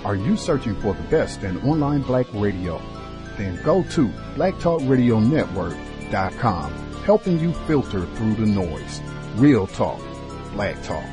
Are you searching for the best in online black radio? Then go to blacktalkradionetwork.com, helping you filter through the noise. Real talk, black talk.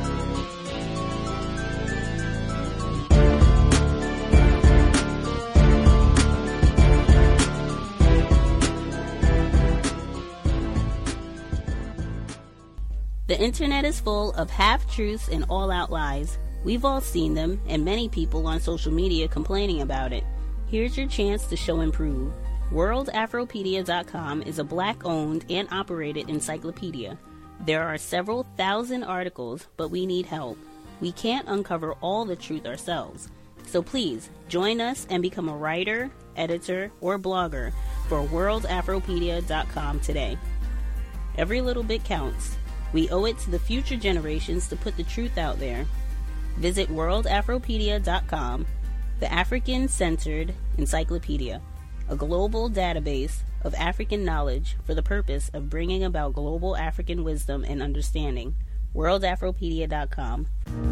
The internet is full of half-truths and all-out lies. We've all seen them, and many people on social media complaining about it. Here's your chance to show and prove. WorldAfropedia.com is a black-owned and operated encyclopedia. There are several thousand articles, but we need help. We can't uncover all the truth ourselves. So please, join us and become a writer, editor, or blogger for WorldAfropedia.com today. Every little bit counts. We owe it to the future generations to put the truth out there. Visit WorldAfropedia.com, the African-centered encyclopedia, a global database of African knowledge for the purpose of bringing about global African wisdom and understanding. WorldAfropedia.com.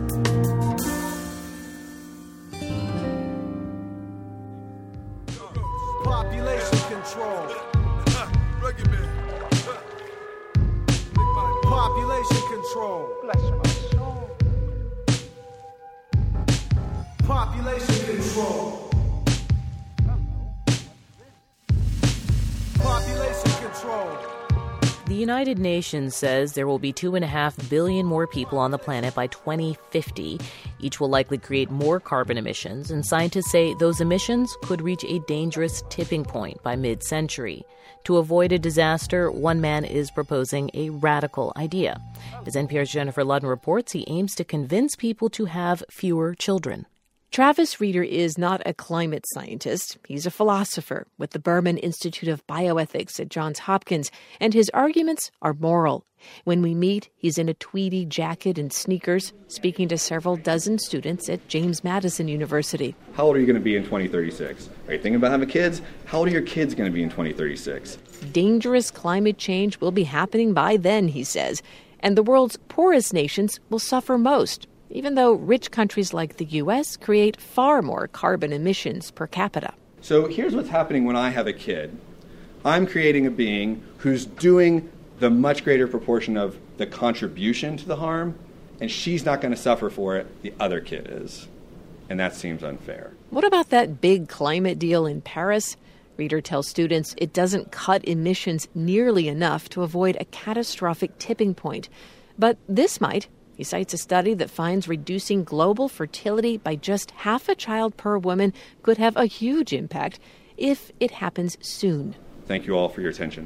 Population control. Population control. Population control. Population control. The United Nations says there will be 2.5 billion more people on the planet by 2050. Each will likely create more carbon emissions, and scientists say those emissions could reach a dangerous tipping point by mid-century. To avoid a disaster, one man is proposing a radical idea. As NPR's Jennifer Ludden reports, he aims to convince people to have fewer children. Travis Reeder is not a climate scientist. He's a philosopher with the Berman Institute of Bioethics at Johns Hopkins, and his arguments are moral. When we meet, he's in a tweedy jacket and sneakers, speaking to several dozen students at James Madison University. How old are you going to be in 2036? Are you thinking about having kids? How old are your kids going to be in 2036? Dangerous climate change will be happening by then, he says, and the world's poorest nations will suffer most, even though rich countries like the U.S. create far more carbon emissions per capita. So here's what's happening when I have a kid. I'm creating a being who's doing the much greater proportion of the contribution to the harm, and she's not going to suffer for it. The other kid is. And that seems unfair. What about that big climate deal in Paris? Reeder tells students it doesn't cut emissions nearly enough to avoid a catastrophic tipping point. But this might. He cites a study that finds reducing global fertility by just half a child per woman could have a huge impact if it happens soon. Thank you all for your attention.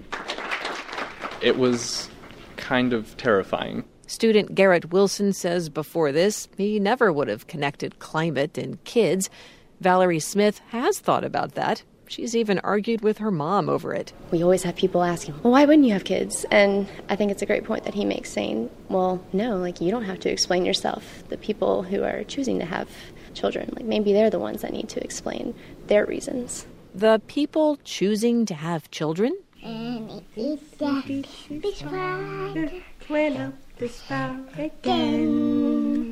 It was kind of terrifying. Student Garrett Wilson says before this, he never would have connected climate and kids. Valerie Smith has thought about that. She's even argued with her mom over it. We always have people asking, well, why wouldn't you have kids? And I think it's a great point that he makes, saying, well, no, you don't have to explain yourself. The people who are choosing to have children, maybe they're the ones that need to explain their reasons. The people choosing to have children? And it's this one went up the spout again.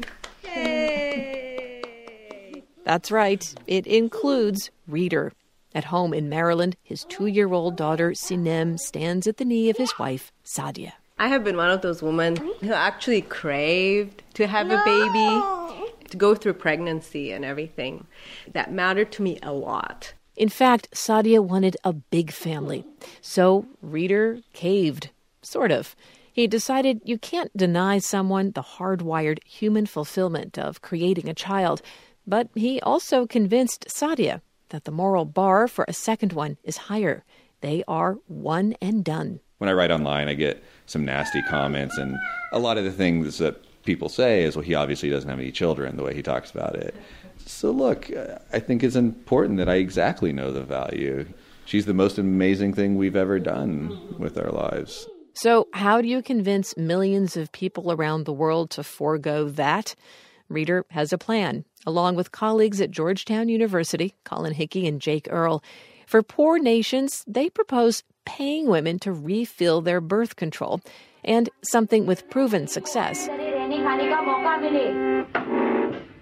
Hey! That's right. It includes Reeder. At home in Maryland, his 2-year-old daughter, Sinem, stands at the knee of his wife, Sadia. I have been one of those women who actually craved to have a baby, to go through pregnancy and everything. That mattered to me a lot. In fact, Sadia wanted a big family. So Reeder caved, sort of. He decided you can't deny someone the hardwired human fulfillment of creating a child. But he also convinced Sadia that the moral bar for a second one is higher. They are one and done. When I write online, I get some nasty comments, and a lot of the things that people say is, well, he obviously doesn't have any children, the way he talks about it. So look, I think it's important that I exactly know the value. She's the most amazing thing we've ever done with our lives. So how do you convince millions of people around the world to forego that? Reeder has a plan, along with colleagues at Georgetown University, Colin Hickey and Jake Earl. For poor nations, they propose paying women to refill their birth control, and something with proven success.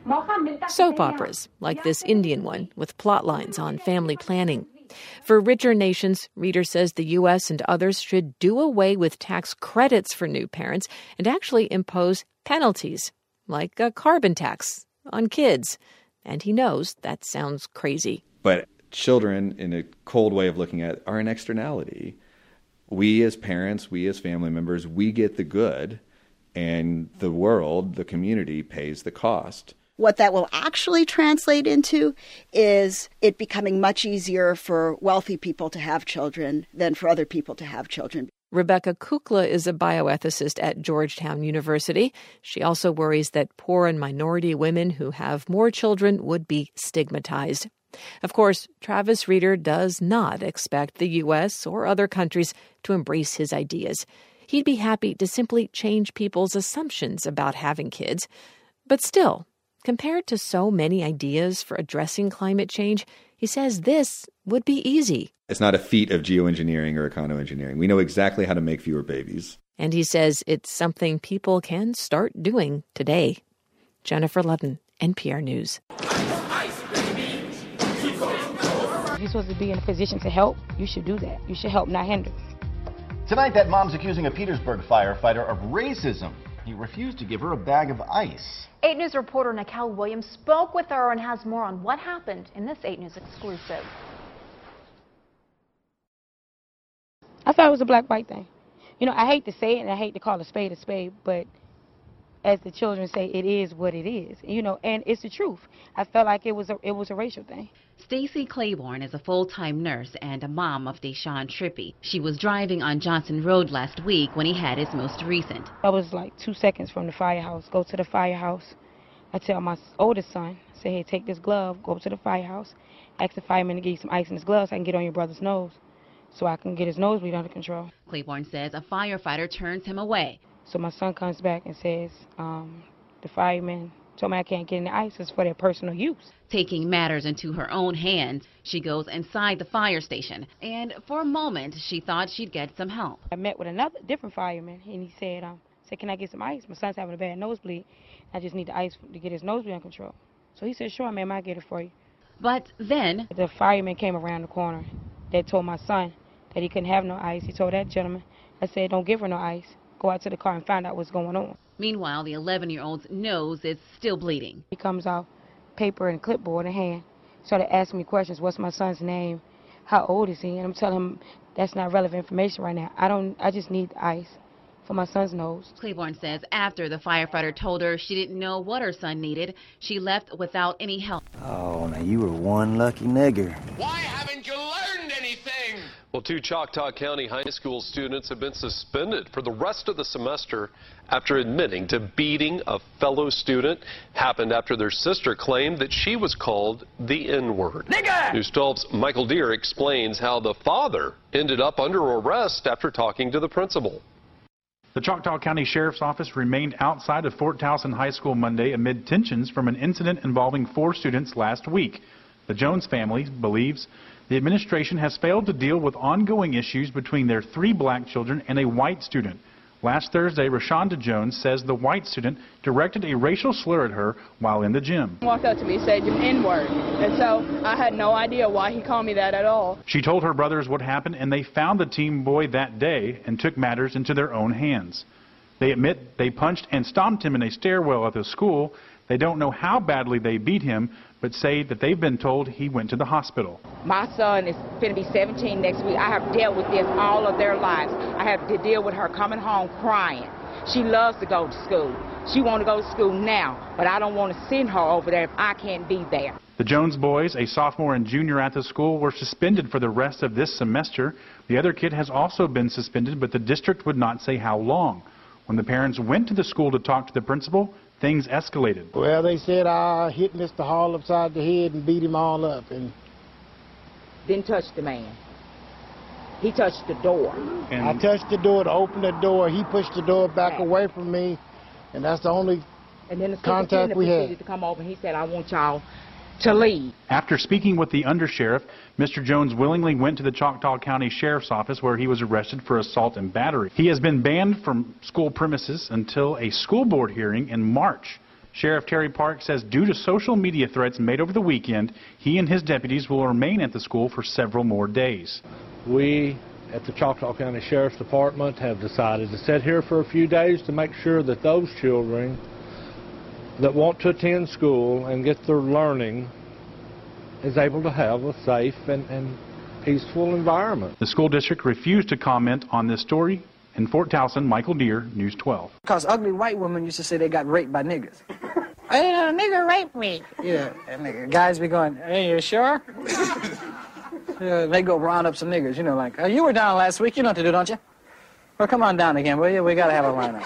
Soap operas, like this Indian one, with plot lines on family planning. For richer nations, Reader says the U.S. and others should do away with tax credits for new parents and actually impose penalties, like a carbon tax on kids. And he knows that sounds crazy. But children, in a cold way of looking at it, are an externality. We as parents, we as family members, we get the good, and the world, the community, pays the cost. What that will actually translate into is it becoming much easier for wealthy people to have children than for other people to have children. Rebecca Kukla is a bioethicist at Georgetown University. She also worries that poor and minority women who have more children would be stigmatized. Of course, Travis Reader does not expect the U.S. or other countries to embrace his ideas. He'd be happy to simply change people's assumptions about having kids. But still, compared to so many ideas for addressing climate change, he says this would be easy. It's not a feat of geoengineering or econoengineering. We know exactly how to make fewer babies. And he says it's something people can start doing today. Jennifer Ludden, NPR News. If you're supposed to be in a position to help, you should do that. You should help, not hinder. Tonight, that mom's accusing a Petersburg firefighter of racism. He refused to give her a bag of ice. 8 News reporter Nikel Williams spoke with her and has more on what happened in this 8 News exclusive. I thought it was a black-white thing. You know, I hate to say it and I hate to call a spade, but as the children say, it is what it is. You know, and it's the truth. I felt like it was a racial thing. Stacey Claiborne is a full-time nurse and a mom of Deshaun Trippy. She was driving on Johnson Road last week when he had his most recent. I was like 2 seconds from the firehouse. Go to the firehouse. I tell my oldest son, I say, hey, take this glove, go to the firehouse, ask the fireman to give you some ice in his gloves so I can get on your brother's nose so I can get his nosebleed under control. Claiborne says a firefighter turns him away. So my son comes back and says, the fireman told me I can't get in the ice. It's for their personal use. Taking matters into her own hands, she goes inside the fire station. And for a moment, she thought she'd get some help. I met with another different fireman, and he said, can I get some ice? My son's having a bad nosebleed. I just need the ice to get his nosebleed under control. So he said, sure, ma'am, I'll get it for you. But then the fireman came around the corner. They told my son that he couldn't have no ice. He told that gentleman, I said, don't give her no ice. Go out to the car and find out what's going on. Meanwhile, the 11-year-old's nose is still bleeding. He comes out, paper and clipboard in hand, started asking me questions. What's my son's name? How old is he? And I'm telling him that's not relevant information right now. I just need ice for my son's nose. Claiborne says after the firefighter told her she didn't know what her son needed, she left without any help. Oh, now you were one lucky nigger. Why haven't you learned anything? Well, 2 Choctaw County high school students have been suspended for the rest of the semester after admitting to beating a fellow student. Happened after their sister claimed that she was called the N-word. News 12's Michael Deere explains how the father ended up under arrest after talking to the principal. The Choctaw County Sheriff's Office remained outside of Fort Towson High School Monday amid tensions from an incident involving 4 students last week. The Jones family believes the administration has failed to deal with ongoing issues between their 3 black children and a white student. Last Thursday, Rashonda Jones says the white student directed a racial slur at her while in the gym. He walked up to me and said, "You're an N-word." And so I had no idea why he called me that at all. She told her brothers what happened, and they found the teen boy that day and took matters into their own hands. They admit they punched and stomped him in a stairwell at the school. They don't know how badly they beat him, but say that they've been told he went to the hospital. My son is going to be 17 next week. I have dealt with this all of their lives. I have to deal with her coming home crying. She loves to go to school. She wants to go to school now, but I don't want to send her over there if I can't be there. The Jones boys, a sophomore and junior at the school, were suspended for the rest of this semester. The other kid has also been suspended, but the district would not say how long. When the parents went to the school to talk to the principal, things escalated. Well, they said I hit Mr. Hall upside the head and beat him all up. And didn't touch the man. He touched the door. And I touched the door to open the door. He pushed the door back away from me, and that's the only contact we had. To come over, and he said, "I want y'all to leave." After speaking with the undersheriff, Mr. Jones willingly went to the Choctaw County Sheriff's Office where he was arrested for assault and battery. He has been banned from school premises until a school board hearing in March. Sheriff Terry Park says due to social media threats made over the weekend, he and his deputies will remain at the school for several more days. We at the Choctaw County Sheriff's Department have decided to sit here for a few days to make sure that those children that want to attend school and get their learning is able to have a safe and peaceful environment. The school district refused to comment on this story. In Fort Towson, Michael Deere, News 12. Because ugly white women used to say they got raped by niggers. Hey, a nigger raped me. Yeah, and guys be going, hey, you sure? They go round up some niggers, like, you were down last week, you know what to do, don't you? Well, come on down again, will you? We got to have a lineup.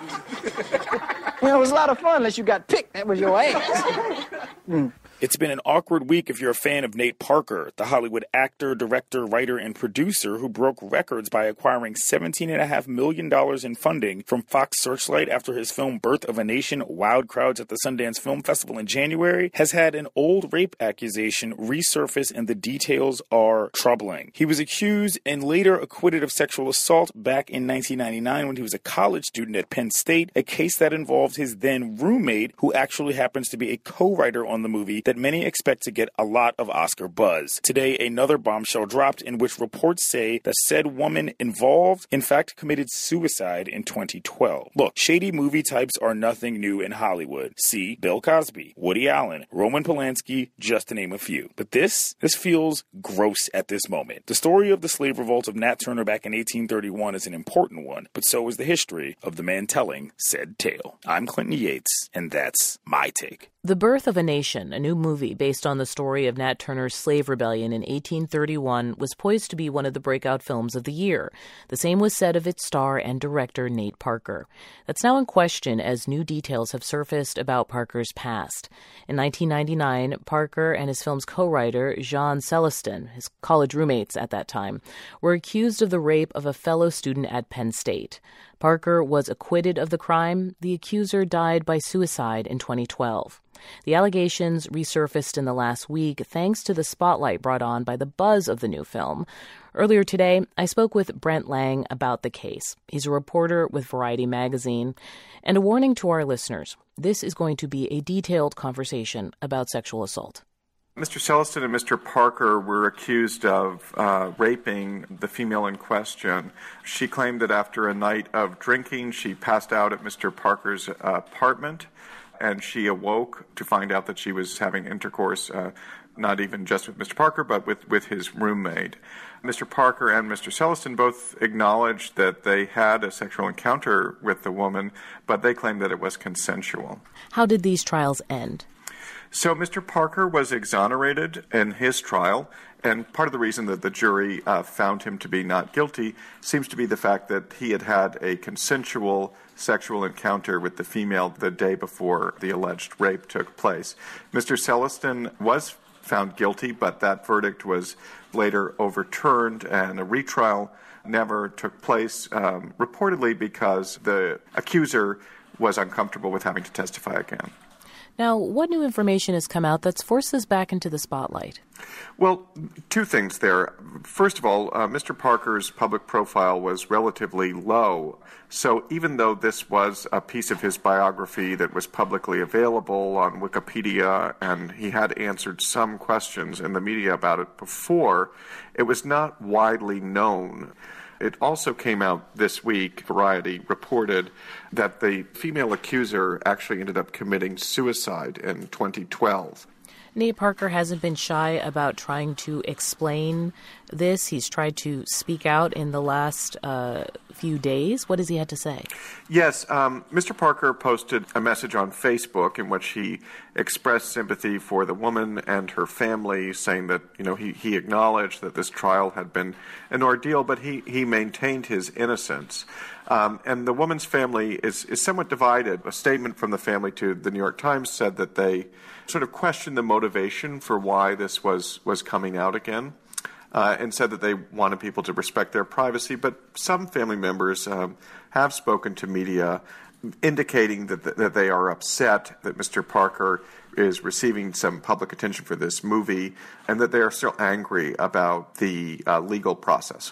It was a lot of fun unless you got picked. That was your ass. It's been an awkward week if you're a fan of Nate Parker, the Hollywood actor, director, writer, and producer who broke records by acquiring $17.5 million in funding from Fox Searchlight after his film Birth of a Nation wowed crowds at the Sundance Film Festival in January, has had an old rape accusation resurface, and the details are troubling. He was accused and later acquitted of sexual assault back in 1999 when he was a college student at Penn State, a case that involved his then roommate, who actually happens to be a co-writer on the movie that many expect to get a lot of Oscar buzz. Today, another bombshell dropped in which reports say the said woman involved, in fact, committed suicide in 2012. Look, shady movie types are nothing new in Hollywood. See Bill Cosby, Woody Allen, Roman Polanski, just to name a few. But this feels gross at this moment. The story of the slave revolt of Nat Turner back in 1831 is an important one, but so is the history of the man telling said tale. I'm Clinton Yates, and that's my take. The Birth of a Nation, a new movie based on the story of Nat Turner's slave rebellion in 1831, was poised to be one of the breakout films of the year. The same was said of its star and director, Nate Parker. That's now in question as new details have surfaced about Parker's past. In 1999, Parker and his film's co-writer, Jean Celestin, his college roommates at that time, were accused of the rape of a fellow student at Penn State. Parker was acquitted of the crime. The accuser died by suicide in 2012. The allegations resurfaced in the last week thanks to the spotlight brought on by the buzz of the new film. Earlier today, I spoke with Brent Lang about the case. He's a reporter with Variety magazine. And a warning to our listeners, this is going to be a detailed conversation about sexual assault. Mr. Celestin and Mr. Parker were accused of raping the female in question. She claimed that after a night of drinking, she passed out at Mr. Parker's apartment, and she awoke to find out that she was having intercourse, not even just with Mr. Parker, but with his roommate. Mr. Parker and Mr. Celestin both acknowledged that they had a sexual encounter with the woman, but they claimed that it was consensual. How did these trials end? So Mr. Parker was exonerated in his trial, and part of the reason that the jury found him to be not guilty seems to be the fact that he had a consensual sexual encounter with the female the day before the alleged rape took place. Mr. Celestin was found guilty, but that verdict was later overturned, and a retrial never took place, reportedly because the accuser was uncomfortable with having to testify again. Now, what new information has come out that's forced us back into the spotlight? Well, two things there. First of all, Mr. Parker's public profile was relatively low. So even though this was a piece of his biography that was publicly available on Wikipedia, and he had answered some questions in the media about it before, it was not widely known. It also came out this week, Variety reported, that the female accuser actually ended up committing suicide in 2012. Nate Parker hasn't been shy about trying to explain this. He's tried to speak out in the last few days. What has he had to say? Yes, Mr. Parker posted a message on Facebook in which he expressed sympathy for the woman and her family, saying that, he acknowledged that this trial had been an ordeal, but he maintained his innocence. And the woman's family is somewhat divided. A statement from the family to the New York Times said that they sort of questioned the motivation for why this was coming out again, and said that they wanted people to respect their privacy. But some family members have spoken to media indicating that they are upset that Mr. Parker is receiving some public attention for this movie, and that they are still angry about the legal process.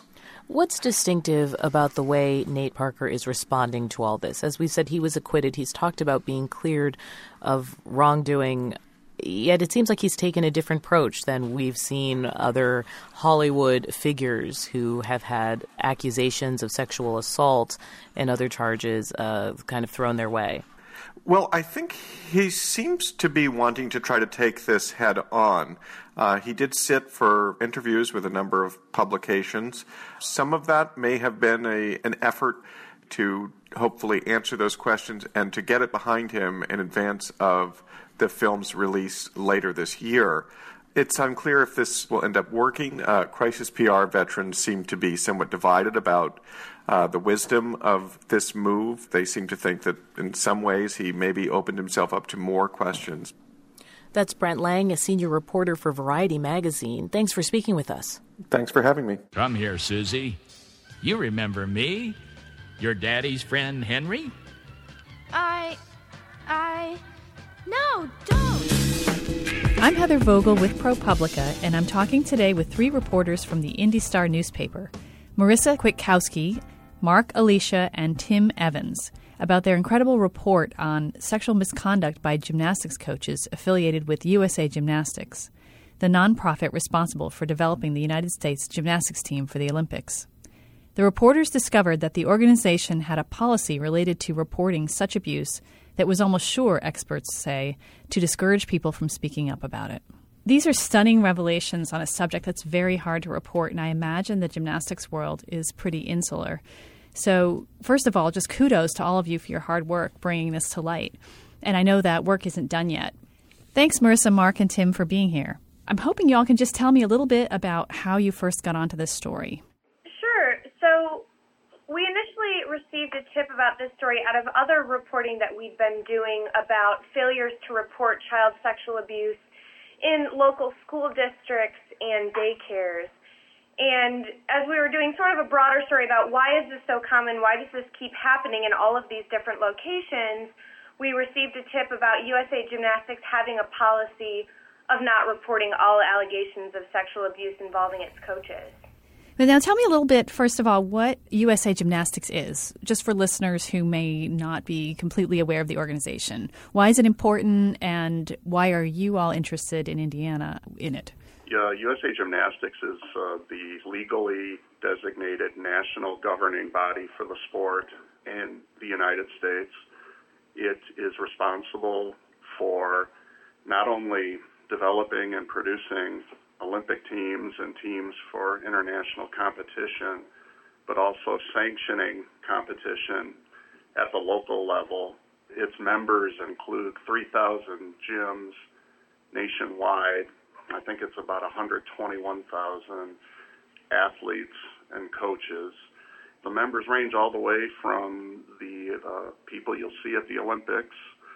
What's distinctive about the way Nate Parker is responding to all this? As we said, he was acquitted. He's talked about being cleared of wrongdoing. Yet it seems like he's taken a different approach than we've seen other Hollywood figures who have had accusations of sexual assault and other charges kind of thrown their way. Well, I think he seems to be wanting to try to take this head on. He did sit for interviews with a number of publications. Some of that may have been an effort to hopefully answer those questions and to get it behind him in advance of the film's release later this year. It's unclear if this will end up working. Crisis PR veterans seem to be somewhat divided about the wisdom of this move. They seem to think that in some ways he maybe opened himself up to more questions. That's Brent Lang, a senior reporter for Variety magazine. Thanks for speaking with us. Thanks for having me. Come here, Susie. You remember me? Your daddy's friend, Henry? No, don't! I'm Heather Vogel with ProPublica, and I'm talking today with 3 reporters from the Indy Star newspaper, Marissa Kwiatkowski, Mark Alicia, and Tim Evans, about their incredible report on sexual misconduct by gymnastics coaches affiliated with USA Gymnastics, the nonprofit responsible for developing the United States gymnastics team for the Olympics. The reporters discovered that the organization had a policy related to reporting such abuse that was almost sure, experts say, to discourage people from speaking up about it. These are stunning revelations on a subject that's very hard to report, and I imagine the gymnastics world is pretty insular. So, first of all, just kudos to all of you for your hard work bringing this to light. And I know that work isn't done yet. Thanks, Marissa, Mark, and Tim, for being here. I'm hoping y'all can just tell me a little bit about how you first got onto this story. Sure. So we initially received a tip about this story out of other reporting that we'd been doing about failures to report child sexual abuse in local school districts and daycares. And as we were doing sort of a broader story about why is this so common, why does this keep happening in all of these different locations, we received a tip about USA Gymnastics having a policy of not reporting all allegations of sexual abuse involving its coaches. But now tell me a little bit, first of all, what USA Gymnastics is, just for listeners who may not be completely aware of the organization. Why is it important, and why are you all interested in Indiana in it? USA Gymnastics is the legally designated national governing body for the sport in the United States. It is responsible for not only developing and producing Olympic teams and teams for international competition, but also sanctioning competition at the local level. Its members include 3,000 gyms nationwide. I think it's about 121,000 athletes and coaches. The members range all the way from the people you'll see at the Olympics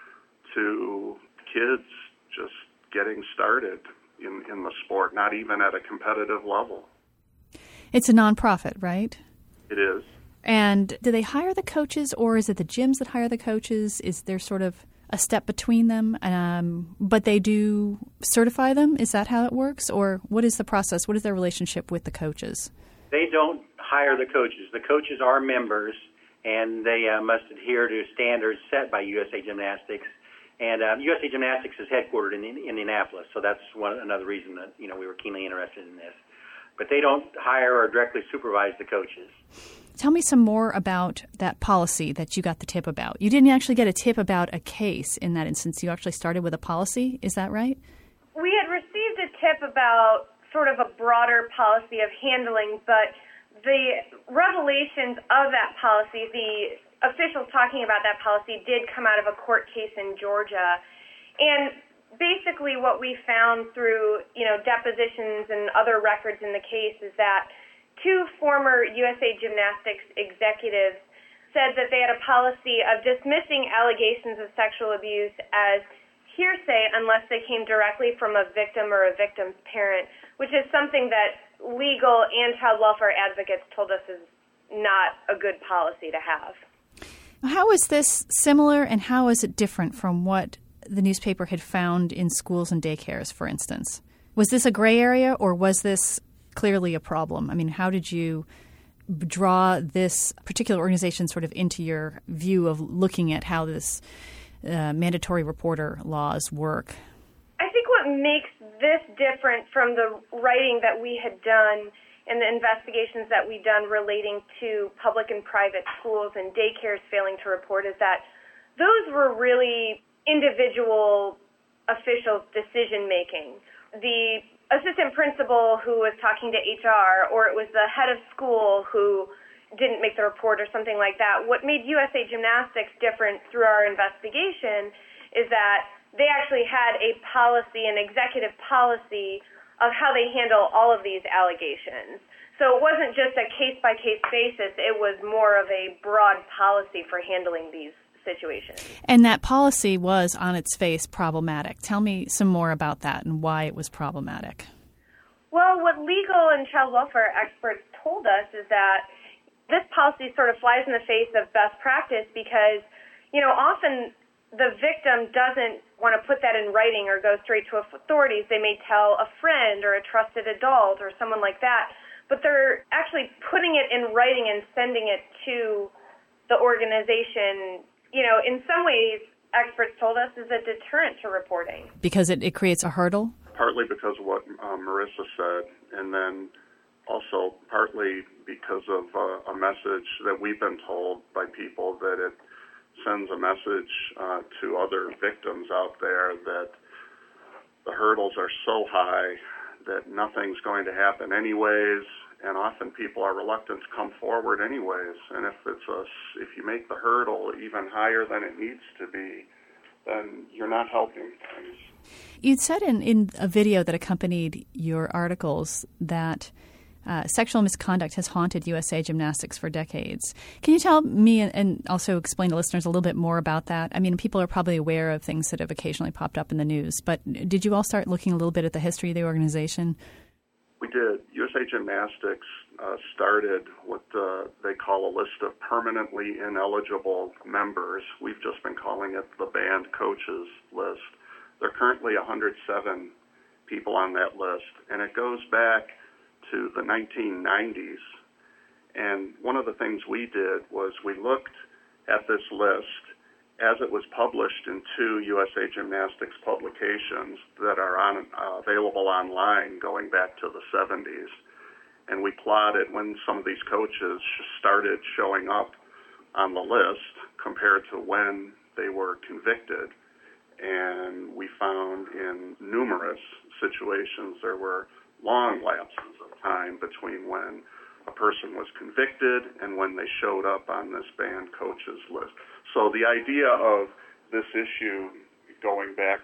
to kids just getting started in the sport, not even at a competitive level. It's a nonprofit, right? It is. And do they hire the coaches, or is it the gyms that hire the coaches? Is there sort of a step between them? But they do certify them? Is that how it works? Or what is the process? What is their relationship with the coaches? They don't hire the coaches. The coaches are members, and they must adhere to standards set by USA Gymnastics. And USA Gymnastics is headquartered in Indianapolis, so that's another reason that we were keenly interested in this. But they don't hire or directly supervise the coaches. Tell me some more about that policy that you got the tip about. You didn't actually get a tip about a case in that instance. You actually started with a policy. Is that right? We had received a tip about sort of a broader policy of handling, but the revelations of that policy, the officials talking about that policy, did come out of a court case in Georgia. And basically what we found through, depositions and other records in the case is that 2 former USA Gymnastics executives said that they had a policy of dismissing allegations of sexual abuse as hearsay unless they came directly from a victim or a victim's parent, which is something that legal and child welfare advocates told us is not a good policy to have. How is this similar, and how is it different from what the newspaper had found in schools and daycares, for instance? Was this a gray area, or was this clearly a problem? I mean, how did you draw this particular organization sort of into your view of looking at how this mandatory reporter laws work? I think what makes this different from the writing that we had done and the investigations that we'd done relating to public and private schools and daycares failing to report is that those were really individual officials' decision-making. The assistant principal who was talking to HR, or it was the head of school who didn't make the report or something like that. What made USA Gymnastics different through our investigation is that they actually had a policy, an executive policy, of how they handle all of these allegations. So it wasn't just a case-by-case basis. It was more of a broad policy for handling these situations. And that policy was, on its face, problematic. Tell me some more about that and why it was problematic. Well, what legal and child welfare experts told us is that this policy sort of flies in the face of best practice because, often the victim doesn't want to put that in writing or go straight to authorities. They may tell a friend or a trusted adult or someone like that, but they're actually putting it in writing and sending it to the organization. In some ways, experts told us, is a deterrent to reporting. Because it creates a hurdle? Partly because of what Marissa said, and then also partly because of a message that we've been told by people that it sends a message to other victims out there that the hurdles are so high that nothing's going to happen anyways, and often people are reluctant to come forward anyways. And if you make the hurdle even higher than it needs to be, then you're not helping things. You'd said in a video that accompanied your articles that sexual misconduct has haunted USA Gymnastics for decades. Can you tell me and also explain to listeners a little bit more about that? I mean, people are probably aware of things that have occasionally popped up in the news, but did you all start looking a little bit at the history of the organization? We did. USA Gymnastics started what they call a list of permanently ineligible members. We've just been calling it the banned coaches list. There are currently 107 people on that list, and it goes back to the 1990s. And one of the things we did was we looked at this list as it was published in 2 USA Gymnastics publications that are available online going back to the 70s. And we plotted when some of these coaches started showing up on the list compared to when they were convicted. And we found in numerous situations there were long lapses of time between when a person was convicted and when they showed up on this banned coaches list. So the idea of this issue going back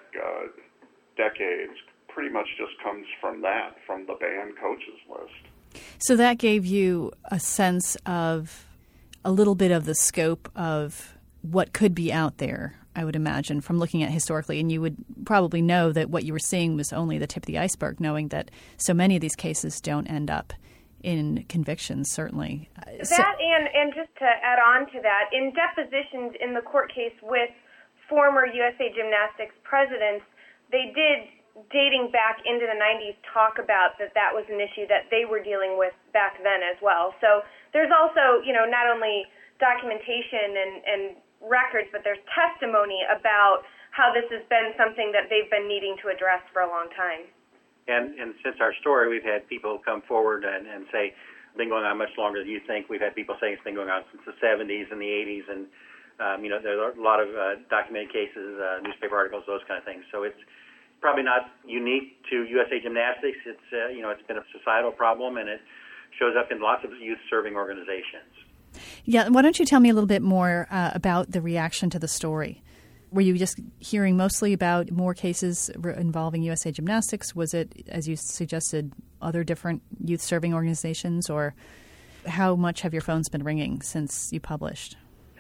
decades pretty much just comes from the banned coaches list. So that gave you a sense of a little bit of the scope of what could be out there, I would imagine, from looking at historically. And you would probably know that what you were seeing was only the tip of the iceberg, knowing that so many of these cases don't end up in convictions, certainly. That and just to add on to that, in depositions in the court case with former USA Gymnastics presidents, they did, dating back into the 90s, talk about that was an issue that they were dealing with back then as well. So there's also, not only documentation and records, but there's testimony about how this has been something that they've been needing to address for a long time. And since our story, we've had people come forward and say, it's been going on much longer than you think. We've had people say it's been going on since the 70s and the 80s. And, there are a lot of documented cases, newspaper articles, those kind of things. So it's probably not unique to USA Gymnastics. It's, it's been a societal problem, and it shows up in lots of youth-serving organizations. Yeah, why don't you tell me a little bit more about the reaction to the story? Were you just hearing mostly about more cases involving USA Gymnastics? Was it, as you suggested, other different youth-serving organizations? Or how much have your phones been ringing since you published?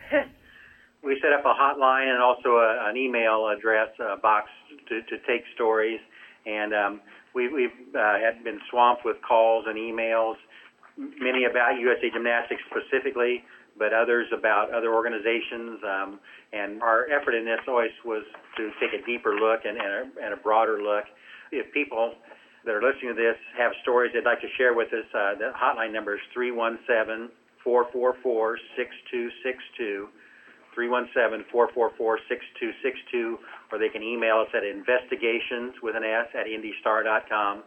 We set up a hotline and also an email address box to take stories. And we've had been swamped with calls and emails, many about USA Gymnastics specifically, but others about other organizations. And our effort in this always was to take a deeper look and a broader look. If people that are listening to this have stories they'd like to share with us, the hotline number is 317-444-6262, 317-444-6262, or they can email us at investigations@indystar.com.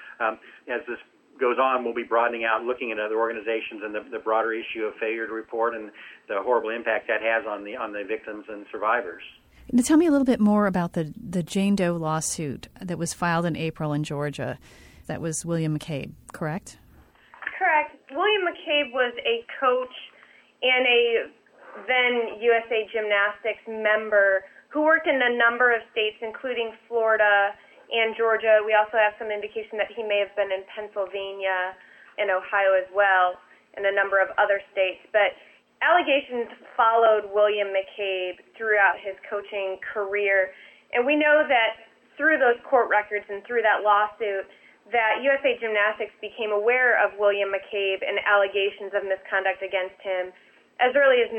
As this goes on, we'll be broadening out, looking at other organizations and the broader issue of failure to report and the horrible impact that has on the victims and survivors. Now, tell me a little bit more about the Jane Doe lawsuit that was filed in April in Georgia. That was William McCabe, correct? Correct. William McCabe was a coach and a then USA Gymnastics member who worked in a number of states, including Florida and Georgia. We also have some indication that he may have been in Pennsylvania and Ohio as well, and a number of other states. But allegations followed William McCabe throughout his coaching career. And we know that through those court records and through that lawsuit, that USA Gymnastics became aware of William McCabe and allegations of misconduct against him as early as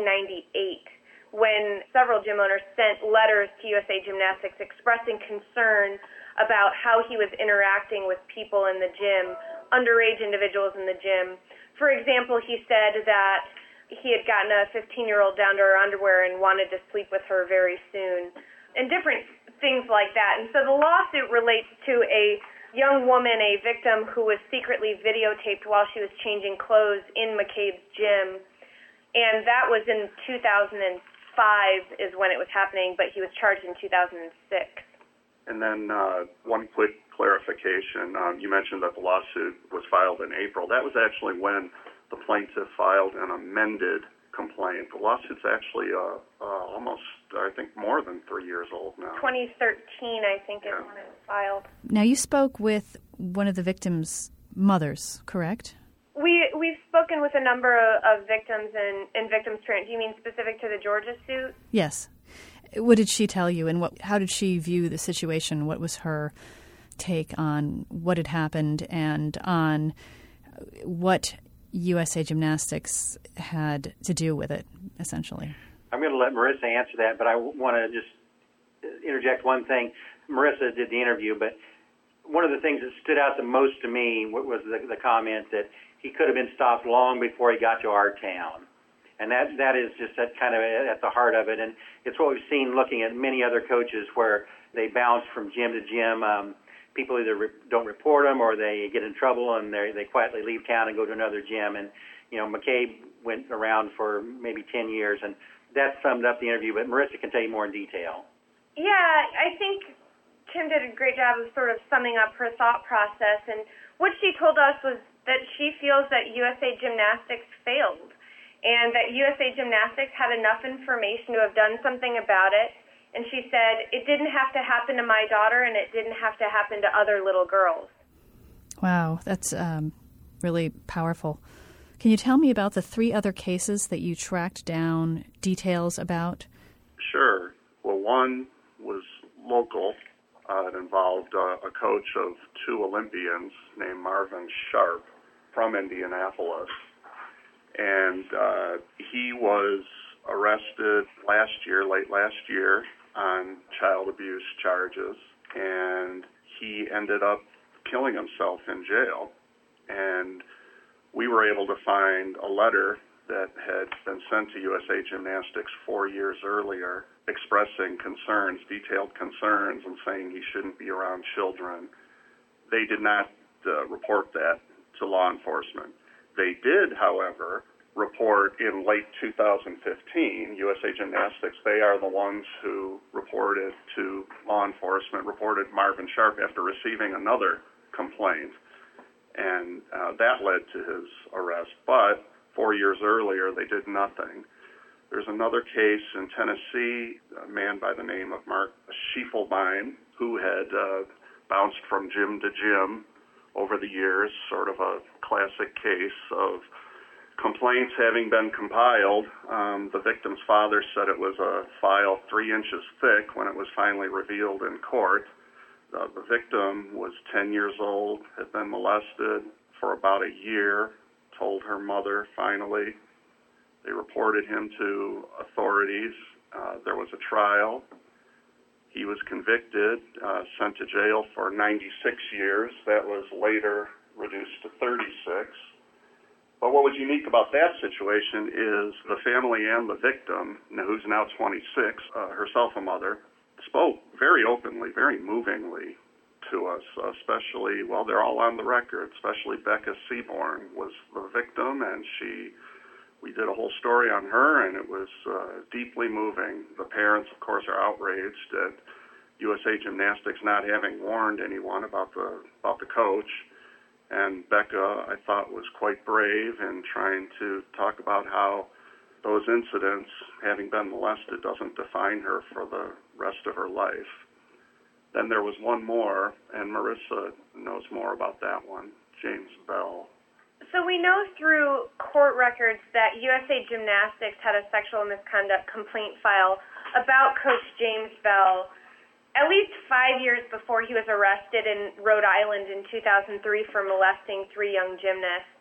1998, when several gym owners sent letters to USA Gymnastics expressing concern about how he was interacting with people in the gym, underage individuals in the gym. For example, he said that he had gotten a 15-year-old down to her underwear and wanted to sleep with her very soon, and different things like that. And so the lawsuit relates to a young woman, a victim who was secretly videotaped while she was changing clothes in McCabe's gym. And that was in 2005 is when it was happening, but he was charged in 2006. And then one quick clarification. You mentioned that the lawsuit was filed in April. That was actually when the plaintiff filed an amended complaint. The lawsuit's actually almost, I think, more than 3 years old now. 2013, I think, is when it was filed. Now, you spoke with one of the victims' mothers, correct? We've spoken with a number of victims and victims' parents. Do you mean specific to the Georgia suit? Yes. What did she tell you, and how did she view the situation? What was her take on what had happened and on what USA Gymnastics had to do with it, essentially? I'm going to let Marissa answer that, but I want to just interject one thing. Marissa did the interview, but one of the things that stood out the most to me was the comment that he could have been stopped long before he got to our town. And that is just that kind of at the heart of it. And it's what we've seen looking at many other coaches where they bounce from gym to gym. People either don't report them or they get in trouble and they quietly leave town and go to another gym. And, McCabe went around for maybe 10 years. And that summed up the interview. But Marissa can tell you more in detail. Yeah, I think Kim did a great job of sort of summing up her thought process. And what she told us was that she feels that USA Gymnastics failed and that USA Gymnastics had enough information to have done something about it. And she said, it didn't have to happen to my daughter and it didn't have to happen to other little girls. Wow, that's really powerful. Can you tell me about the 3 other cases that you tracked down details about? Sure. Well, one was local. It involved a coach of 2 Olympians named Marvin Sharp from Indianapolis. And he was arrested late last year, on child abuse charges. And he ended up killing himself in jail. And we were able to find a letter that had been sent to USA Gymnastics 4 years earlier expressing concerns, detailed concerns, and saying he shouldn't be around children. They did not report that to law enforcement. They did, however, report in late 2015, USA Gymnastics, they are the ones who reported to law enforcement, reported Marvin Sharp after receiving another complaint. And that led to his arrest. But 4 years earlier, they did nothing. There's another case in Tennessee, a man by the name of Mark Schiefelbein, who had bounced from gym to gym over the years, sort of a classic case of complaints having been compiled. The victim's father said it was a file 3 inches thick when it was finally revealed in court. The victim was 10 years old, had been molested for about a year, told her mother finally. They reported him to authorities. There was a trial. He was convicted, sent to jail for 96 years. That was later reduced to 36. But what was unique about that situation is the family and the victim, who's now 26, herself a mother, spoke very openly, very movingly to us, especially, well, they're all on the record, especially Becca Seaborn was the victim, and we did a whole story on her, and it was deeply moving. The parents, of course, are outraged at USA Gymnastics not having warned anyone about the coach. And Becca, I thought, was quite brave in trying to talk about how those incidents, having been molested, doesn't define her for the rest of her life. Then there was one more, and Marissa knows more about that one, James Bell. So we know through court records that USA Gymnastics had a sexual misconduct complaint file about Coach James Bell at least 5 years before he was arrested in Rhode Island in 2003 for molesting 3 young gymnasts.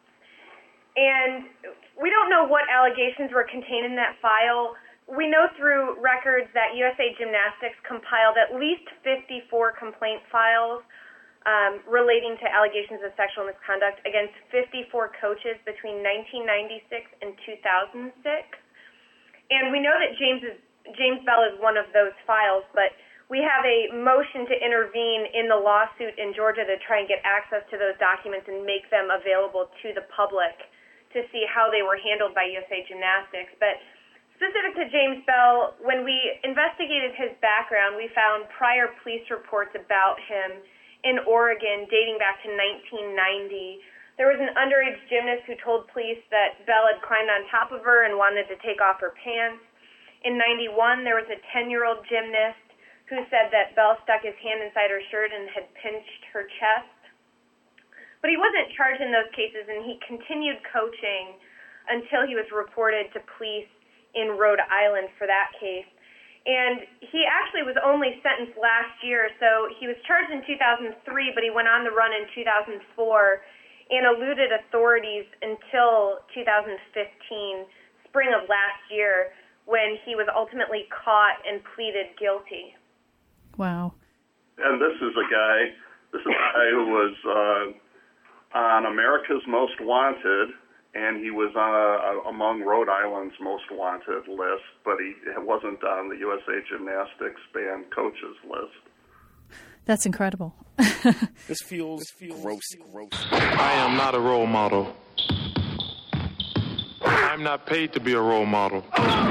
And we don't know what allegations were contained in that file. We know through records that USA Gymnastics compiled at least 54 complaint files relating to allegations of sexual misconduct against 54 coaches between 1996 and 2006. And we know that James Bell is one of those files, but we have a motion to intervene in the lawsuit in Georgia to try and get access to those documents and make them available to the public to see how they were handled by USA Gymnastics. But specific to James Bell, when we investigated his background, we found prior police reports about him in Oregon dating back to 1990. There was an underage gymnast who told police that Bell had climbed on top of her and wanted to take off her pants. In 91, there was a 10-year-old gymnast who said that Bell stuck his hand inside her shirt and had pinched her chest. But he wasn't charged in those cases, and he continued coaching until he was reported to police in Rhode Island for that case. And he actually was only sentenced last year, so he was charged in 2003, but he went on the run in 2004 and eluded authorities until 2015, spring of last year, when he was ultimately caught and pleaded guilty. Wow. And this is a guy who was on America's Most Wanted, and he was among Rhode Island's Most Wanted list, but he wasn't on the USA Gymnastics banned coaches list. That's incredible. This feels gross. I am not a role model. I'm not paid to be a role model.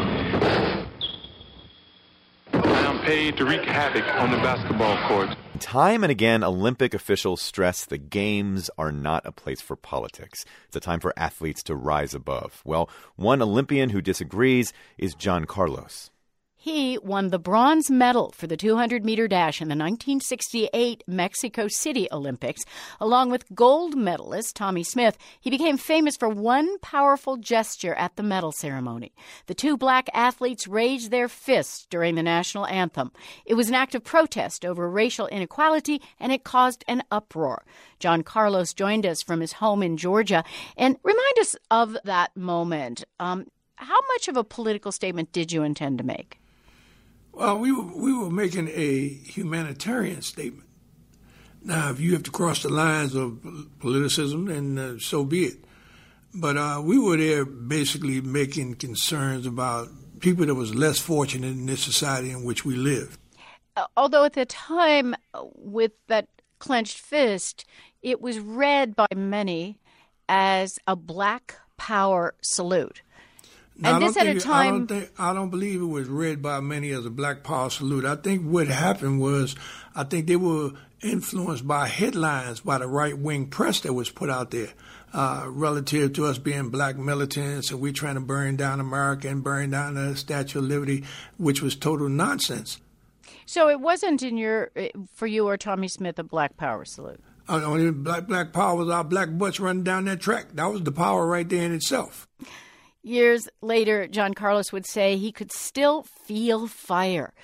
Paid to wreak havoc on the basketball court. Time and again, Olympic officials stress the games are not a place for politics. It's a time for athletes to rise above. Well, one Olympian who disagrees is John Carlos. He won the bronze medal for the 200-meter dash in the 1968 Mexico City Olympics. Along with gold medalist Tommie Smith, he became famous for one powerful gesture at the medal ceremony. The two black athletes raised their fists during the national anthem. It was an act of protest over racial inequality, and it caused an uproar. John Carlos joined us from his home in Georgia. And remind us of that moment. How much of a political statement did you intend to make? Well, we were making a humanitarian statement. Now, if you have to cross the lines of politicism, then so be it. But we were there basically making concerns about people that was less fortunate in this society in which we live. Although at the time, with that clenched fist, it was read by many as a Black Power salute. Now, and this at a time... I don't believe it was read by many as a Black Power salute. I think what happened was, I think they were influenced by headlines by the right-wing press that was put out there relative to us being black militants and we trying to burn down America and burn down the Statue of Liberty, which was total nonsense. So it wasn't for you or Tommie Smith a Black Power salute? Only black power was our black butts running down that track. That was the power right there in itself. Years later, John Carlos would say he could still feel fire.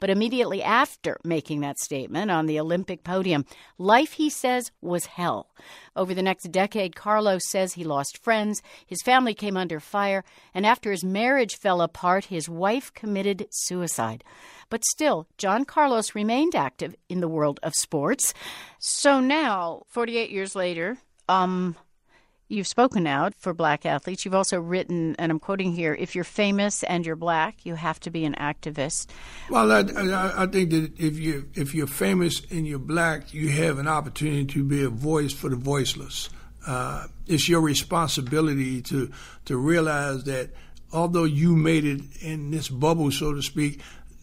But immediately after making that statement on the Olympic podium, life, he says, was hell. Over the next decade, Carlos says he lost friends, his family came under fire, and after his marriage fell apart, his wife committed suicide. But still, John Carlos remained active in the world of sports. So now, 48 years later, you've spoken out for black athletes. You've also written, and I'm quoting here, if you're famous and you're black, you have to be an activist. Well, I think that if you're famous and you're black, you have an opportunity to be a voice for the voiceless. It's your responsibility to realize that although you made it in this bubble, so to speak,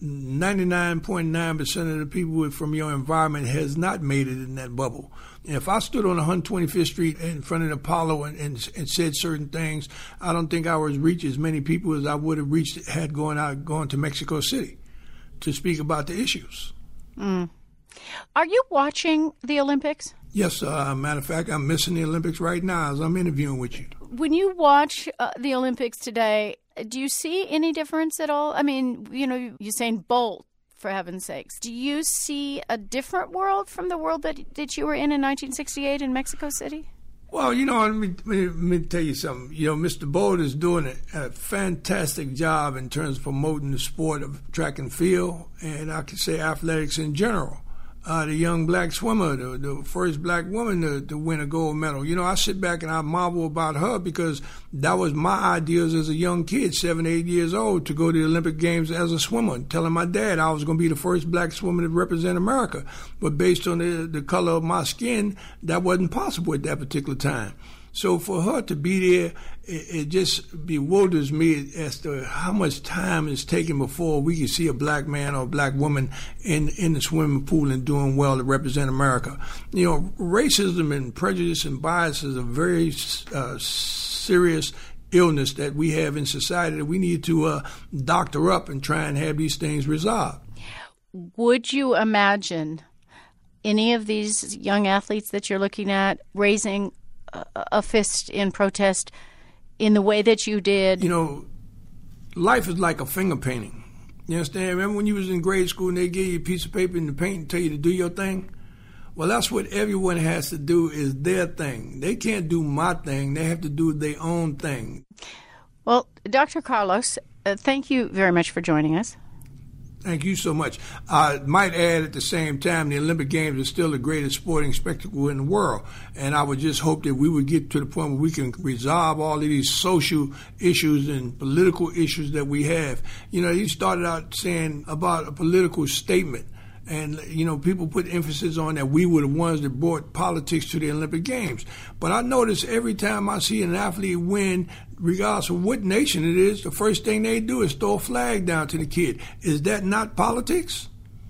99.9% of the people from your environment has not made it in that bubble. And if I stood on 125th Street in front of Apollo and said certain things, I don't think I would reach as many people as I would have reached had gone to Mexico City to speak about the issues. Are you watching the Olympics? Yes, matter of fact, I'm missing the Olympics right now as I'm interviewing with you. When you watch the Olympics today, do you see any difference at all? I mean, Usain Bolt, for heaven's sakes. Do you see a different world from the world that you were in 1968 in Mexico City? Well, let me tell you something. Mr. Bolt is doing a fantastic job in terms of promoting the sport of track and field, and I could say athletics in general. The young black swimmer, the first black woman to win a gold medal. I sit back and I marvel about her because that was my ideas as a young kid, 7, 8 years old, to go to the Olympic Games as a swimmer, telling my dad I was going to be the first black swimmer to represent America. But based on the color of my skin, that wasn't possible at that particular time. So for her to be there, it just bewilders me as to how much time is taken before we can see a black man or a black woman in the swimming pool and doing well to represent America. Racism and prejudice and bias is a very serious illness that we have in society that we need to doctor up and try and have these things resolved. Would you imagine any of these young athletes that you're looking at raising a fist in protest in the way that you did? Life is like a finger painting. You understand? Remember when you was in grade school and they gave you a piece of paper and the paint and tell you to do your thing? Well, that's what everyone has to do is their thing. They can't do my thing. They have to do their own thing. Well, Dr. Carlos, thank you very much for joining us. Thank you so much. I might add at the same time, the Olympic Games are still the greatest sporting spectacle in the world. And I would just hope that we would get to the point where we can resolve all of these social issues and political issues that we have. You started out saying about a political statement. And, people put emphasis on that we were the ones that brought politics to the Olympic Games. But I notice every time I see an athlete win, regardless of what nation it is, the first thing they do is throw a flag down to the kid. Is that not politics?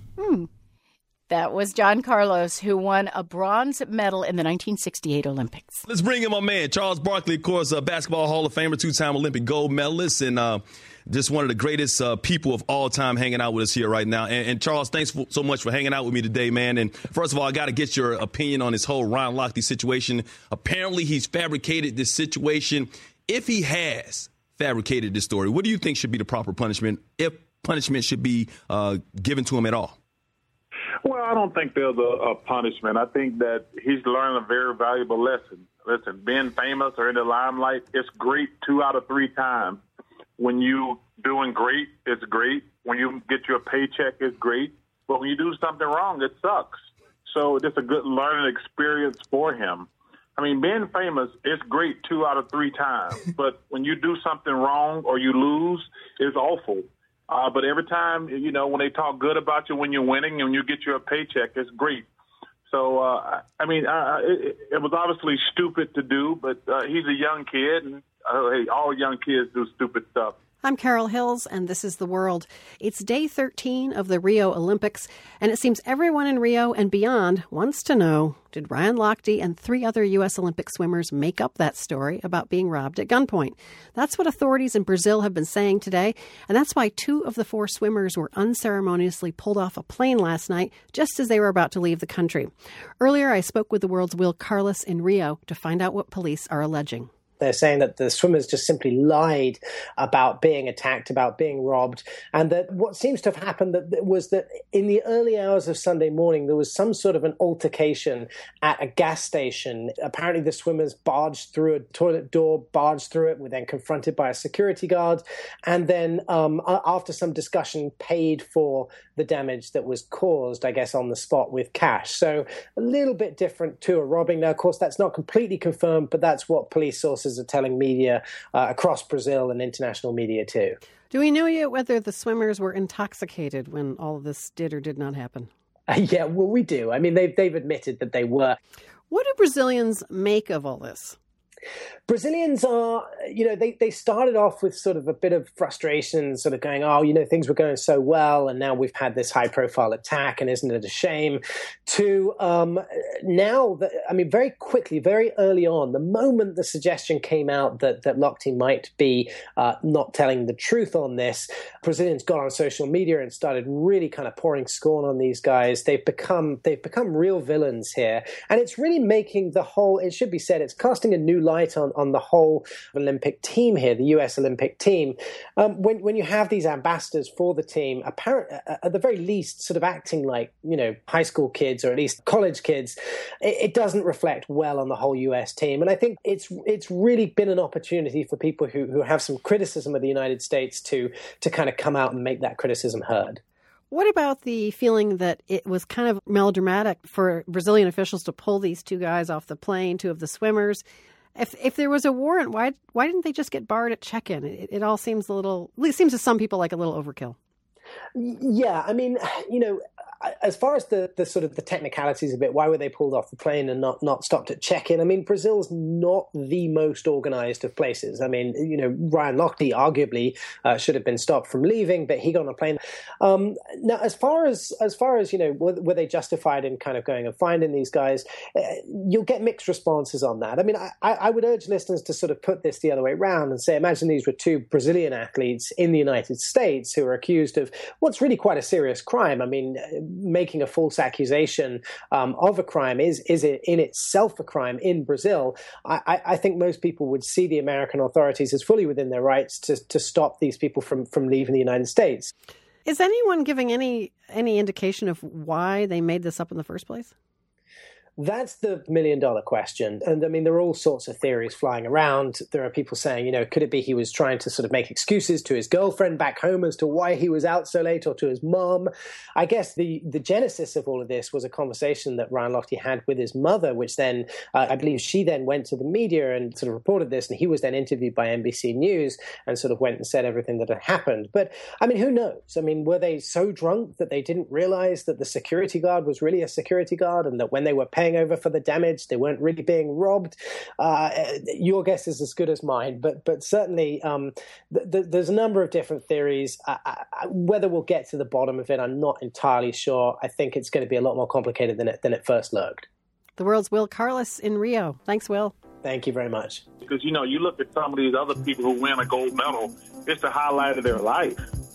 That was John Carlos, who won a bronze medal in the 1968 Olympics. Let's bring in my man, Charles Barkley, of course, a Basketball Hall of Famer, 2-time Olympic gold medalist, and just one of the greatest people of all time hanging out with us here right now. And Charles, thanks so much for hanging out with me today, man. And first of all, I got to get your opinion on this whole Ryan Lochte situation. Apparently, he's fabricated this situation. If he has fabricated this story, what do you think should be the proper punishment, if punishment should be given to him at all? Well, I don't think there's a punishment. I think that he's learned a very valuable lesson. Listen, being famous or in the limelight, it's great 2 out of 3 times. When you doing great, it's great. When you get your paycheck, it's great. But when you do something wrong, it sucks. So it's a good learning experience for him. I mean, being famous, it's great 2 out of 3 times. But when you do something wrong or you lose, it's awful. But every time, when they talk good about you when you're winning and when you get your paycheck, it's great. So, it was obviously stupid to do, but he's a young kid, and hey, all young kids do stupid stuff. I'm Carol Hills, and this is The World. It's day 13 of the Rio Olympics, and it seems everyone in Rio and beyond wants to know, did Ryan Lochte and 3 other U.S. Olympic swimmers make up that story about being robbed at gunpoint? That's what authorities in Brazil have been saying today, and that's why 2 of the 4 swimmers were unceremoniously pulled off a plane last night just as they were about to leave the country. Earlier, I spoke with The World's Will Carlos in Rio to find out what police are alleging. They're saying that the swimmers just simply lied about being attacked, about being robbed, and that what seems to have happened was that in the early hours of Sunday morning, there was some sort of an altercation at a gas station. Apparently, the swimmers barged through a toilet door, barged through it, were then confronted by a security guard, and then after some discussion, paid for the damage that was caused, I guess, on the spot with cash. So a little bit different to a robbing. Now, of course, that's not completely confirmed, but that's what police sources are telling media across Brazil and international media too. Do we know yet whether the swimmers were intoxicated when all of this did or did not happen? Yeah, well, we do. I mean, they've admitted that they were. What do Brazilians make of all this? Brazilians are, they started off with sort of a bit of frustration, sort of going, things were going so well, and now we've had this high-profile attack, and isn't it a shame? To now, very quickly, very early on, the moment the suggestion came out that Lochte might be not telling the truth on this, Brazilians got on social media and started really kind of pouring scorn on these guys. They've become real villains here, and it's really making the whole. It should be said, it's casting a new light on the whole Olympic team here, the U.S. Olympic team. When you have these ambassadors for the team, at the very least, sort of acting like high school kids or at least college kids, it doesn't reflect well on the whole U.S. team. And I think it's really been an opportunity for people who have some criticism of the United States to kind of come out and make that criticism heard. What about the feeling that it was kind of melodramatic for Brazilian officials to pull these two guys off the plane, two of the swimmers? If there was a warrant, why didn't they just get barred at check-in? It all seems it seems to some people like a little overkill. Yeah, I mean, as far as the sort of the technicalities of it, why were they pulled off the plane and not stopped at check-in? I mean, Brazil's not the most organized of places. I mean, Ryan Lochte arguably should have been stopped from leaving, but he got on a plane. Now, as far as were they justified in kind of going and finding these guys? You'll get mixed responses on that. I mean, I would urge listeners to sort of put this the other way around and say, imagine these were two Brazilian athletes in the United States who are accused of what's really quite a serious crime. I mean, making a false accusation of a crime is it in itself a crime in Brazil. I think most people would see the American authorities as fully within their rights to stop these people from leaving the United States. Is anyone giving any indication of why they made this up in the first place? That's the million-dollar question. And I mean, there are all sorts of theories flying around. There are people saying, could it be he was trying to sort of make excuses to his girlfriend back home as to why he was out so late, or to his mom? I guess the genesis of all of this was a conversation that Ryan Lochte had with his mother, which then, I believe she then went to the media and sort of reported this, and he was then interviewed by NBC News and sort of went and said everything that had happened. But, I mean, who knows? I mean, were they so drunk that they didn't realize that the security guard was really a security guard, and that when they were paying over for the damage, they weren't really being robbed? Your guess is as good as mine, but certainly there's a number of different theories. Whether we'll get to the bottom of it, I'm not entirely sure. I think it's going to be a lot more complicated than it first looked. The world's Will Carlos in Rio. Thanks, Will. Thank you very much. Because, you look at some of these other people who win a gold medal, it's the highlight of their life.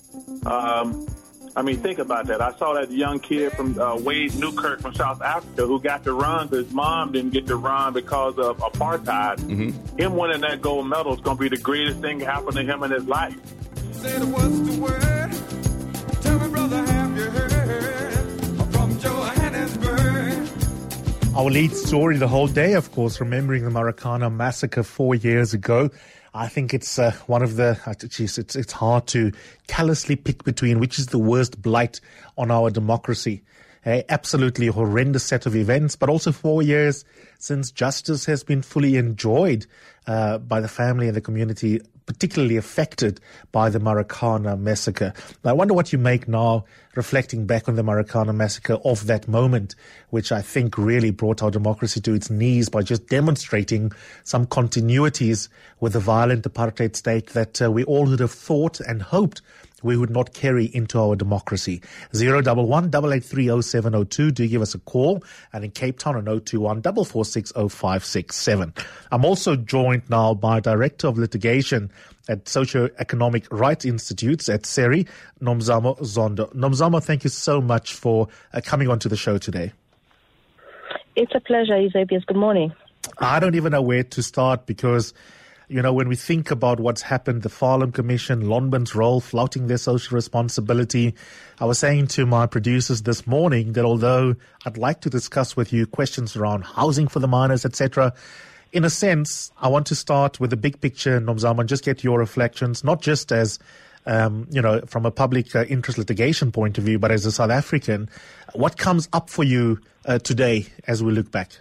I mean, think about that. I saw that young kid from Wade Newkirk from South Africa who got to run because his mom didn't get to run because of apartheid. Mm-hmm. Him winning that gold medal is going to be the greatest thing to happen to him in his life. Said, what's the word? Tell me, brother, have you heard from Johannesburg? Our lead story the whole day, of course, remembering the Maracana massacre 4 years ago. I think it's one of the, it's hard to callously pick between which is the worst blight on our democracy. Absolutely horrendous set of events, but also 4 years since justice has been fully enjoyed by the family and the community particularly affected by the Maracana massacre. I wonder what you make now, reflecting back on the Maracana massacre, of that moment, which I think really brought our democracy to its knees by just demonstrating some continuities with the violent apartheid state that we all would have thought and hoped we would not carry into our democracy. 011-883-0702. Do give us a call. And in Cape Town on 021-446-0567. I'm also joined now by Director of Litigation at Socio-Economic Rights Institutes at SERI, Nomzamo Zondo. Nomzamo, thank you so much for coming onto the show today. It's a pleasure, Eusebius. Good morning. I don't even know where to start because When we think about what's happened, the Farlam Commission, Lonban's role, flouting their social responsibility, I was saying to my producers this morning that although I'd like to discuss with you questions around housing for the miners, etc., in a sense, I want to start with the big picture, Nomzamo, and just get your reflections, not just as, from a public interest litigation point of view, but as a South African. What comes up for you today as we look back?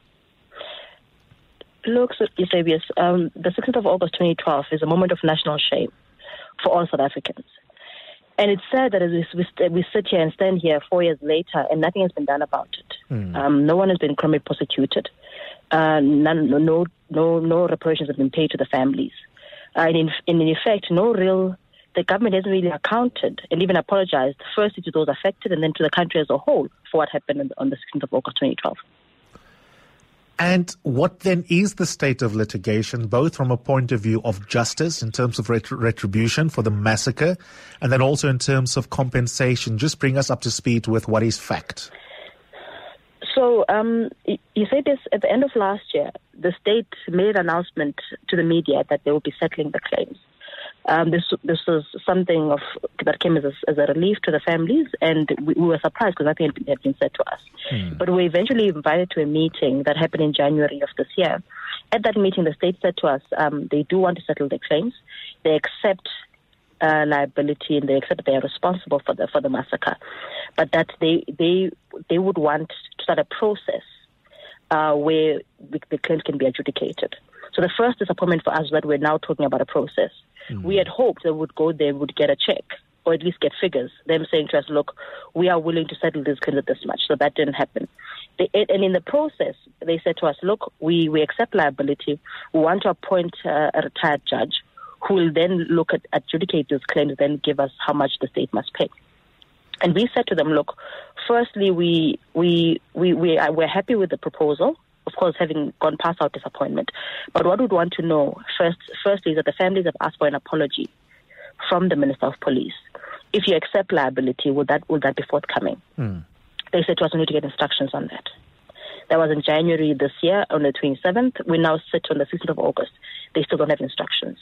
Look, Eusebius, the 16th of August 2012 is a moment of national shame for all South Africans. And it's sad that as we sit here and stand here 4 years later and nothing has been done about it. No one has been criminally prosecuted. No reparations have been paid to the families. And in effect, the government hasn't really accounted and even apologized, firstly to those affected and then to the country as a whole for what happened on the 16th of August 2012. And what then is the state of litigation, both from a point of view of justice in terms of retribution for the massacre, and then also in terms of compensation? Just bring us up to speed with what is fact. So you said this at the end of last year, the state made an announcement to the media that they will be settling the claims. This was something that came as a relief to the families, and we were surprised because nothing had been said to us. But we were eventually invited to a meeting that happened in January of this year. At that meeting, the state said to us they do want to settle their claims. They accept liability and they accept that they are responsible for the massacre, but that they would want to start a process where the claims can be adjudicated. So the first disappointment for us is that we're now talking about a process. We had hoped they would go there, would get a check, or at least get figures, them saying to us, look, we are willing to settle this claim at this much. So that didn't happen. And in the process, they said to us, look, we accept liability. We want to appoint a retired judge who will then look at adjudicate these claims, then give us how much the state must pay. And we said to them, look, firstly, we're happy with the proposal, of course, having gone past our disappointment. But what we'd want to know firstly is that the families have asked for an apology from the Minister of Police. If you accept liability, would that be forthcoming? They said to us, we need to get instructions on that. That was in January this year, on the 27th. We now sit on the 16th of August. They still don't have instructions.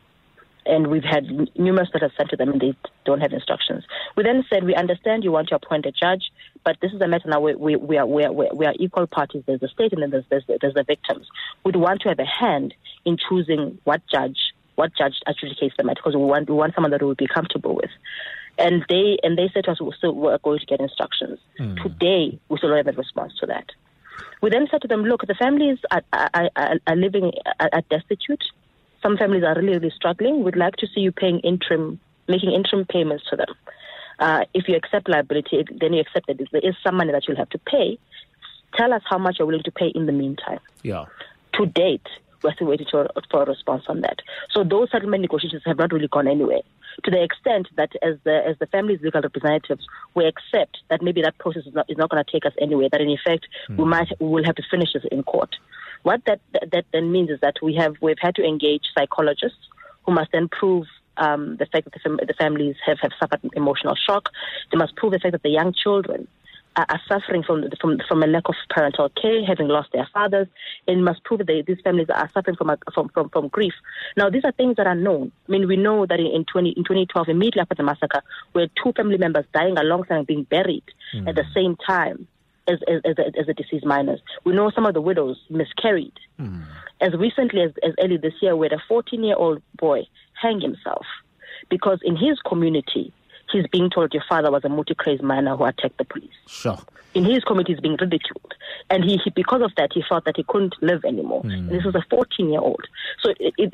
And we've had numerous letters sent to them, and they don't have instructions. We then said, we understand you want to appoint a judge, but this is a matter now where we are equal parties. There's the state, and then there's the victims. We'd want to have a hand in choosing what judge adjudicates the matter, because we want someone that we'll be comfortable with. And they said to us, we're going to get instructions. Today, we still don't have a response to that. We then said to them, look, the families are living are destitute. Some families are really, really struggling. We'd like to see you making interim payments to them. If you accept liability, then you accept that there is some money that you'll have to pay. Tell us how much you're willing to pay in the meantime. Yeah. To date, we're still waiting for a response on that. So those settlement negotiations have not really gone anywhere, to the extent that as the family's legal representatives, we accept that maybe that process is not going to take us anywhere, that in effect we will have to finish this in court. What that then means is that we've had to engage psychologists who must then prove the fact that the families have suffered emotional shock. They must prove the fact that the young children are suffering from a lack of parental care, having lost their fathers, and must prove that these families are suffering from grief. Now, these are things that are known. I mean, we know that in 2012, immediately after the massacre, we had 2 family members dying alongside and being buried at the same time as the deceased miners. We know some of the widows miscarried. As recently as early this year, we had a 14-year-old boy hang himself because in his community, he's being told your father was a multi-crazed miner who attacked the police. Sure. In his community, he's being ridiculed. And he because of that, he felt that he couldn't live anymore. And this was a 14-year-old. So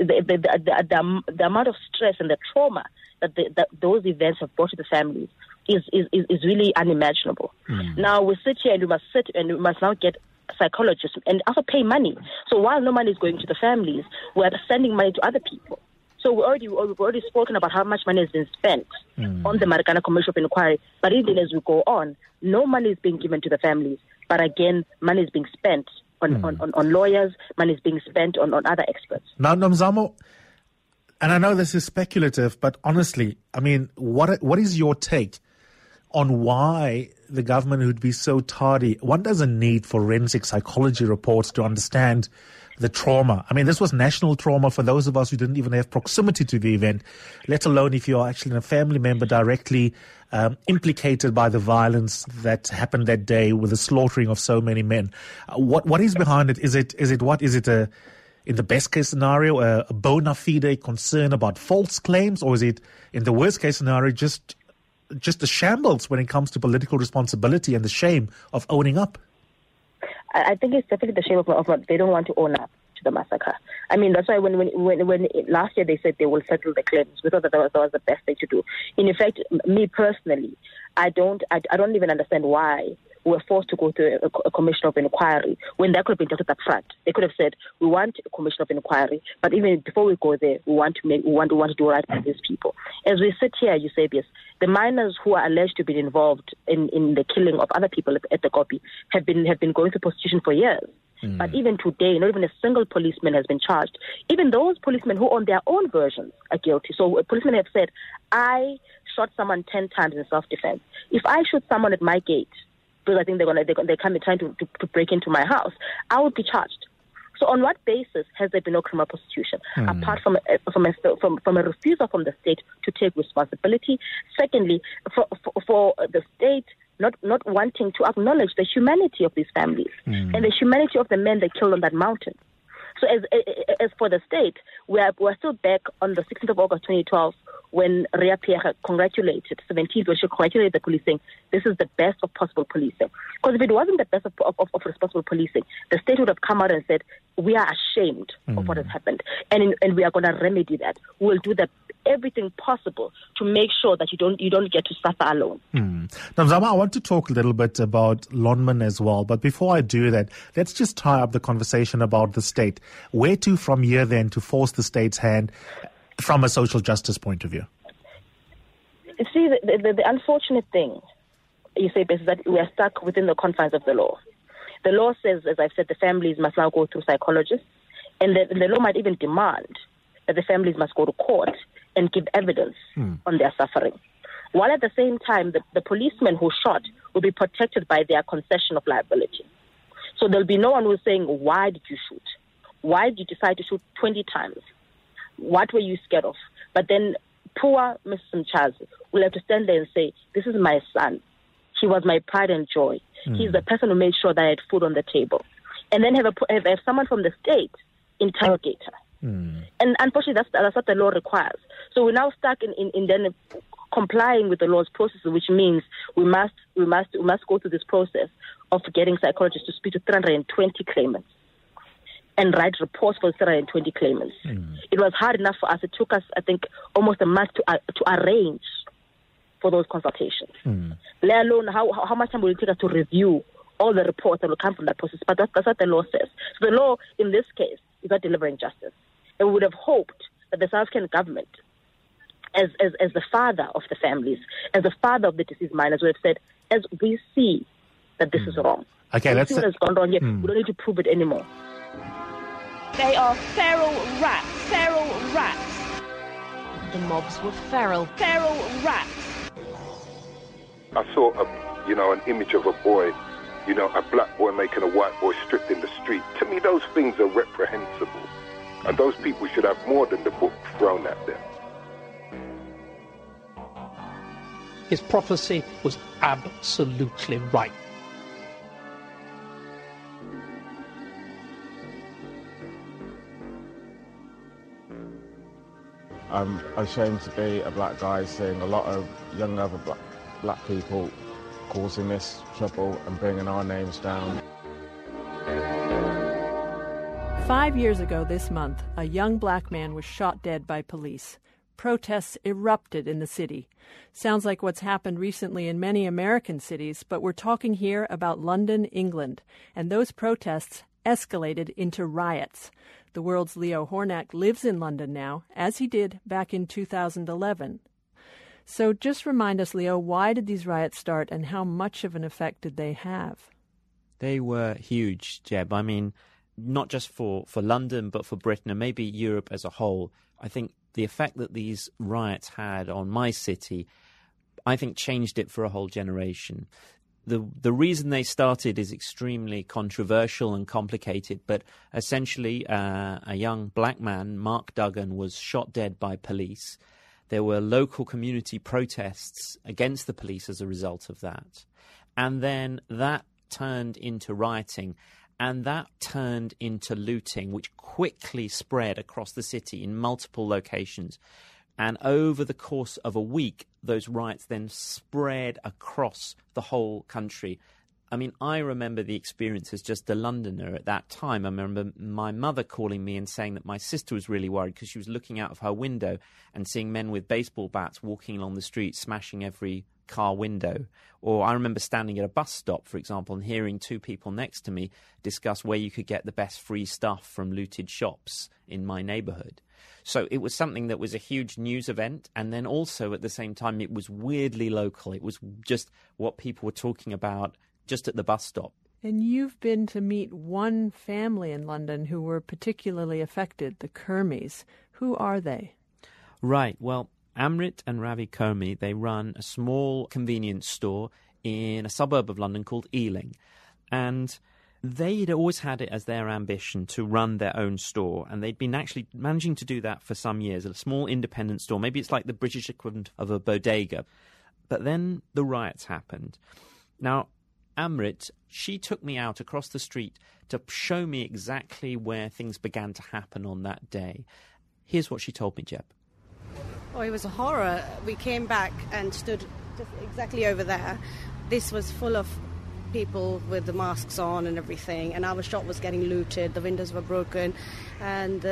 the amount of stress and the trauma that those events have brought to the families is really unimaginable. Now we sit here and we must now get psychologists and also pay money. So while no money is going to the families, we're sending money to other people. So we've already spoken about how much money has been spent on the Marikana Commission of Inquiry. But even as we go on, no money is being given to the families. But again, money is being spent on lawyers, money is being spent on other experts. Now, Nomzamo, and I know this is speculative, but honestly, I mean, what is your take on why the government would be so tardy. One doesn't need forensic psychology reports to understand the trauma. I mean, this was national trauma for those of us who didn't even have proximity to the event, let alone if you're actually a family member directly implicated by the violence that happened that day with the slaughtering of so many men. What is behind it? Is it in the best case scenario, a bona fide concern about false claims, or is it in the worst case scenario just a shambles when it comes to political responsibility and the shame of owning up? I think it's definitely the shame of they don't want to own up to the massacre. I mean, that's why when last year they said they will settle the claims, we thought that was the best thing to do. In effect, me personally, I don't even understand why we were forced to go to a commission of inquiry when that could have been dealt up front. They could have said, we want a commission of inquiry, but even before we go there, we want to do right by these people. As we sit here, Eusebius, the miners who are alleged to be involved in the killing of other people at the Gopi have been going through prostitution for years. But even today, not even a single policeman has been charged. Even those policemen who on their own versions are guilty. So policemen have said, I shot someone 10 times in self-defense. If I shoot someone at my gate, because I think they're coming trying to break into my house, I would be charged. So on what basis has there been no criminal prosecution apart from a refusal from the state to take responsibility? Secondly, for the state not wanting to acknowledge the humanity of these families and the humanity of the men they killed on that mountain. So as for the state, we're still back on the 16th of August 2012 when Ria Pierre congratulated the policing. This is the best of possible policing. Because if it wasn't the best of responsible policing, the state would have come out and said, we are ashamed of what has happened, and we are going to remedy that. We'll do everything possible to make sure that you don't get to suffer alone. Now, Zama, I want to talk a little bit about Lonmin as well. But before I do that, let's just tie up the conversation about the state. Where to from here then to force the state's hand from a social justice point of view? You see, the unfortunate thing, you say, is that we are stuck within the confines of the law. The law says, as I've said, the families must now go through psychologists, and the law might even demand that the families must go to court and give evidence on their suffering. While at the same time, the policemen who shot will be protected by their concession of liability. So there'll be no one who's saying, why did you shoot? Why did you decide to shoot 20 times? What were you scared of? But then poor Mrs. Mchazi will have to stand there and say, this is my son. He was my pride and joy. He's the person who made sure that I had food on the table. And then have someone from the state interrogate her. And unfortunately, that's what the law requires. So we're now stuck in then complying with the law's process, which means we must go through this process of getting psychologists to speak to 320 claimants and write reports for 320 claimants. It was hard enough for us. It took us, I think, almost a month to arrange for those consultations. Let alone how much time will it take us to review all the reports that will come from that process. But that's what the law says. So the law, in this case, is not delivering justice. And we would have hoped that the South African government, as the father of the families, as the father of the deceased miners, would have said, as we see that this is wrong. Okay, let's see what has gone wrong here. We don't need to prove it anymore. They are feral rats. Feral rats. The mobs were feral. Feral rats. I saw an image of a boy, a black boy making a white boy stripped in the street. To me, those things are reprehensible. And those people should have more than the book thrown at them. His prophecy was absolutely right. I'm ashamed to be a black guy seeing a lot of young other black people causing this trouble and bringing our names down. 5 years ago this month, a young black man was shot dead by police. Protests erupted in the city. Sounds like what's happened recently in many American cities, but we're talking here about London, England, and those protests escalated into riots. The World's Leo Hornak lives in London now, as he did back in 2011. So just remind us, Leo, why did these riots start and how much of an effect did they have? They were huge, Jeb. I mean, not just for London, but for Britain and maybe Europe as a whole. I think the effect that these riots had on my city, I think, changed it for a whole generation. The reason they started is extremely controversial and complicated, but essentially a young black man, Mark Duggan, was shot dead by police. There were local community protests against the police as a result of that. And then that turned into rioting, and that turned into looting, which quickly spread across the city in multiple locations. And over the course of a week, those riots then spread across the whole country. I mean, I remember the experience as just a Londoner at that time. I remember my mother calling me and saying that my sister was really worried because she was looking out of her window and seeing men with baseball bats walking along the street, smashing every car window. Or I remember standing at a bus stop, for example, and hearing two people next to me discuss where you could get the best free stuff from looted shops in my neighborhood. So it was something that was a huge news event, and then also at the same time it was weirdly local. It was just what people were talking about just at the bus stop. And you've been to meet one family in London who were particularly affected, the Kermies. Who are they? Right, well, Amrit and Ravi Kermi, they run a small convenience store in a suburb of London called Ealing. And they'd always had it as their ambition to run their own store, and they'd been actually managing to do that for some years, a small independent store. Maybe it's like the British equivalent of a bodega. But then the riots happened. Now, Amrit, she took me out across the street to show me exactly where things began to happen on that day. Here's what she told me, Jeb. Oh, it was a horror. We came back and stood just exactly over there. This was full of people with the masks on and everything, and our shop was getting looted, the windows were broken, and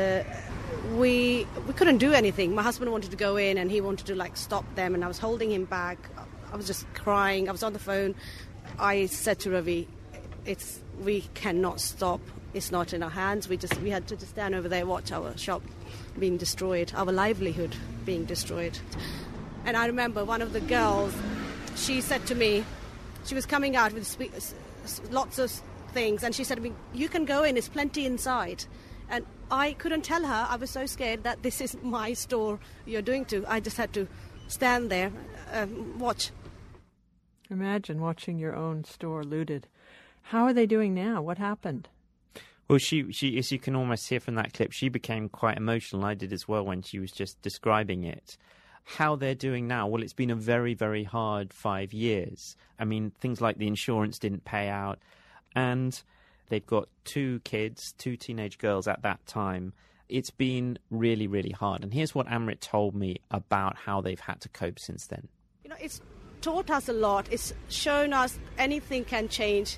we couldn't do anything. My husband wanted to go in and he wanted to stop them, and I was holding him back. I was just crying. I was on the phone. I said to Ravi, we cannot stop. It's not in our hands. We had to just stand over there, watch our shop being destroyed, our livelihood being destroyed. And I remember one of the girls, she said to me, she was coming out with lots of things, and she said to me, "You can go in, there's plenty inside." And I couldn't tell her. I was so scared that this is my store you're doing to. I just had to stand there, watch. Imagine watching your own store looted. How are they doing now? What happened? Well, she, as you can almost hear from that clip, she became quite emotional. I did as well when she was just describing it. How they're doing now? Well, it's been a very, very hard 5 years. I mean, things like the insurance didn't pay out, and they've got 2 kids, 2 teenage girls at that time. It's been really, really hard. And here's what Amrit told me about how they've had to cope since then. It's taught us a lot. It's shown us anything can change,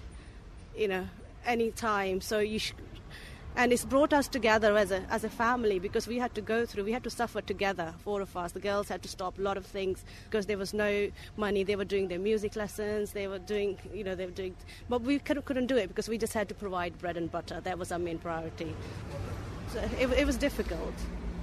any time. So and it's brought us together as a family, because we had to suffer together, 4 of us. The girls had to stop a lot of things because there was no money. They were doing their music lessons. They were doing, but we couldn't do it because we just had to provide bread and butter. That was our main priority. So it was difficult.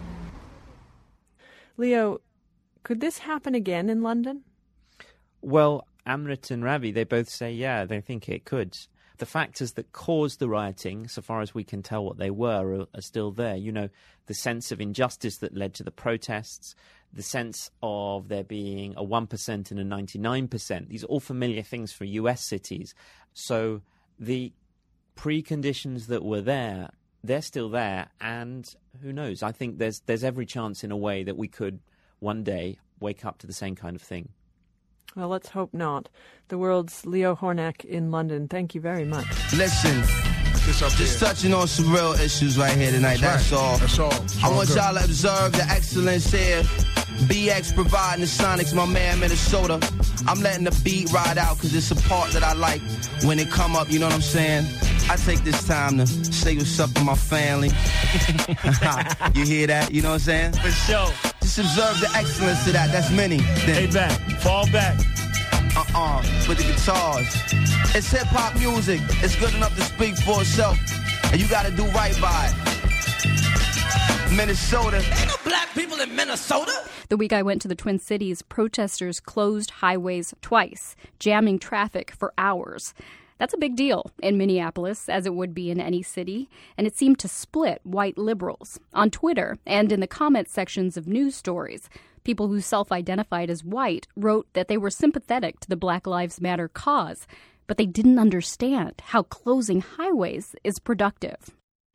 Leo, could this happen again in London? Well, Amrit and Ravi, they both say, yeah, they think it could. The factors that caused the rioting, so far as we can tell what they were, are still there. The sense of injustice that led to the protests, the sense of there being a 1% and a 99%. These are all familiar things for US cities. So the preconditions that were there, they're still there. And who knows? I think there's every chance in a way that we could one day wake up to the same kind of thing. Well, let's hope not. The World's Leo Hornak in London. Thank you very much. Listen, just touching on some real issues right here tonight. That's all. I want y'all to observe the excellence here. BX providing the Sonics, my man, Minnesota. I'm letting the beat ride out because it's a part that I like when it come up, you know what I'm saying? I take this time to say what's up to my family. You hear that? You know what I'm saying? For sure. Just observe the excellence of that. That's many. Hey, back. Fall back. With the guitars. It's hip-hop music. It's good enough to speak for itself. And you got to do right by it. Minnesota. Ain't no black people in Minnesota. The week I went to the Twin Cities, protesters closed highways twice, jamming traffic for hours. That's a big deal in Minneapolis, as it would be in any city, and it seemed to split white liberals. On Twitter and in the comment sections of news stories, People who self-identified as white wrote that they were sympathetic to the Black Lives Matter cause, but they didn't understand how closing highways is productive.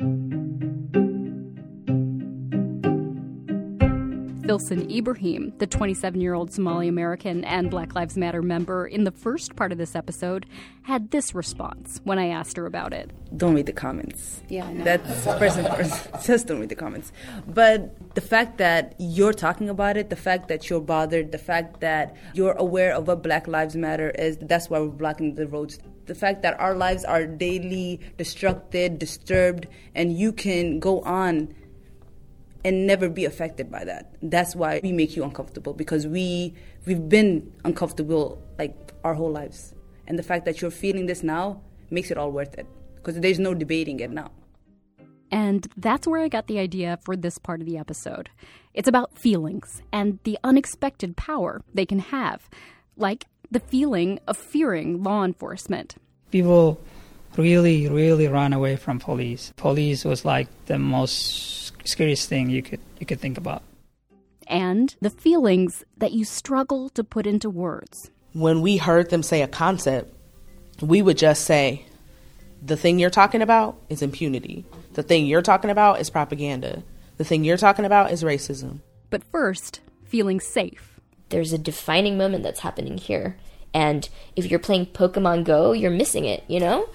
Filson Ibrahim, the 27-year-old Somali American and Black Lives Matter member in the first part of this episode, had this response when I asked her about it. Don't read the comments. Yeah, I know. That's first and foremost. Just don't read the comments. But the fact that you're talking about it, the fact that you're bothered, the fact that you're aware of what Black Lives Matter is, that's why we're blocking the roads. The fact that our lives are daily disrupted, disturbed, and you can go on and never be affected by that. That's why we make you uncomfortable, because we've been uncomfortable like our whole lives. And the fact that you're feeling this now makes it all worth it, because there's no debating it now. And that's where I got the idea for this part of the episode. It's about feelings and the unexpected power they can have, like the feeling of fearing law enforcement. People really, really ran away from police. Police was like the most scariest thing you could think about. And the feelings that you struggle to put into words. When we heard them say a concept, we would just say, the thing you're talking about is impunity. The thing you're talking about is propaganda. The thing you're talking about is racism. But first, feeling safe. There's a defining moment that's happening here. And if you're playing Pokemon Go, you're missing it, you know?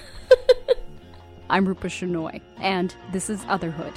I'm Rupa Shenoy, and this is Otherhood.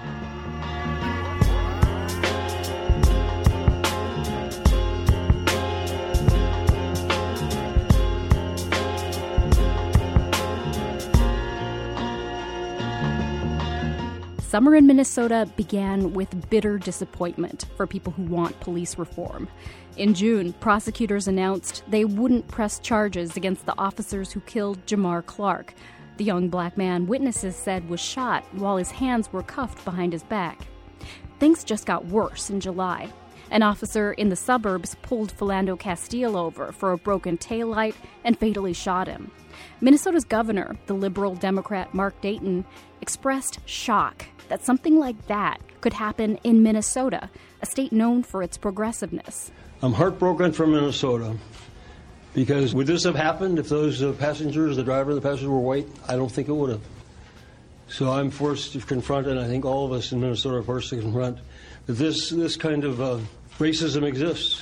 Summer in Minnesota began with bitter disappointment for people who want police reform. In June, prosecutors announced they wouldn't press charges against the officers who killed Jamar Clark, the young black man witnesses said was shot while his hands were cuffed behind his back. Things just got worse in July. An officer in the suburbs pulled Philando Castile over for a broken taillight and fatally shot him. Minnesota's governor, the liberal Democrat Mark Dayton, expressed shock that something like that could happen in Minnesota, a state known for its progressiveness. I'm heartbroken for Minnesota because would this have happened if those passengers, the driver and the passenger were white? I don't think it would have. So I'm forced to confront, and I think all of us in Minnesota are forced to confront, that this kind of racism exists.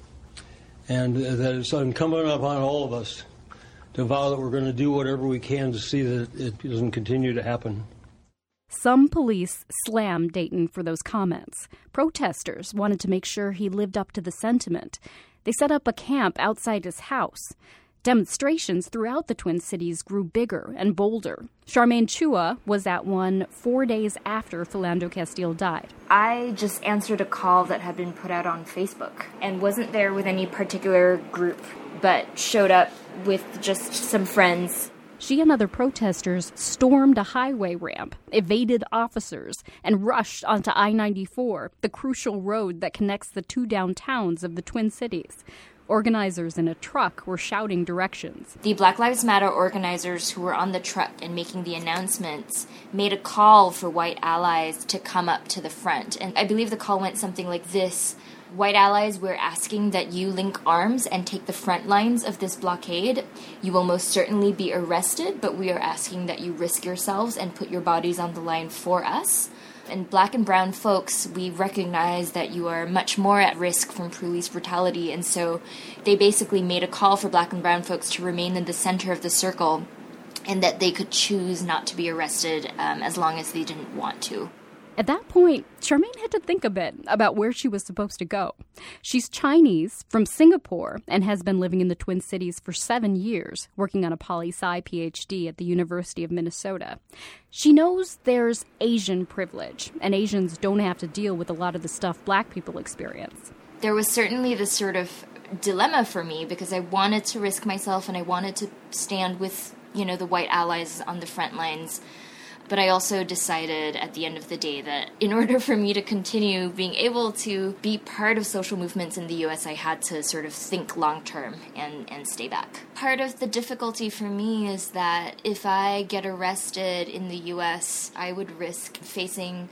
And that it's incumbent upon all of us to vow that we're going to do whatever we can to see that it doesn't continue to happen. Some police slammed Dayton for those comments. Protesters wanted to make sure he lived up to the sentiment. They set up a camp outside his house. Demonstrations throughout the Twin Cities grew bigger and bolder. Charmaine Chua was at one 4 days after Philando Castile died. I just answered a call that had been put out on Facebook and wasn't there with any particular group, but showed up with just some friends. She and other protesters stormed a highway ramp, evaded officers, and rushed onto I-94, the crucial road that connects the two downtowns of the Twin Cities. Organizers in a truck were shouting directions. The Black Lives Matter organizers who were on the truck and making the announcements made a call for white allies to come up to the front. And I believe the call went something like this: white allies, we're asking that you link arms and take the front lines of this blockade. You will most certainly be arrested, but we are asking that you risk yourselves and put your bodies on the line for us. And black and brown folks, we recognize that you are much more at risk from police brutality, and so they basically made a call for black and brown folks to remain in the center of the circle and that they could choose not to be arrested as long as they didn't want to. At that point, Charmaine had to think a bit about where she was supposed to go. She's Chinese from Singapore and has been living in the Twin Cities for 7 years, working on a poli-sci PhD at the University of Minnesota. She knows there's Asian privilege, and Asians don't have to deal with a lot of the stuff black people experience. There was certainly this sort of dilemma for me because I wanted to risk myself and I wanted to stand with, the white allies on the front lines. But I also decided at the end of the day that in order for me to continue being able to be part of social movements in the U.S., I had to sort of think long-term and stay back. Part of the difficulty for me is that if I get arrested in the U.S., I would risk facing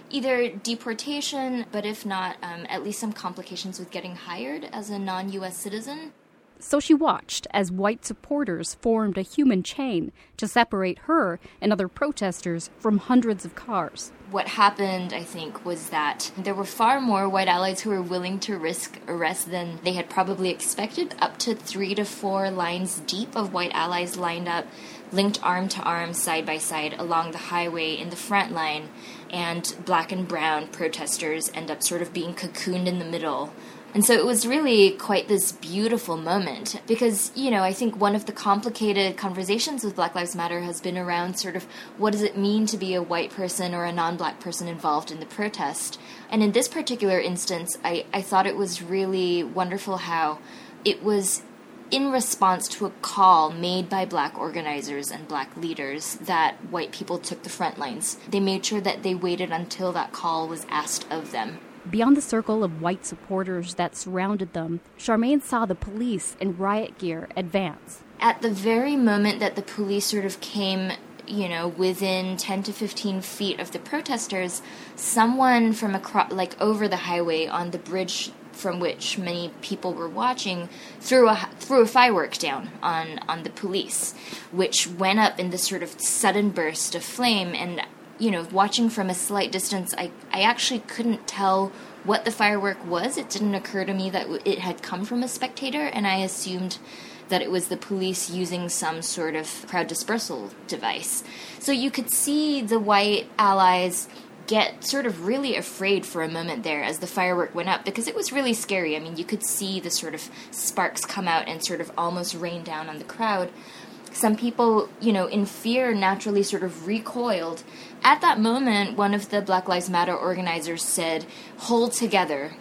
either deportation, but if not, at least some complications with getting hired as a non-U.S. citizen. So she watched as white supporters formed a human chain to separate her and other protesters from hundreds of cars. What happened, I think, was that there were far more white allies who were willing to risk arrest than they had probably expected. Up to 3 to 4 lines deep of white allies lined up, linked arm to arm, side by side, along the highway in the front line, and black and brown protesters end up sort of being cocooned in the middle. And so it was really quite this beautiful moment because, I think one of the complicated conversations with Black Lives Matter has been around sort of what does it mean to be a white person or a non-black person involved in the protest. And in this particular instance, I thought it was really wonderful how it was in response to a call made by black organizers and black leaders that white people took the front lines. They made sure that they waited until that call was asked of them. Beyond the circle of white supporters that surrounded them, Charmaine saw the police in riot gear advance. At the very moment that the police sort of came, within 10 to 15 feet of the protesters, someone from over the highway on the bridge from which many people were watching threw a firework down on the police, which went up in this sort of sudden burst of flame. And watching from a slight distance, I actually couldn't tell what the firework was. It didn't occur to me that it had come from a spectator, and I assumed that it was the police using some sort of crowd dispersal device. So you could see the white allies get sort of really afraid for a moment there as the firework went up, because it was really scary. I mean, you could see the sort of sparks come out and sort of almost rain down on the crowd. Some people, in fear, naturally sort of recoiled. At that moment, one of the Black Lives Matter organizers said, hold together,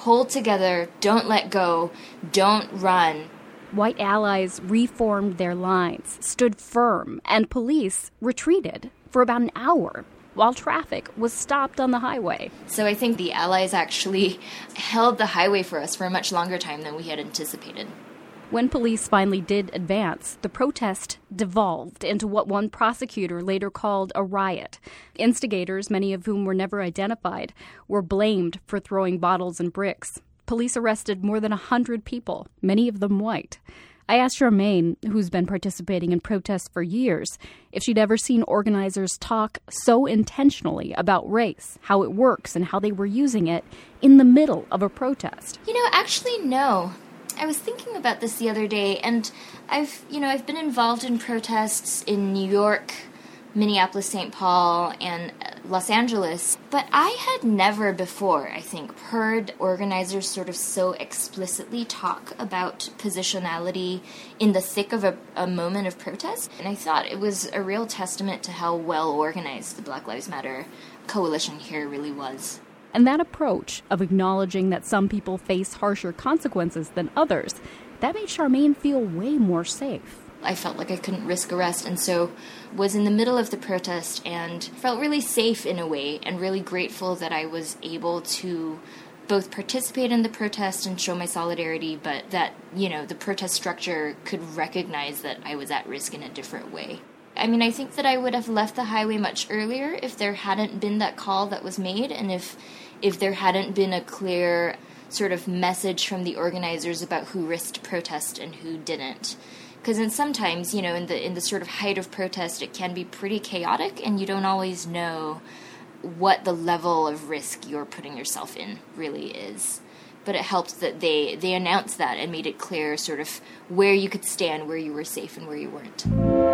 don't let go, don't run. White allies reformed their lines, stood firm, and police retreated for about an hour while traffic was stopped on the highway. So I think the allies actually held the highway for us for a much longer time than we had anticipated. When police finally did advance, the protest devolved into what one prosecutor later called a riot. Instigators, many of whom were never identified, were blamed for throwing bottles and bricks. Police arrested more than 100 people, many of them white. I asked Charmaine, who's been participating in protests for years, if she'd ever seen organizers talk so intentionally about race, how it works, and how they were using it in the middle of a protest. Actually, no. I was thinking about this the other day, and I've been involved in protests in New York, Minneapolis, St. Paul, and Los Angeles, but I had never before, I think, heard organizers sort of so explicitly talk about positionality in the thick of a moment of protest. And I thought it was a real testament to how well organized the Black Lives Matter coalition here really was. And that approach of acknowledging that some people face harsher consequences than others, that made Charmaine feel way more safe. I felt like I couldn't risk arrest, and so was in the middle of the protest and felt really safe in a way, and really grateful that I was able to both participate in the protest and show my solidarity, but that, the protest structure could recognize that I was at risk in a different way. I mean, I think that I would have left the highway much earlier if there hadn't been that call that was made, and if there hadn't been a clear sort of message from the organizers about who risked protest and who didn't. Because sometimes, in the sort of height of protest, it can be pretty chaotic, and you don't always know what the level of risk you're putting yourself in really is. But it helped that they announced that and made it clear sort of where you could stand, where you were safe, and where you weren't.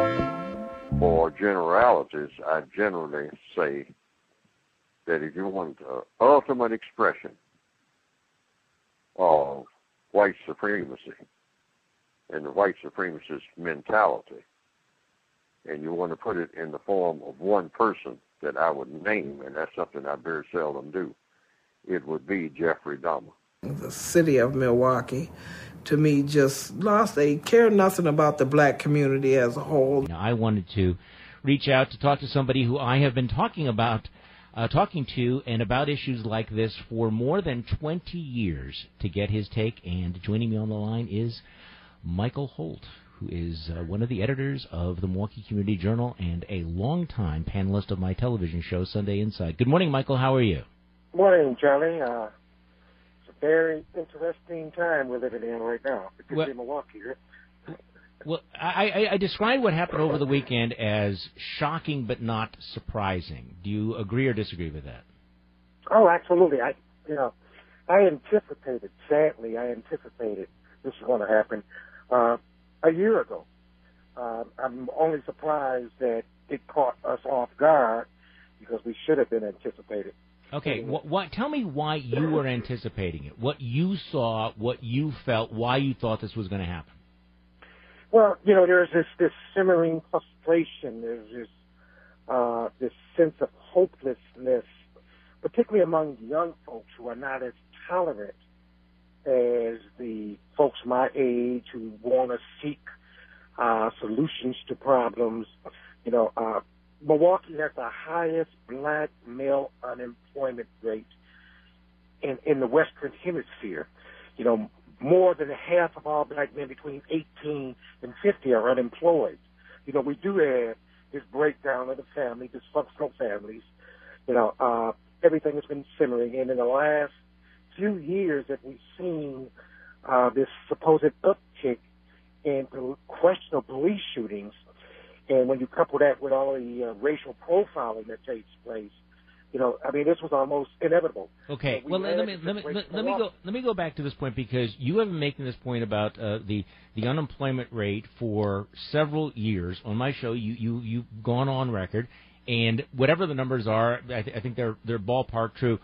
For generalities, I generally say that if you want the ultimate expression of white supremacy and the white supremacist mentality, and you want to put it in the form of one person that I would name, and that's something I very seldom do, it would be Jeffrey Dahmer. The city of Milwaukee, to me, just lost. They care nothing about the black community as a whole. I wanted to reach out to talk to somebody who I have been talking to and about issues like this for more than 20 years to get his take. And joining me on the line is Michael Holt, who is one of the editors of the Milwaukee Community Journal and a longtime panelist of my television show, Sunday Inside. Good morning, Michael. How are you? Morning, Charlie. It's a very interesting time we're living in right now, particularly in Milwaukee. Well, I described what happened over the weekend as shocking but not surprising. Do you agree or disagree with that? Oh, absolutely. I anticipated, sadly, this was going to happen a year ago. I'm only surprised that it caught us off guard because we should have been anticipated. Okay, tell me why you were anticipating it, what you saw, what you felt, why you thought this was going to happen. Well, there's this simmering frustration. There's this sense of hopelessness, particularly among young folks who are not as tolerant as the folks my age who want to seek solutions to problems. Milwaukee has the highest black male unemployment rate in the Western Hemisphere. More than half of all black men between 18 and 50 are unemployed. We do have this breakdown of the family, dysfunctional families. Everything has been simmering. And in the last few years that we've seen this supposed uptick in questionable police shootings, and when you couple that with all the racial profiling that takes place, this was almost inevitable. Okay, well, let me go back to this point because you have been making this point about the unemployment rate for several years on my show. You've gone on record, and whatever the numbers are, I think they're ballpark true.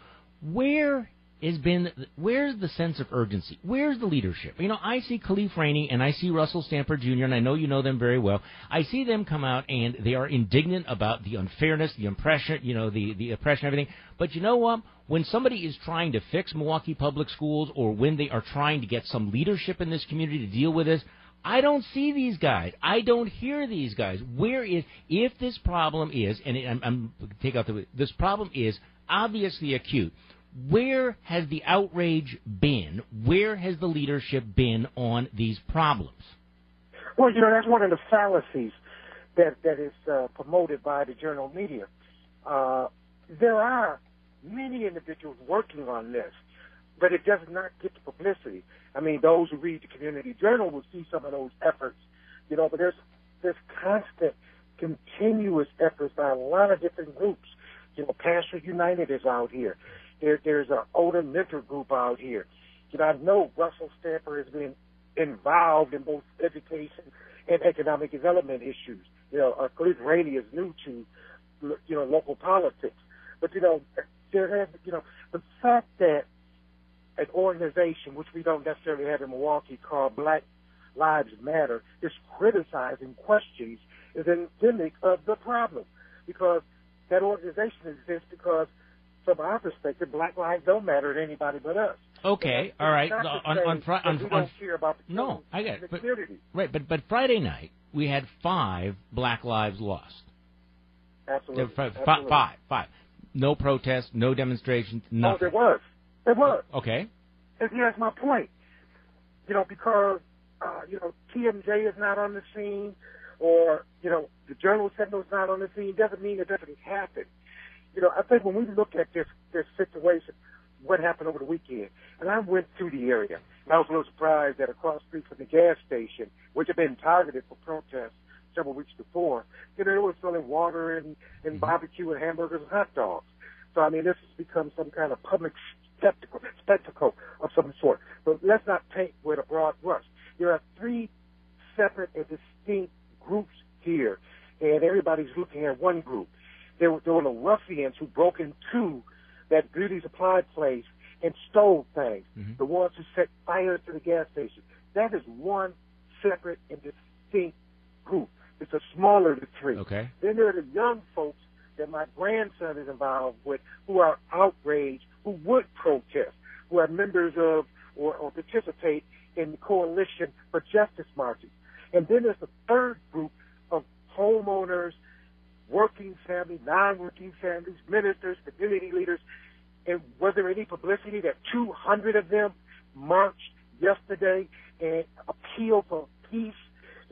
Where's the sense of urgency? Where's the leadership? I see Khalif Rainey and I see Russell Stamper Jr., and I know you know them very well. I see them come out and they are indignant about the unfairness, the oppression, the oppression, everything. But you know what? When somebody is trying to fix Milwaukee public schools or when they are trying to get some leadership in this community to deal with this, I don't see these guys. I don't hear these guys. If this problem is, and this problem is obviously acute, where has the outrage been? Where has the leadership been on these problems? Well, that's one of the fallacies that is promoted by the journal media. There are many individuals working on this, but it does not get the publicity. Those who read the Community Journal will see some of those efforts, but there's constant, continuous efforts by a lot of different groups. Pastors United is out here. There's an older mentor group out here. I know Russell Stamper has been involved in both education and economic development issues. Khalif Rainey is new to, local politics. But, there has, the fact that an organization, which we don't necessarily have in Milwaukee, called Black Lives Matter, is criticizing questions is endemic of the problem. Because that organization exists because, from our perspective, black lives don't matter to anybody but us. Okay, all right. We don't care about the no, I get it. community. Right, but Friday night we had 5 black lives lost. Absolutely. Five. No protests, no demonstrations, nothing. Oh, there was. Okay. And here's my point. Because TMJ is not on the scene, or the Journal Sentinel is not on the scene, doesn't mean it doesn't happen. I think when we look at this situation, what happened over the weekend, and I went through the area, and I was a little surprised that across the street from the gas station, which had been targeted for protests several weeks before, they were selling water and barbecue and hamburgers and hot dogs. So, this has become some kind of public spectacle of some sort. But let's not paint with a broad brush. There are 3 separate and distinct groups here, and everybody's looking at one group. There were the ruffians who broke into that beauty supply place and stole things, the ones who set fire to the gas station. That is one separate and distinct group. It's a smaller of the 3. Okay. Then there are the young folks that my grandson is involved with who are outraged, who would protest, who are members of or participate in the Coalition for Justice marches. And then there's a third group of homeowners, working families, non-working families, ministers, community leaders, and was there any publicity that 200 of them marched yesterday and appealed for peace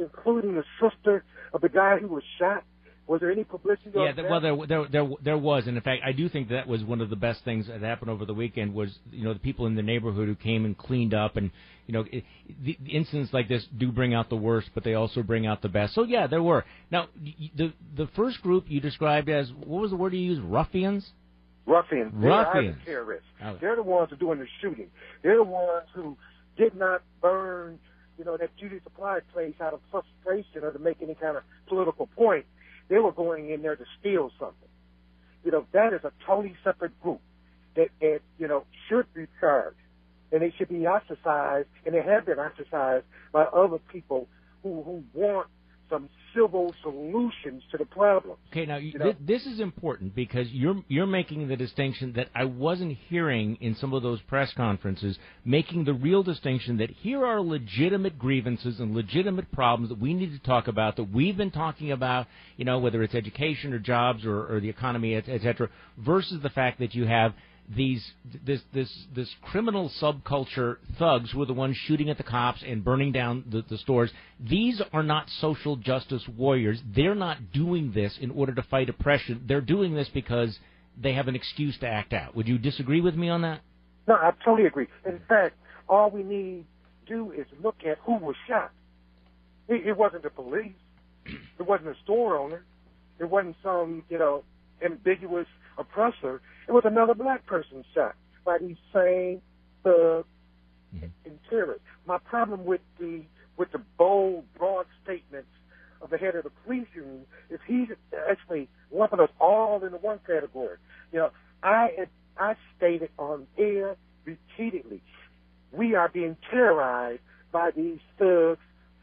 including the sister of the guy who was shot? Was there any publicity on that? Well, there was, and in fact, I do think that was one of the best things that happened over the weekend. Was the people in the neighborhood who came and cleaned up, and the incidents like this do bring out the worst, but they also bring out the best. So yeah, there were. Now, the first group you described as, what was the word you used? Ruffians. Ruffians. Ruffians. They're the terrorists. Okay. They're the ones who are doing the shooting. They're the ones who did not burn, that duty supply place out of frustration or to make any kind of political point. They were going in there to steal something. That is a totally separate group that should be charged. And they should be ostracized, and they have been ostracized by other people who want some civil solutions to the problem. Okay, now this is important because you're making the distinction that I wasn't hearing in some of those press conferences, making the real distinction that here are legitimate grievances and legitimate problems that we need to talk about, that we've been talking about, whether it's education or jobs or the economy, et cetera, versus the fact that you have this criminal subculture thugs who are the ones shooting at the cops and burning down the stores. These are not social justice warriors. They're not doing this in order to fight oppression. They're doing this because they have an excuse to act out. Would you disagree with me on that? No, I totally agree. In fact, all we need to do is look at who was shot. It wasn't the police. It wasn't a store owner. It wasn't some, ambiguous oppressor. It was another black person shot by these same thugs and terrorists. My problem with the bold, broad statements of the head of the police union is he's actually lumping us all into one category. I stated on air repeatedly, we are being terrorized by these thugs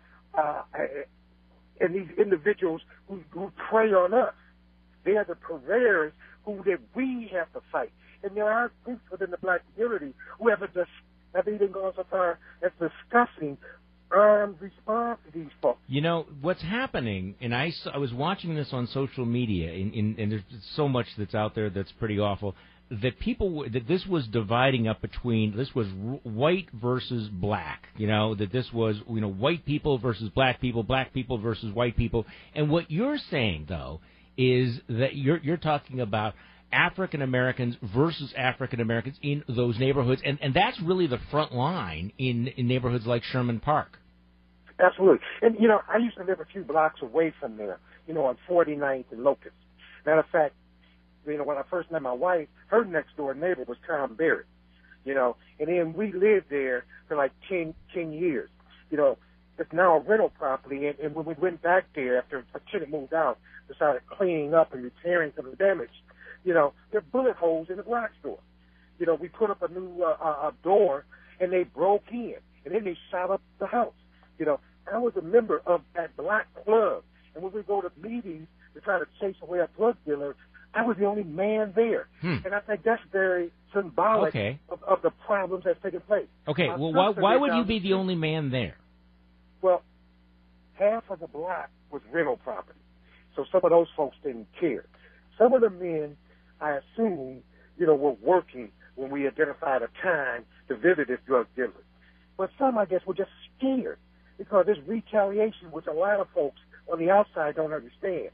and these individuals who prey on us. They are the purveyors that we have to fight. And there are groups within the black community who have even gone so far as discussing armed response to these folks. What's happening, and I was watching this on social media, and there's so much that's out there that's pretty awful, that this was dividing up between, this was white versus black, that this was, white people versus black people versus white people. And what you're saying, though, is that you're talking about African Americans versus African Americans in those neighborhoods, and that's really the front line in neighborhoods like Sherman Park. Absolutely. And, I used to live a few blocks away from there, on 49th and Locust. Matter of fact, when I first met my wife, her next-door neighbor was Tom Barrett, and then we lived there for like 10 years. It's now a rental property, and when we went back there after a tenant moved out, decided cleaning up and repairing some of the damage, there are bullet holes in the garage door. We put up a new door, and they broke in, and then they shot up the house. I was a member of that black club, and when we go to meetings to try to chase away a drug dealer, I was the only man there. And I think that's very symbolic of the problems that's taking place. Okay, well, why would you be the only man there? Well, half of the block was rental property, so some of those folks didn't care. Some of the men, I assume, were working when we identified a time to visit this drug dealer. But some, I guess, were just scared because this retaliation, which a lot of folks on the outside don't understand.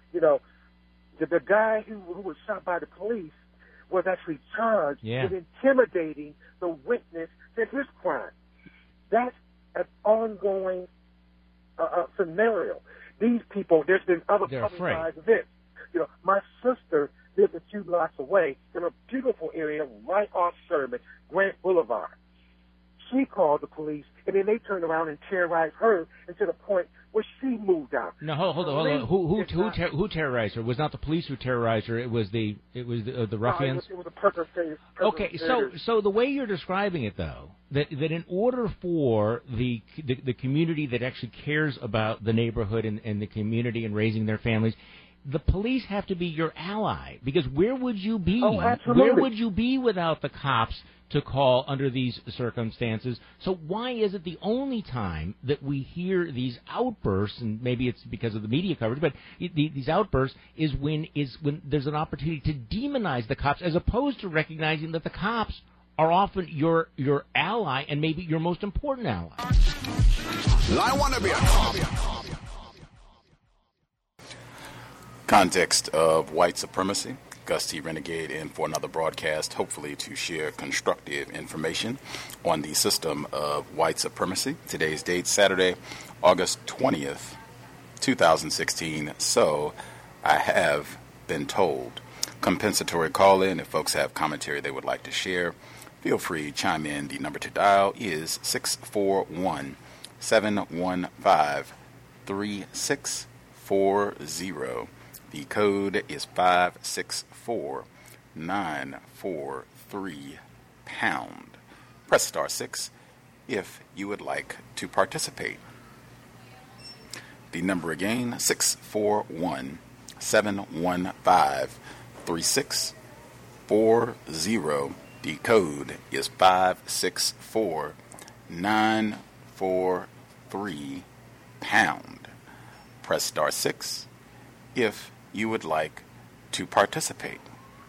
The guy who was shot by the police was actually charged with intimidating the witness to his crime. That's an ongoing scenario. These people, there's been other publicized events. My sister lived a few blocks away in a beautiful area right off Sherman, Grant Boulevard. She called the police, and then they turned around and terrorized her, and to the point where she moved out. No, hold on. Who terrorized her? It was not the police who terrorized her. It was the ruffians. It was a perpetrator. Okay, so the way you're describing it, though, that in order for the community that actually cares about the neighborhood and the community and raising their families, the police have to be your ally, because where would you be? Oh, absolutely. Where would you be without the cops to call under these circumstances? So why is it the only time that we hear these outbursts, and maybe it's because of the media coverage, but these outbursts is when there's an opportunity to demonize the cops as opposed to recognizing that the cops are often your ally and maybe your most important ally. I want to be a cop. Context of white supremacy. Gus T. Renegade in for another broadcast, hopefully to share constructive information on the system of white supremacy. Today's date, Saturday, August 20th, 2016. So I have been told. Compensatory call-in. If folks have commentary they would like to share, feel free to chime in. The number to dial is 641-715-3640. The code is 564943 pound. Press star 6 if you would like to participate. The number again, 641-715-3640. The code is 564943 pound. Press star 6 if you would like to participate.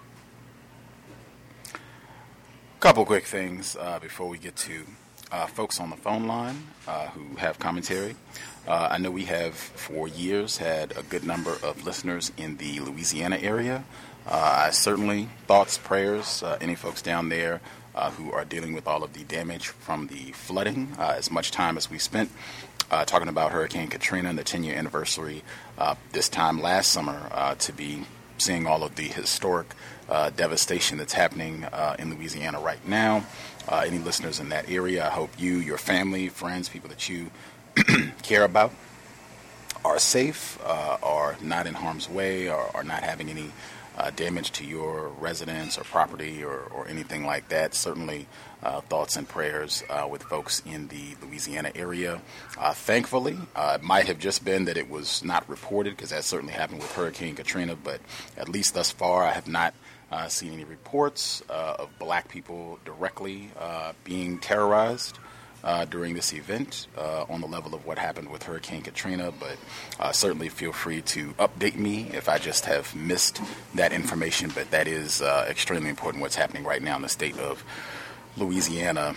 Couple quick things before we get to folks on the phone line who have commentary. I know we have for years had a good number of listeners in the Louisiana area. I certainly, thoughts, prayers, any folks down there who are dealing with all of the damage from the flooding. As much time as we spent talking about Hurricane Katrina and the 10-year anniversary this time last summer, to be seeing all of the historic devastation that's happening in Louisiana right now. Any listeners in that area, I hope you, your family, friends, people that you care about are safe, are not in harm's way, or are not having any damage to your residence or property or anything like that. Certainly thoughts and prayers with folks in the Louisiana area. Thankfully, it might have just been that it was not reported, because that certainly happened with Hurricane Katrina, but at least thus far I have not seen any reports of black people directly being terrorized during this event on the level of what happened with Hurricane Katrina, but certainly feel free to update me if I just have missed that information. But that is extremely important, what's happening right now in the state of Louisiana.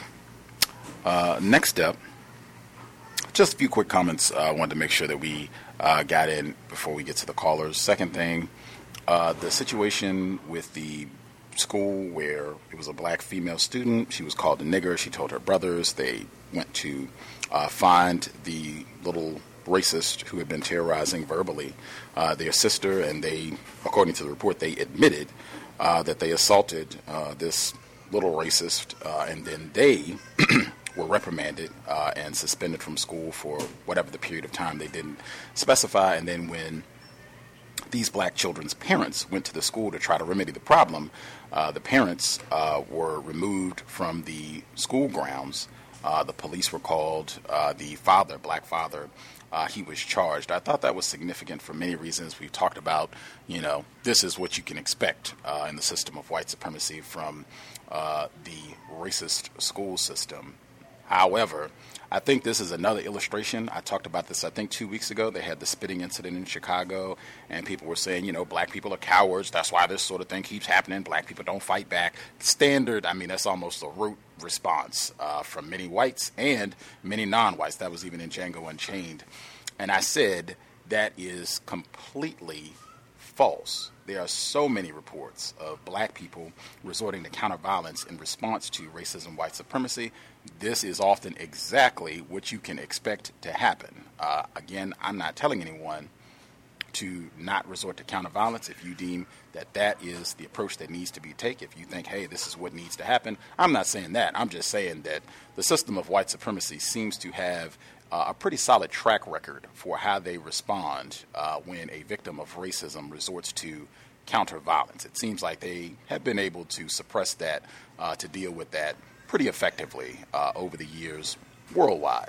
Next up, just a few quick comments I wanted to make sure that we got in before we get to the callers. Second thing, the situation with the school where it was a black female student. She was called a nigger. She told her brothers. They went to find the little racist who had been terrorizing verbally their sister, and they, according to the report, they admitted that they assaulted this little racist, and then they were reprimanded and suspended from school for whatever the period of time they didn't specify. And then when these black children's parents went to the school to try to remedy the problem, the parents were removed from the school grounds. The police were called. The father, black father, he was charged. I thought that was significant for many reasons. We've talked about, this is what you can expect in the system of white supremacy from the racist school system. However, I think this is another illustration. I talked about this, I think, 2 weeks ago. They had the spitting incident in Chicago, and people were saying, black people are cowards. That's why this sort of thing keeps happening. Black people don't fight back. Standard, that's almost a root response from many whites and many non-whites. That was even in Django Unchained. And I said that is completely false. There are so many reports of black people resorting to counter-violence in response to racism, white supremacy. This is often exactly what you can expect to happen. Again, I'm not telling anyone to not resort to counter-violence. If you deem that that is the approach that needs to be taken, if you think, hey, this is what needs to happen, I'm not saying that. I'm just saying that the system of white supremacy seems to have a pretty solid track record for how they respond when a victim of racism resorts to counter-violence. It seems like they have been able to suppress that, to deal with that pretty effectively over the years worldwide.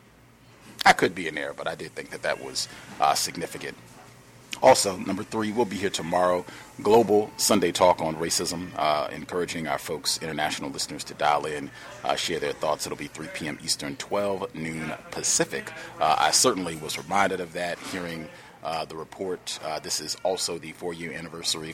I could be in error, but I did think that that was significant. Also, number 3, we'll be here tomorrow, Global Sunday Talk on Racism, encouraging our folks, international listeners, to dial in, share their thoughts. It'll be 3 p.m. Eastern, 12 noon Pacific. I certainly was reminded of that, hearing the report. This is also the 5-year anniversary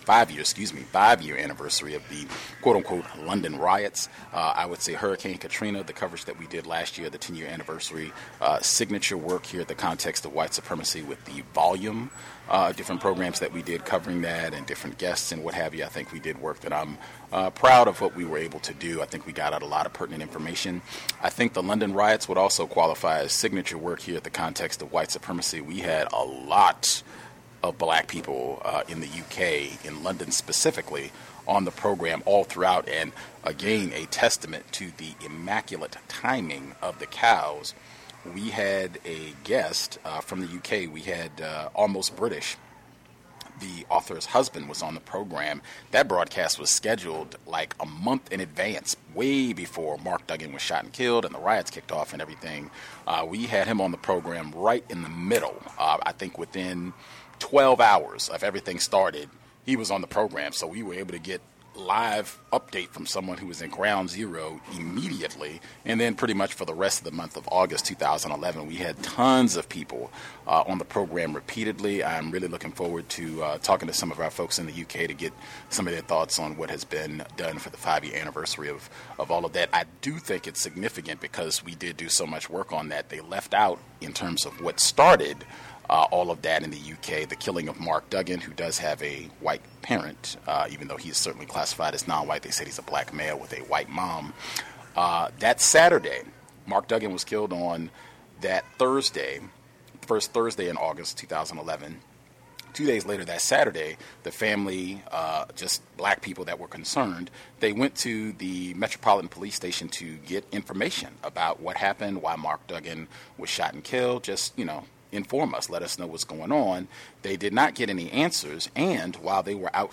of the quote-unquote London riots. I would say Hurricane Katrina, the coverage that we did last year, the 10-year anniversary, signature work here at the Context of White Supremacy with the volume different programs that we did covering that and different guests and what have you. I think we did work that I'm proud of what we were able to do. I think we got out a lot of pertinent information. I think the London riots would also qualify as signature work here at the Context of White Supremacy. We had a lot of black people in the UK, in London specifically, on the program all throughout, and again, a testament to the immaculate timing of the cows. We had a guest from the UK. We had Almost British. The author's husband was on the program. That broadcast was scheduled like a month in advance, way before Mark Duggan was shot and killed and the riots kicked off and everything. We had him on the program right in the middle. I think within 12 hours of everything started, he was on the program. So we were able to get live update from someone who was in ground zero immediately. And then pretty much for the rest of the month of August 2011, we had tons of people on the program repeatedly. I'm really looking forward to talking to some of our folks in the UK to get some of their thoughts on what has been done for the 5-year anniversary of all of that. I do think it's significant because we did do so much work on that. They left out, in terms of what started all of that in the UK, the killing of Mark Duggan, who does have a white parent, even though he is certainly classified as non-white. They said he's a black male with a white mom. That Saturday, Mark Duggan was killed on that Thursday, first Thursday in August 2011. 2 days later, that Saturday, the family, just black people that were concerned, they went to the Metropolitan Police Station to get information about what happened, why Mark Duggan was shot and killed, just, inform us, let us know what's going on. They did not get any answers, and while they were out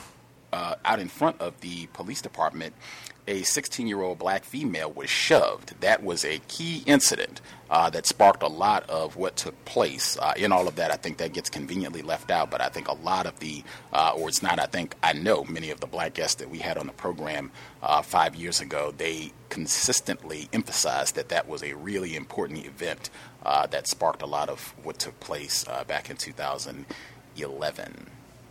in front of the police department, a 16-year-old black female was shoved. That was a key incident that sparked a lot of what took place. In all of that, I think that gets conveniently left out, but I think a lot of the, I know many of the black guests that we had on the program 5 years ago, they consistently emphasized that was a really important event that sparked a lot of what took place back in 2011.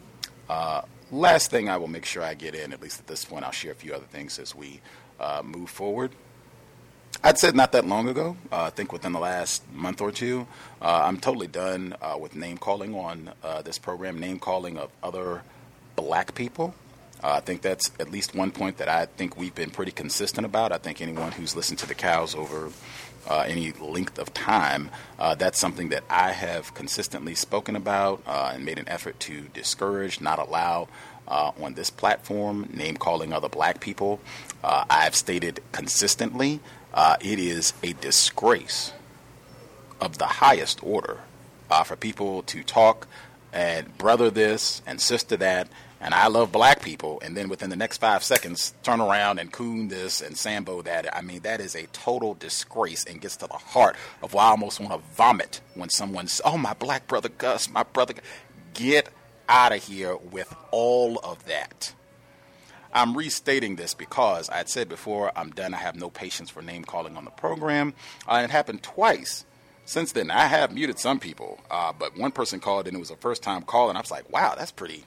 Last thing I will make sure I get in, at least at this point, I'll share a few other things as we move forward. I'd said not that long ago, I think within the last month or two, I'm totally done with name-calling on this program, name-calling of other black people. I think that's at least one point that I think we've been pretty consistent about. I think anyone who's listened to the cows over any length of time, that's something that I have consistently spoken about and made an effort to discourage, not allow on this platform, name-calling other black people. I've stated consistently it is a disgrace of the highest order for people to talk and brother this and sister that, and I love black people, and then within the next 5 seconds, turn around and coon this and sambo that. I mean, that is a total disgrace and gets to the heart of why I almost want to vomit when someone says, oh, my black brother Gus, my brother. Get out of here with all of that. I'm restating this because I had said before, I'm done. I have no patience for name calling on the program. It happened twice. Since then, I have muted some people, but one person called and it was a first-time call, and I was like, wow, that's pretty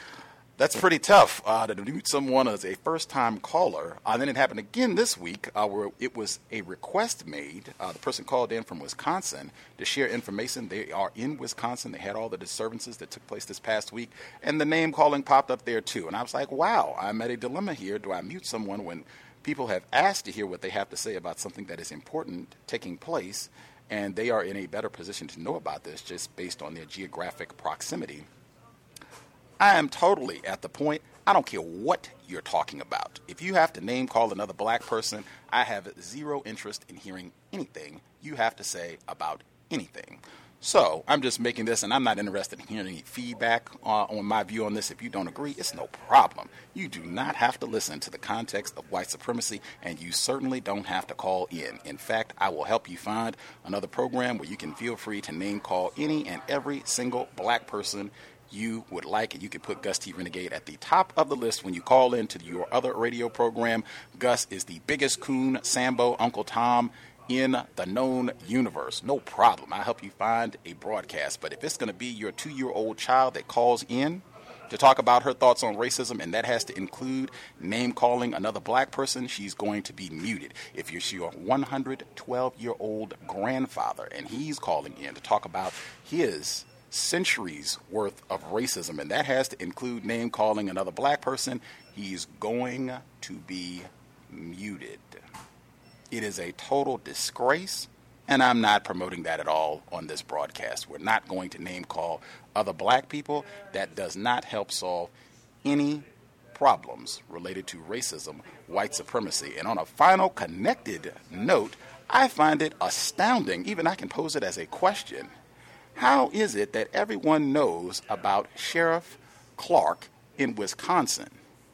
tough to mute someone as a first-time caller. Then it happened again this week where it was a request made. The person called in from Wisconsin to share information. They are in Wisconsin. They had all the disturbances that took place this past week, and the name calling popped up there too. And I was like, wow, I'm at a dilemma here. Do I mute someone when people have asked to hear what they have to say about something that is important taking place, and they are in a better position to know about this just based on their geographic proximity? I am totally at the point, I don't care what you're talking about. If you have to name call another black person, I have zero interest in hearing anything you have to say about anything. So I'm just making this, and I'm not interested in hearing any feedback on my view on this. If you don't agree, it's no problem. You do not have to listen to the Context of White Supremacy, and you certainly don't have to call in. In fact, I will help you find another program where you can feel free to name call any and every single black person you would like, and you can put Gus T. Renegade at the top of the list when you call in to your other radio program. Gus is the biggest coon, Sambo, Uncle Tom, in the known universe. No problem. I'll help you find a broadcast. But if it's going to be your 2-year-old child that calls in to talk about her thoughts on racism, and that has to include name-calling another black person, she's going to be muted. If you're your 112-year-old grandfather and he's calling in to talk about his centuries worth of racism, and that has to include name-calling another black person, he's going to be muted. It is a total disgrace, and I'm not promoting that at all on this broadcast. We're not going to name call other black people. That does not help solve any problems related to racism, white supremacy. And on a final connected note, I find it astounding, even I can pose it as a question. How is it that everyone knows about Sheriff Clarke in Wisconsin?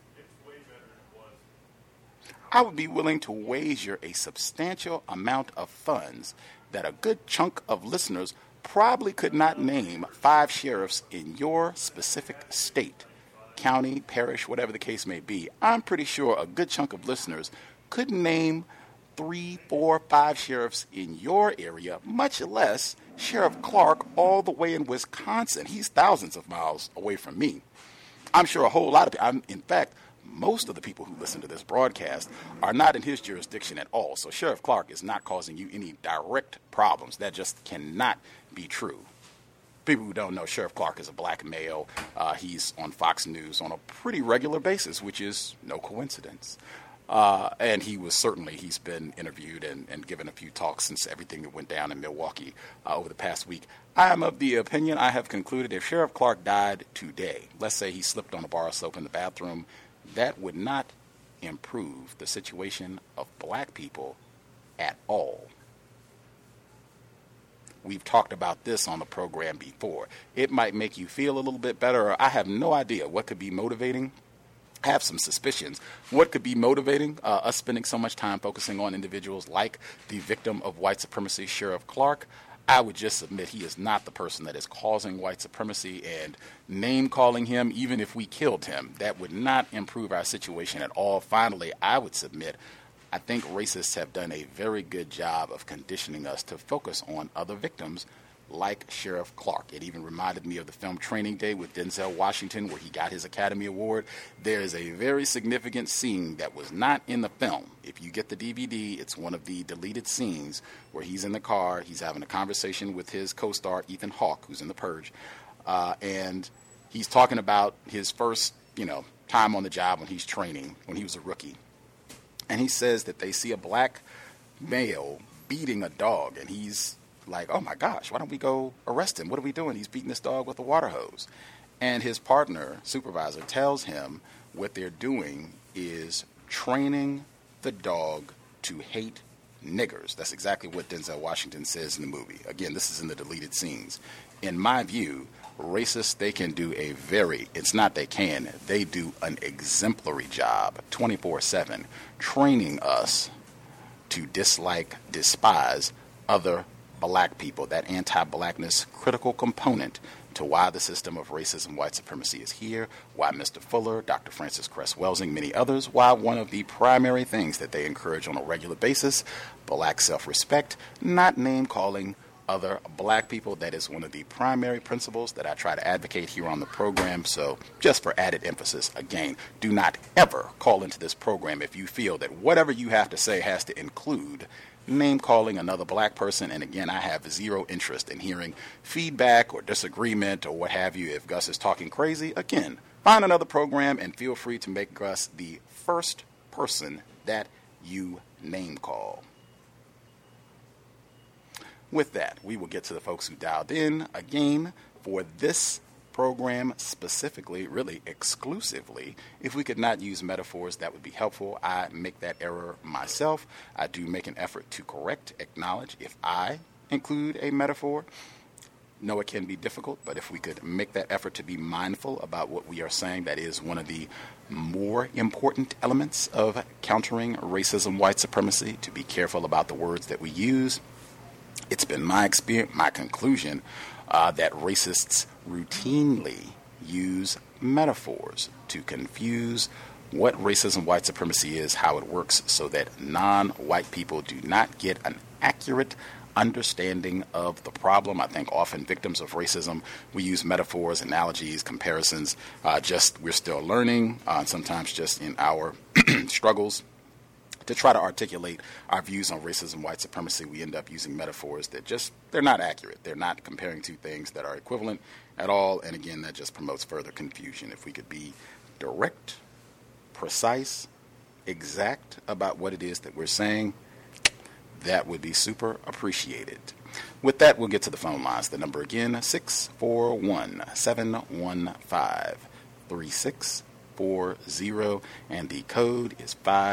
I would be willing to wager a substantial amount of funds that a good chunk of listeners probably could not name 5 sheriffs in your specific state, county, parish, whatever the case may be. I'm pretty sure a good chunk of listeners could name 3, 4, 5 sheriffs in your area, much less Sheriff Clarke all the way in Wisconsin. He's thousands of miles away from me. I'm sure a whole lot of people, in fact, most of the people who listen to this broadcast are not in his jurisdiction at all. So Sheriff Clarke is not causing you any direct problems. That just cannot be true. People who don't know, Sheriff Clarke is a black male. He's on Fox News on a pretty regular basis, which is no coincidence. And he's been interviewed and given a few talks since everything that went down in Milwaukee over the past week. I am of the opinion, I have concluded, if Sheriff Clarke died today, let's say he slipped on a bar of soap in the bathroom, that would not improve the situation of black people at all. We've talked about this on the program before. It might make you feel a little bit better, or I have no idea what could be motivating. I have some suspicions. What could be motivating us spending so much time focusing on individuals like the victim of white supremacy, Sheriff Clarke? I would just submit he is not the person that is causing white supremacy, and name-calling him, even if we killed him, that would not improve our situation at all. Finally, I would submit I think racists have done a very good job of conditioning us to focus on other victims like Sheriff Clarke. It even reminded me of the film Training Day with Denzel Washington, where he got his Academy Award. There is a very significant scene that was not in the film. If you get the DVD, it's one of the deleted scenes where he's in the car, he's having a conversation with his co-star Ethan Hawke, who's in The Purge, and he's talking about his first, time on the job when he's training, when he was a rookie. And he says that they see a black male beating a dog, and he's like, oh my gosh, why don't we go arrest him? What are we doing? He's beating this dog with a water hose. And his partner, supervisor, tells him what they're doing is training the dog to hate niggers. That's exactly what Denzel Washington says in the movie. Again, this is in the deleted scenes. In my view, racists, they do an exemplary job 24/7 training us to dislike, despise other black people, that anti-blackness critical component to why the system of racism, white supremacy is here, why Mr. Fuller, Dr. Francis Cress Welsing, many others, why one of the primary things that they encourage on a regular basis, black self-respect, not name-calling other black people. That is one of the primary principles that I try to advocate here on the program. So just for added emphasis, again, do not ever call into this program if you feel that whatever you have to say has to include name-calling another black person. And again, I have zero interest in hearing feedback or disagreement or what have you. If Gus is talking crazy, again, find another program and feel free to make Gus the first person that you name-call. With that, we will get to the folks who dialed in. Again, for this program specifically, really exclusively, if we could not use metaphors, that would be helpful. I make that error myself. I do make an effort to acknowledge if I include a metaphor. No, it can be difficult, but if we could make that effort to be mindful about what we are saying, that is one of the more important elements of countering racism, white supremacy, to be careful about the words that we use. It's been my experience, my conclusion, that racists routinely use metaphors to confuse what racism, white supremacy is, how it works, so that non-white people do not get an accurate understanding of the problem. I think often victims of racism, we use metaphors, analogies, comparisons, we're still learning, sometimes just in our struggles to try to articulate our views on racism, white supremacy. We end up using metaphors that they're not accurate. They're not comparing two things that are equivalent at all. And again, that just promotes further confusion. If we could be direct, precise, exact about what it is that we're saying, that would be super appreciated. With that, we'll get to the phone lines. The number again, 641-715-3640, and the code is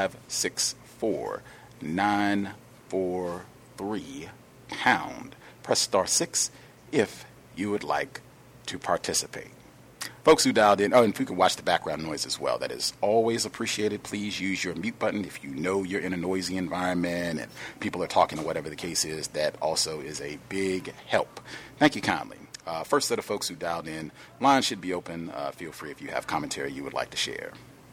564-943#. Press star 6 if you would like to participate. Folks who dialed in, and if you can watch the background noise as well, that is always appreciated. Please use your mute button if you know you're in a noisy environment and people are talking or whatever the case is. That also is a big help. Thank you kindly. First set of folks who dialed in, line should be open. Feel free if you have commentary you would like to share.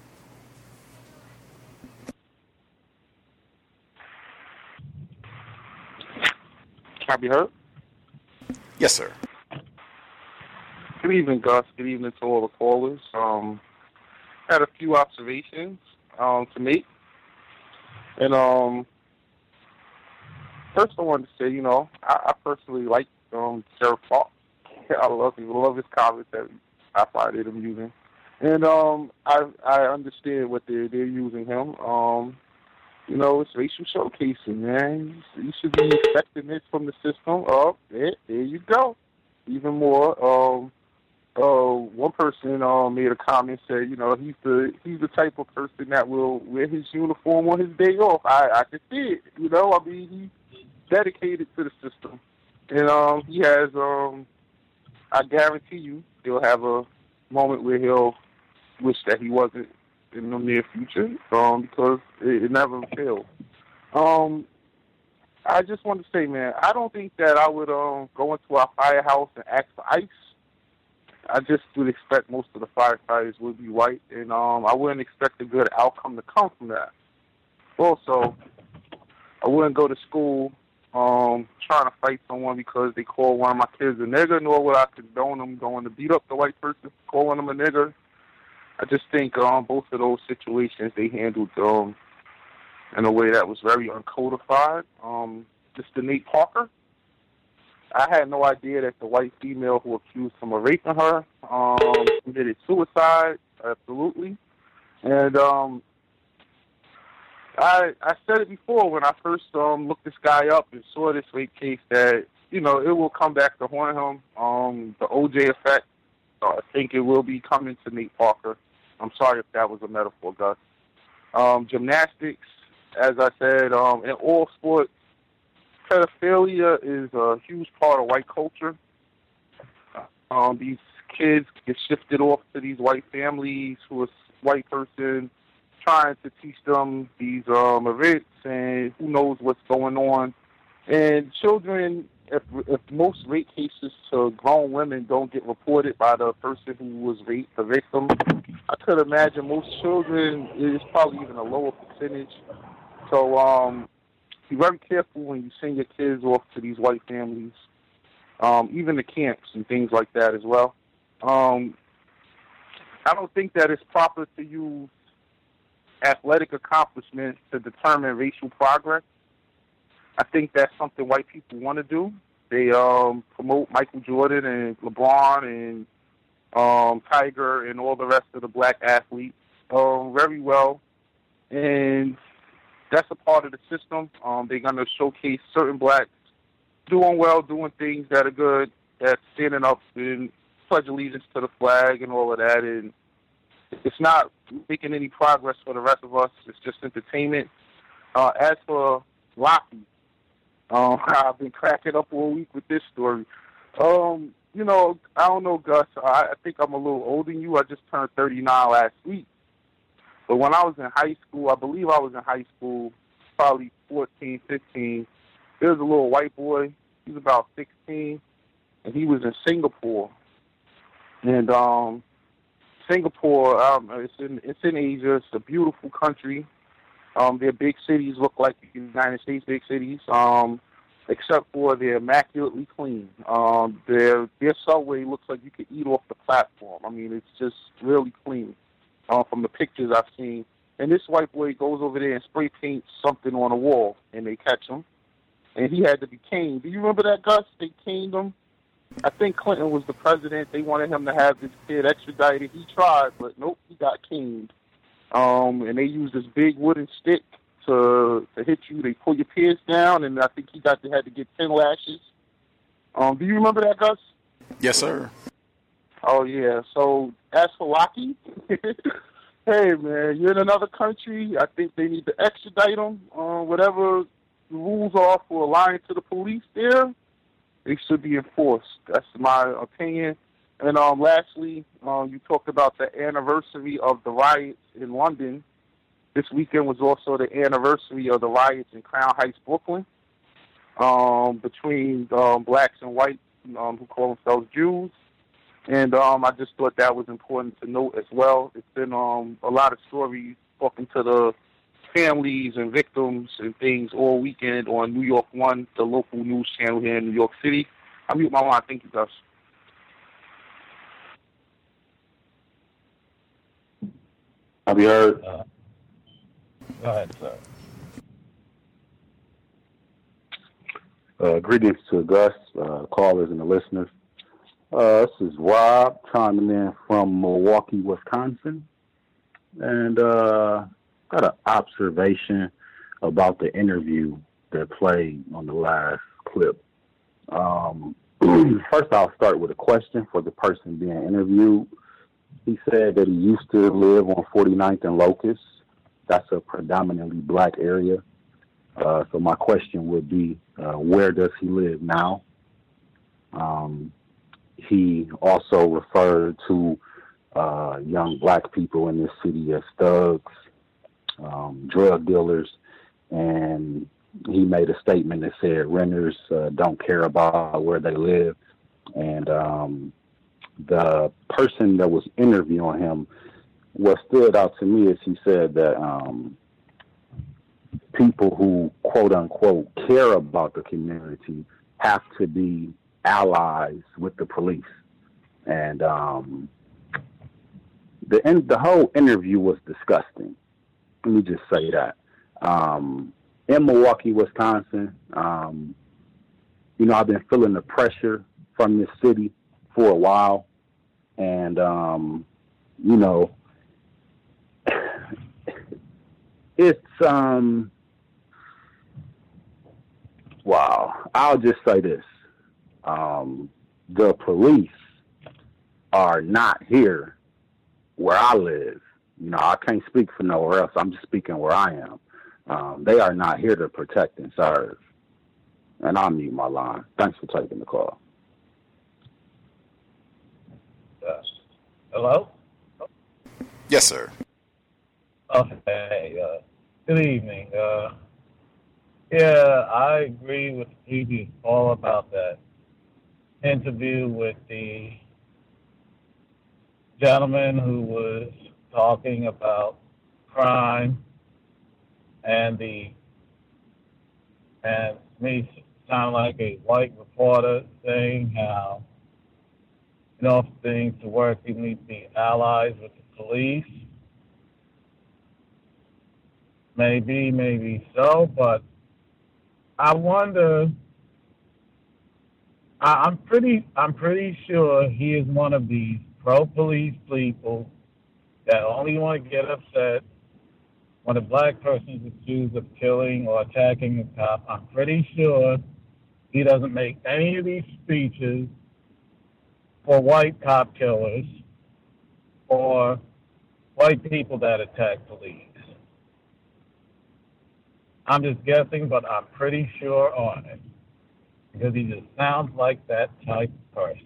Can I be heard? Yes, sir. Good evening, Gus. Good evening to all the callers. Had a few observations to make. And first I wanted to say, I personally like Sheriff Falk. I love his commentary. I find it amusing. And I understand what they're using him. It's racial showcasing, man. You should be expecting this from the system. Oh, there you go. Even more. One person made a comment, said, he's the type of person that will wear his uniform on his day off. I can see it, he's dedicated to the system. And he has, I guarantee you, he'll have a moment where he'll wish that he wasn't in the near future, because it never failed. I just want to say, man, I don't think that I would go into our firehouse and ask for ice. I just would expect most of the firefighters would be white, and I wouldn't expect a good outcome to come from that. Also, I wouldn't go to school trying to fight someone because they call one of my kids a nigger, nor would I condone them going to beat up the white person calling them a nigger. I just think both of those situations they handled in a way that was very uncodified. Mr. Nate Parker, I had no idea that the white female who accused him of raping her committed suicide. Absolutely. And I said it before when I first looked this guy up and saw this rape case that, it will come back to haunt him. The OJ effect, I think it will be coming to Nate Parker. I'm sorry if that was a metaphor, Gus. Gymnastics, as I said, in all sports, pedophilia is a huge part of white culture. These kids get shifted off to these white families who are white person trying to teach them these events and who knows what's going on. And children, if most rape cases to grown women don't get reported by the person who was raped, the victim, I could imagine most children is probably even a lower percentage. So be very careful when you send your kids off to these white families, even the camps and things like that as well. I don't think that it's proper to use athletic accomplishments to determine racial progress. I think that's something white people want to do. They promote Michael Jordan and LeBron and Tiger and all the rest of the black athletes very well. And that's a part of the system. They're going to showcase certain blacks doing well, doing things that are good, that's standing up and pledge allegiance to the flag and all of that. And it's not making any progress for the rest of us. It's just entertainment. As for Rocky, I've been cracking up all week with this story. I don't know, Gus. I think I'm a little older than you. I just turned 39 last week. But when I was in high school, I believe I was in high school, probably 14, 15, there was a little white boy. He was about 16, and he was in Singapore. And Singapore, it's in Asia. It's a beautiful country. Their big cities look like the United States big cities, except for they're immaculately clean. Their subway looks like you could eat off the platform. I mean, it's just really clean from the pictures I've seen. And this white boy goes over there and spray paints something on a wall, and they catch him. And he had to be caned. Do you remember that, Gus? They caned him. I think Clinton was the president. They wanted him to have this kid extradited. He tried, but nope, he got caned. And they used this big wooden stick to hit you. They pull your pants down, and I think he had to get 10 lashes. Do you remember that, Gus? Yes, sir. Oh, yeah. So, as for Lockie, hey, man, you're in another country. I think they need to extradite him. Whatever the rules are for lying to the police there, they should be enforced. That's my opinion. And lastly, you talked about the anniversary of the riots in London. This weekend was also the anniversary of the riots in Crown Heights, Brooklyn, between blacks and whites who call themselves Jews. And I just thought that was important to note as well. It's been a lot of stories talking to the families and victims and things all weekend on New York One, the local news channel here in New York City. I mute my line. Thank you, Gus. Have you heard? Go ahead, sir. Greetings to Gus, callers, and the listeners. This is Rob chiming in from Milwaukee, Wisconsin. And got an observation about the interview that played on the last clip. First, I'll start with a question for the person being interviewed. He said that he used to live on 49th and Locust. That's a predominantly black area. So my question would be, where does he live now? He also referred to young black people in this city as thugs, drug dealers, and he made a statement that said renters don't care about where they live. And the person that was interviewing him, what stood out to me is he said that people who, quote unquote, care about the community have to be allies with the police. And the whole interview was disgusting. Let me just say that. In Milwaukee, Wisconsin, I've been feeling the pressure from this city for a while. And, it's, wow. I'll just say this. The police are not here where I live. I can't speak for nowhere else. I'm just speaking where I am. They are not here to protect and serve. And I'll mute my line. Thanks for taking the call. Hello? Yes, sir. Okay. Good evening. Yeah, I agree with the previous call about that interview with the gentleman who was talking about crime and me sound like a white reporter saying how for things to work, you need to be allies with the police. Maybe so, but I wonder. I'm pretty sure he is one of these pro-police people that only want to get upset when a black person is accused of killing or attacking a cop. I'm pretty sure he doesn't make any of these speeches for white cop killers or white people that attack police. I'm just guessing, but I'm pretty sure on it because he just sounds like that type of person.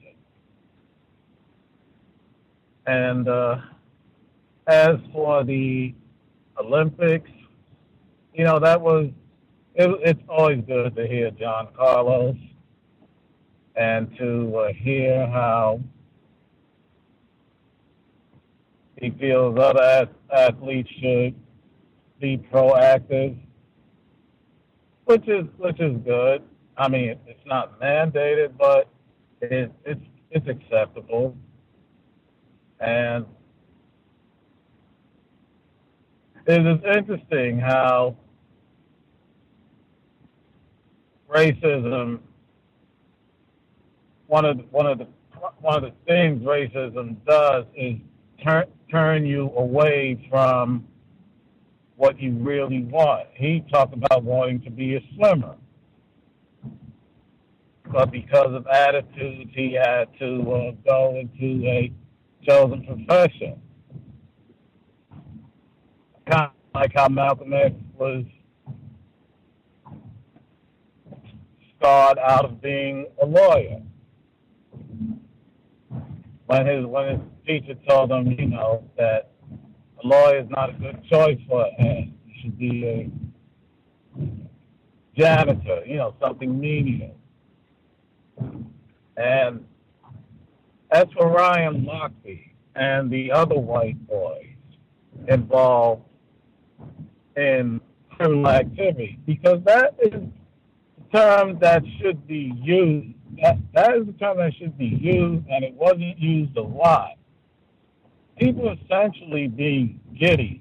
And as for the Olympics, it's always good to hear John Carlos and to hear how he feels other athletes should be proactive, which is good. I mean, it's not mandated, but it's acceptable. And it is interesting how racism, one of the things racism does is turn you away from what you really want. He talked about wanting to be a swimmer, but because of attitudes, he had to go into a chosen profession. Kind of like how Malcolm X was scarred out of being a lawyer. When his teacher told him, that a lawyer is not a good choice for him. He should be a janitor, something menial. And as for Ryan Lochte and the other white boys involved in criminal activity, because that is the term that should be used. That is the term that should be used, and it wasn't used a lot. People essentially being giddy.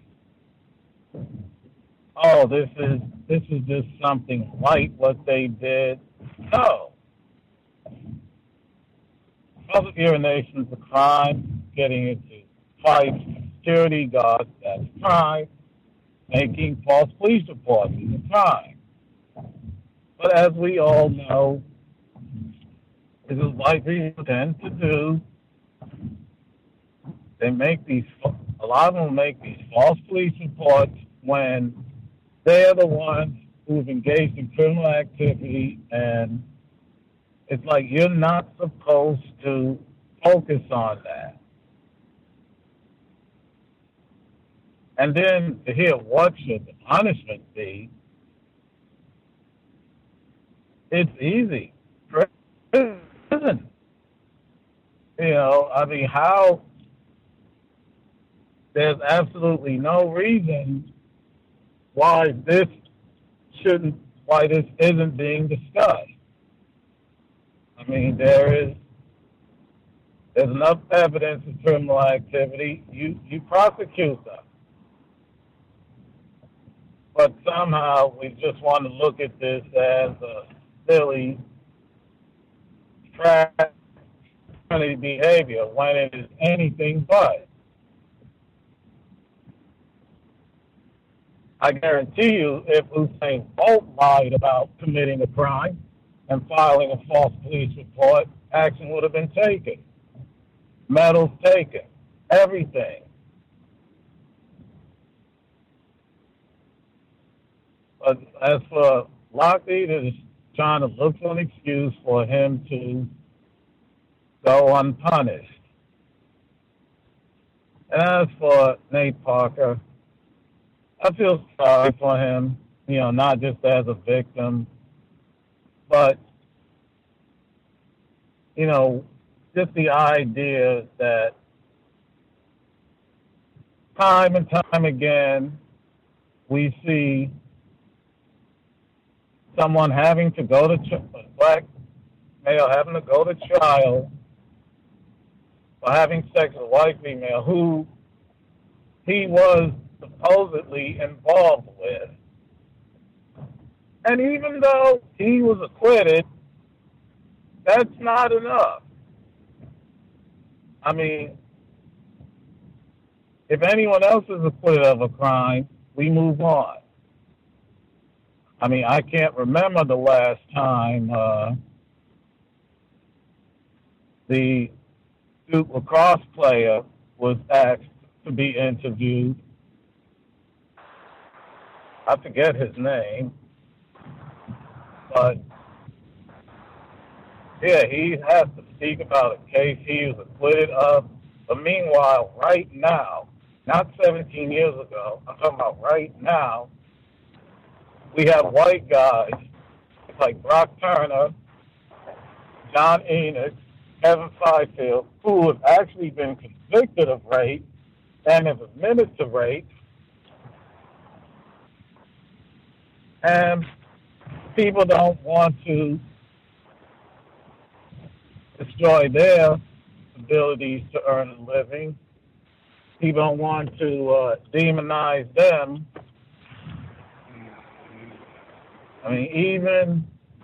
Oh, this is just something light what they did. No. Public urination is a crime. Getting into fights with security guards, that's a crime. Making false police reports is a crime. But as we all know, this is what people tend to do. A lot of them make these false police reports when they're the ones who've engaged in criminal activity, and it's like you're not supposed to focus on that. And then to hear what should the punishment be, it's easy. Prison. How there's absolutely no reason why this isn't being discussed. I mean, there's enough evidence of criminal activity. You prosecute them. But somehow we just want to look at this as a silly fraternity behavior when it is anything but. I guarantee you, if Usain Bolt lied about committing a crime and filing a false police report, action would have been taken. Medals taken. Everything. But as for Lochte, they're just trying to look for an excuse for him to go unpunished. And as for Nate Parker, I feel sorry for him, not just as a victim, but, just the idea that time and time again we see someone having to go to a black male having to go to trial for having sex with a white female who he was supposedly involved with. And even though he was acquitted, that's not enough. I mean, if anyone else is acquitted of a crime, we move on. I mean, I can't remember the last time the Duke lacrosse player was asked to be interviewed. I forget his name, but yeah, he has to speak about a case he was acquitted of. But meanwhile, right now, not 17 years ago, I'm talking about right now, we have white guys like Brock Turner, John Enoch, Kevin Fifield, who have actually been convicted of rape and have admitted to rape, And people don't want to destroy their abilities to earn a living. People don't want to demonize them. I mean,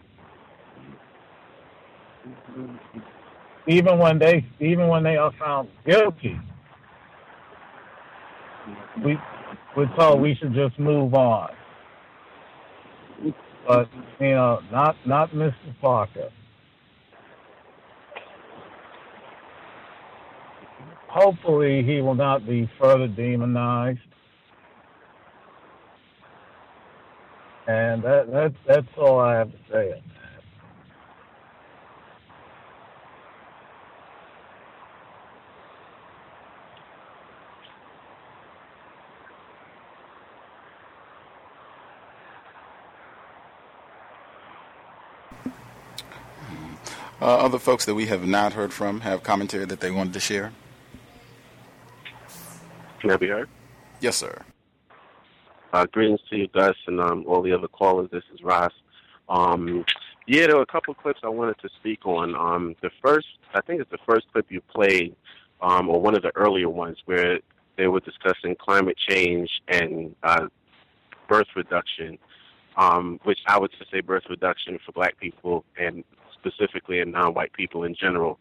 even when they are found guilty, we're told we should just move on. But not Mr. Parker. Hopefully, he will not be further demonized. And that's all I have to say. Other folks that we have not heard from have commentary that they wanted to share? Can I be heard? Yes, sir. Greetings to you, Gus, and all the other callers. This is Ross. There were a couple clips I wanted to speak on. I think it's the first clip you played, or one of the earlier ones, where they were discussing climate change and birth reduction, which I would just say birth reduction for black people and specifically in non-white people in general.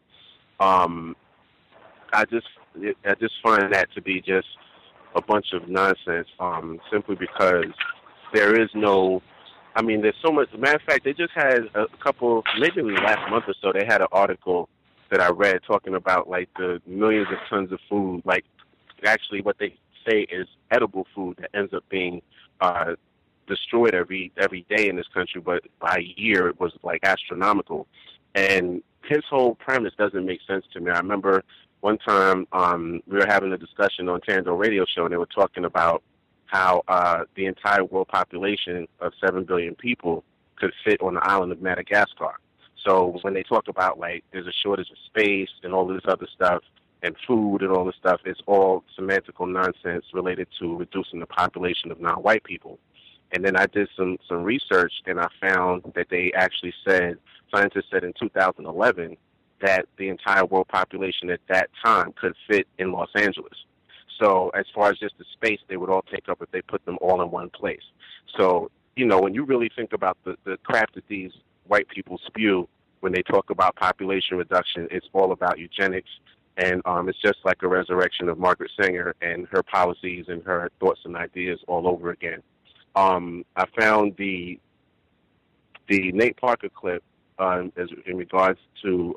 I just find that to be just a bunch of nonsense, simply because there is no, there's so much. As a matter of fact, they just had a couple, maybe last month or so, they had an article that I read talking about like the millions of tons of food, like actually what they say is edible food that ends up being destroyed every day in this country, but by a year it was like astronomical. And his whole premise doesn't make sense to me. I remember one time we were having a discussion on Tando Radio Show, and they were talking about how the entire world population of 7 billion people could fit on the island of Madagascar. So when they talk about, like, there's a shortage of space and all this other stuff and food and all this stuff, it's all semantical nonsense related to reducing the population of non-white people. And then I did some research, and I found that they actually said, scientists said in 2011, that the entire world population at that time could fit in Los Angeles. So as far as just the space they would all take up if they put them all in one place. So, when you really think about the crap that these white people spew when they talk about population reduction, it's all about eugenics. And it's just like a resurrection of Margaret Sanger and her policies and her thoughts and ideas all over again. I found the Nate Parker clip as in regards to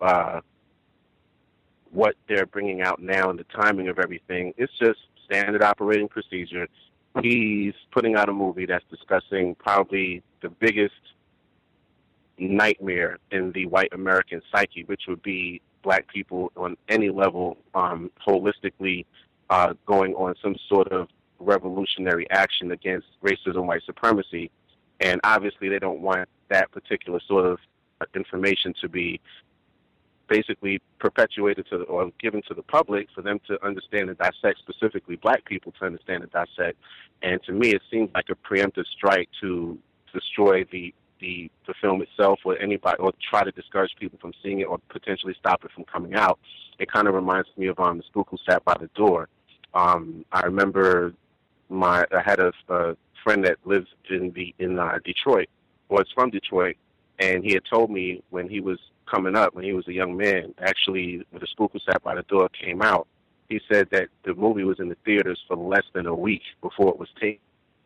what they're bringing out now and the timing of everything. It's just standard operating procedure. He's putting out a movie that's discussing probably the biggest nightmare in the white American psyche, which would be black people on any level holistically going on some sort of revolutionary action against racism, white supremacy. And obviously they don't want that particular sort of information to be basically perpetuated to or given to the public for them to understand and dissect, specifically black people to understand and dissect. And to me, it seems like a preemptive strike to destroy the film itself or anybody, or try to discourage people from seeing it or potentially stop it from coming out. It kind of reminds me of The Spook Who Sat by the Door. I remember I had a friend that lives in Detroit, or is from Detroit, and he had told me when he was coming up, when he was a young man, actually when The Spook Who Sat by the Door came out, he said that the movie was in the theaters for less than a week before it was taken.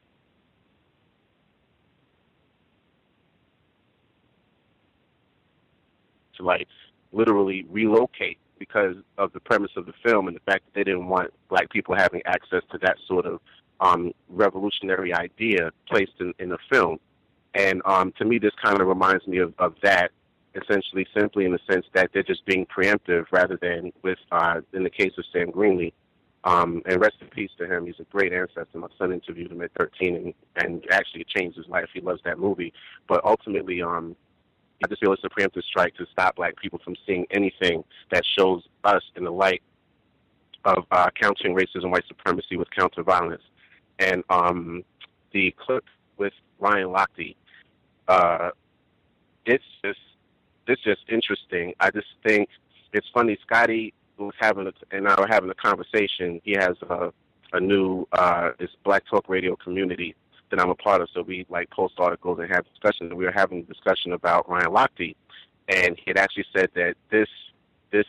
To like literally relocate because of the premise of the film and the fact that they didn't want black people having access to that sort of revolutionary idea placed in a film. And to me, this kind of reminds me of that, essentially simply in the sense that they're just being preemptive rather than with, in the case of Sam Greenlee, and rest in peace to him. He's a great ancestor. My son interviewed him at 13 and actually it changed his life. He loves that movie. But ultimately, I just feel it's a preemptive strike to stop black people from seeing anything that shows us in the light of countering racism, white supremacy with counter-violence. And the clip with Ryan Lochte, it's just interesting. I just think it's funny. Scotty was and I were having a conversation. He has a new this Black Talk Radio community that I'm a part of. So we like post articles and have discussions. We were having a discussion about Ryan Lochte, and he had actually said that this is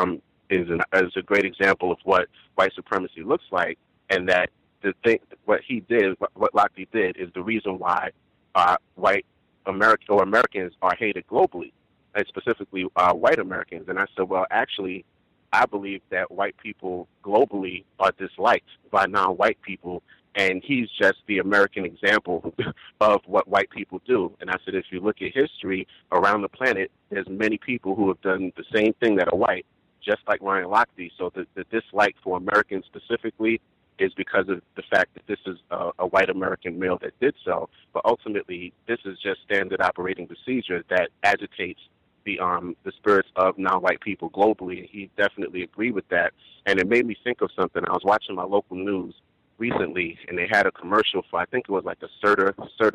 a great example of what white supremacy looks like, and that what Lochte did is the reason why white Americans are hated globally, and specifically white Americans. And I said, well, actually, I believe that white people globally are disliked by non-white people, and he's just the American example of what white people do. And I said, if you look at history around the planet, there's many people who have done the same thing that are white, just like Ryan Lochte. So the dislike for Americans specifically is because of the fact that this is a white American male that did so. But ultimately, this is just standard operating procedure that agitates the spirits of non-white people globally. And he definitely agreed with that. And it made me think of something. I was watching my local news recently, and they had a commercial for, I think it was like a Serta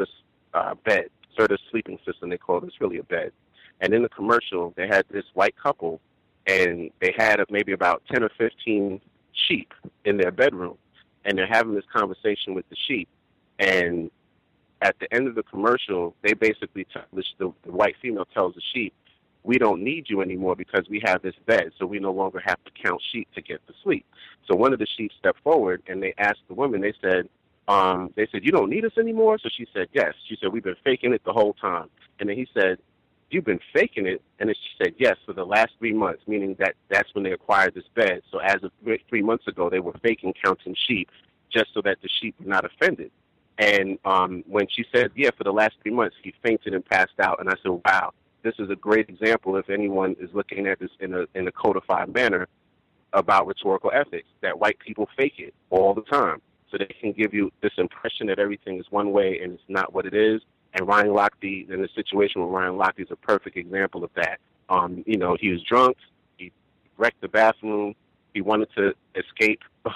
bed, Serta sleeping system, they call it. It's really a bed. And in the commercial, they had this white couple, and they had maybe about 10 or 15 sheep in their bedroom, and they're having this conversation with the sheep. And at the end of the commercial, they basically the white female tells the sheep, we don't need you anymore because we have this bed, so we no longer have to count sheep to get to sleep. So one of the sheep stepped forward, and they asked the woman, they said, you don't need us anymore? So she said, yes. She said, we've been faking it the whole time. And then he said, you've been faking it? And then she said, yes, for the last 3 months, meaning that's when they acquired this bed. So as of 3 months ago, they were faking counting sheep just so that the sheep were not offended. And when she said, yeah, for the last 3 months, he fainted and passed out. And I said, wow, this is a great example if anyone is looking at this in a codified manner about rhetorical ethics, that white people fake it all the time. So they can give you this impression that everything is one way and it's not what it is. And Ryan Lochte, in the situation with Ryan Lochte, is a perfect example of that. He was drunk. He wrecked the bathroom. He wanted to escape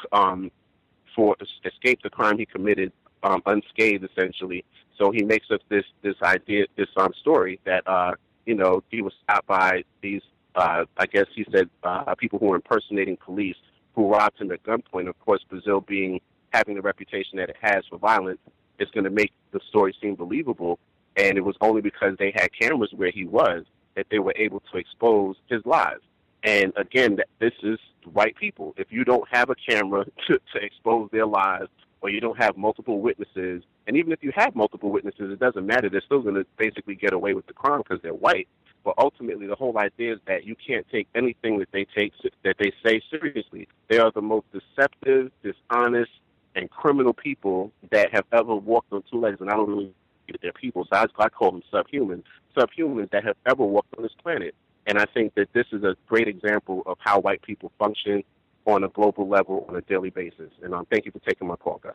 the crime he committed unscathed, essentially. So he makes up this story that he was stopped by these. I guess he said people who were impersonating police who robbed him at gunpoint. Of course, Brazil having the reputation that it has for violence, is going to make the story seem believable. And it was only because they had cameras where he was that they were able to expose his lies. And again, this is white people. If you don't have a camera to expose their lies, or you don't have multiple witnesses, and even if you have multiple witnesses, it doesn't matter. They're still going to basically get away with the crime because they're white. But ultimately, the whole idea is that you can't take anything that they say seriously. They are the most deceptive, dishonest, and criminal people that have ever walked on two legs. And I don't really think they're people, so I call them subhumans that have ever walked on this planet. And I think that this is a great example of how white people function on a global level on a daily basis. And thank you for taking my call, guys.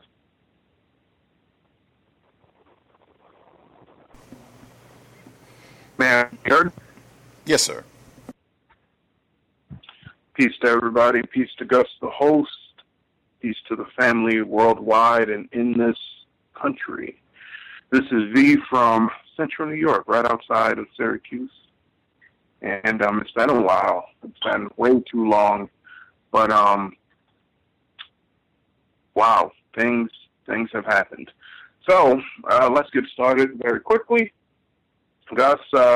Man, heard? Yes, sir. Peace to everybody. Peace to Gus, the host. Peace to the family worldwide and in this country. This is V from Central New York, right outside of Syracuse. And it's been a while. It's been way too long. But, wow, things have happened. So, let's get started very quickly. Gus,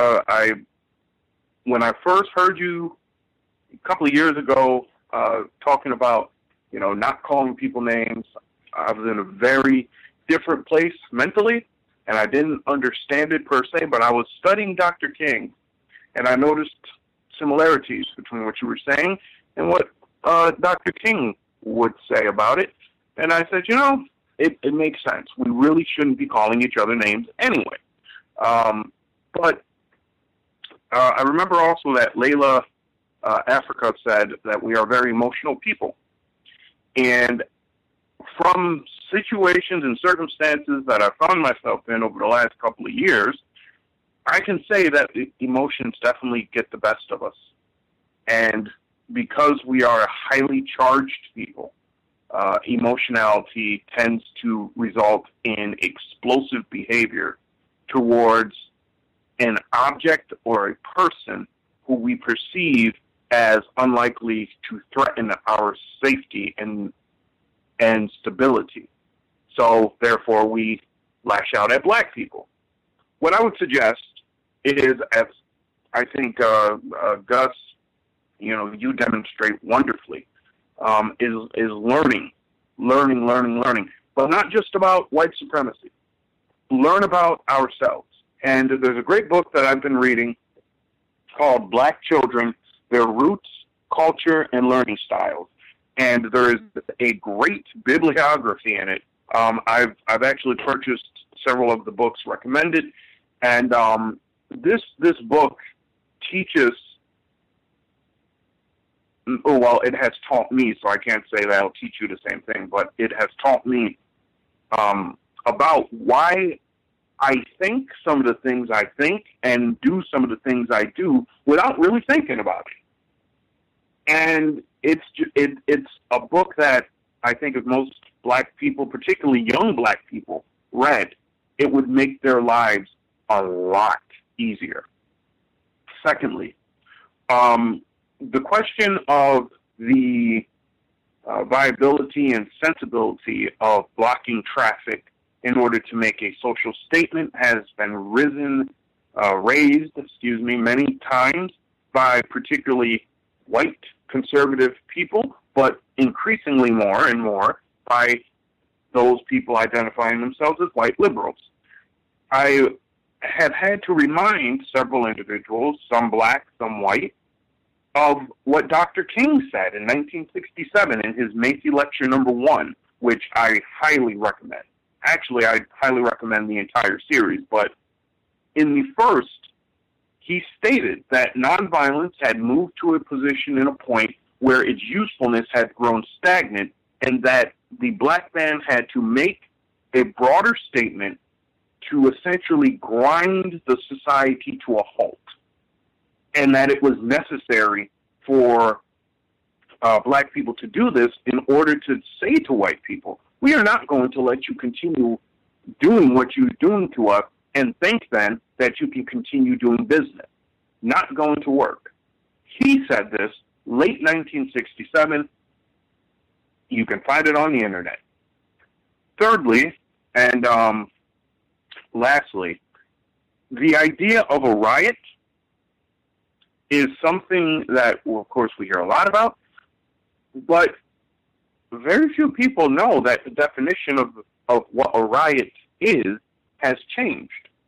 when I first heard you a couple of years ago talking about, not calling people names, I was in a very different place mentally, and I didn't understand it per se, but I was studying Dr. King, and I noticed similarities between what you were saying and what Dr. King would say about it. And I said, it makes sense. We really shouldn't be calling each other names anyway. But I remember also that Layla Africa said that we are very emotional people. And from situations and circumstances that I found myself in over the last couple of years, I can say that the emotions definitely get the best of us. And because we are a highly charged people, emotionality tends to result in explosive behavior towards an object or a person who we perceive as unlikely to threaten our safety and stability. So, therefore, we lash out at black people. What I would suggest is, as I think Gus, you demonstrate wonderfully, is learning, but not just about white supremacy. Learn about ourselves. And there's a great book that I've been reading called Black Children, Their Roots, Culture, and Learning Styles. And there is a great bibliography in it. I've actually purchased several of the books recommended, and this book teaches. Oh, well, it has taught me, so I can't say that I'll teach you the same thing, but it has taught me about why I think some of the things I think and do some of the things I do without really thinking about it. And it's a book that I think if most black people, particularly young black people, read, it would make their lives a lot easier. Secondly, the question of the viability and sensibility of blocking traffic in order to make a social statement has been raised many times by particularly white conservative people, but increasingly more and more by those people identifying themselves as white liberals. I have had to remind several individuals, some black, some white, of what Dr. King said in 1967 in his Macy Lecture No. 1, which I highly recommend. Actually, I highly recommend the entire series, but in the first, he stated that nonviolence had moved to a position and a point where its usefulness had grown stagnant, and that the black man had to make a broader statement to essentially grind the society to a halt, and that it was necessary for black people to do this in order to say to white people, we are not going to let you continue doing what you're doing to us and think then that you can continue doing business. Not going to work. He said this late 1967. You can find it on the internet. Thirdly, and lastly, the idea of a riot is something that, well, of course, we hear a lot about, but very few people know that the definition of what a riot is has changed.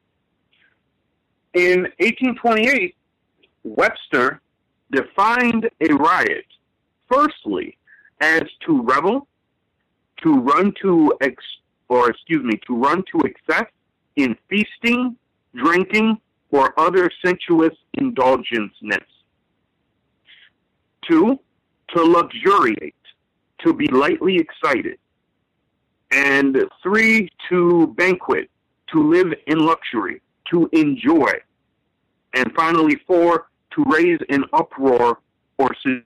In 1828, Webster defined a riot, firstly, as to revel, to run to excess in feasting, drinking, or other sensuous indulgenceness. 2, to luxuriate, to be lightly excited. And 3, to banquet, to live in luxury, to enjoy. And finally, 4, to raise an uproar or sedition.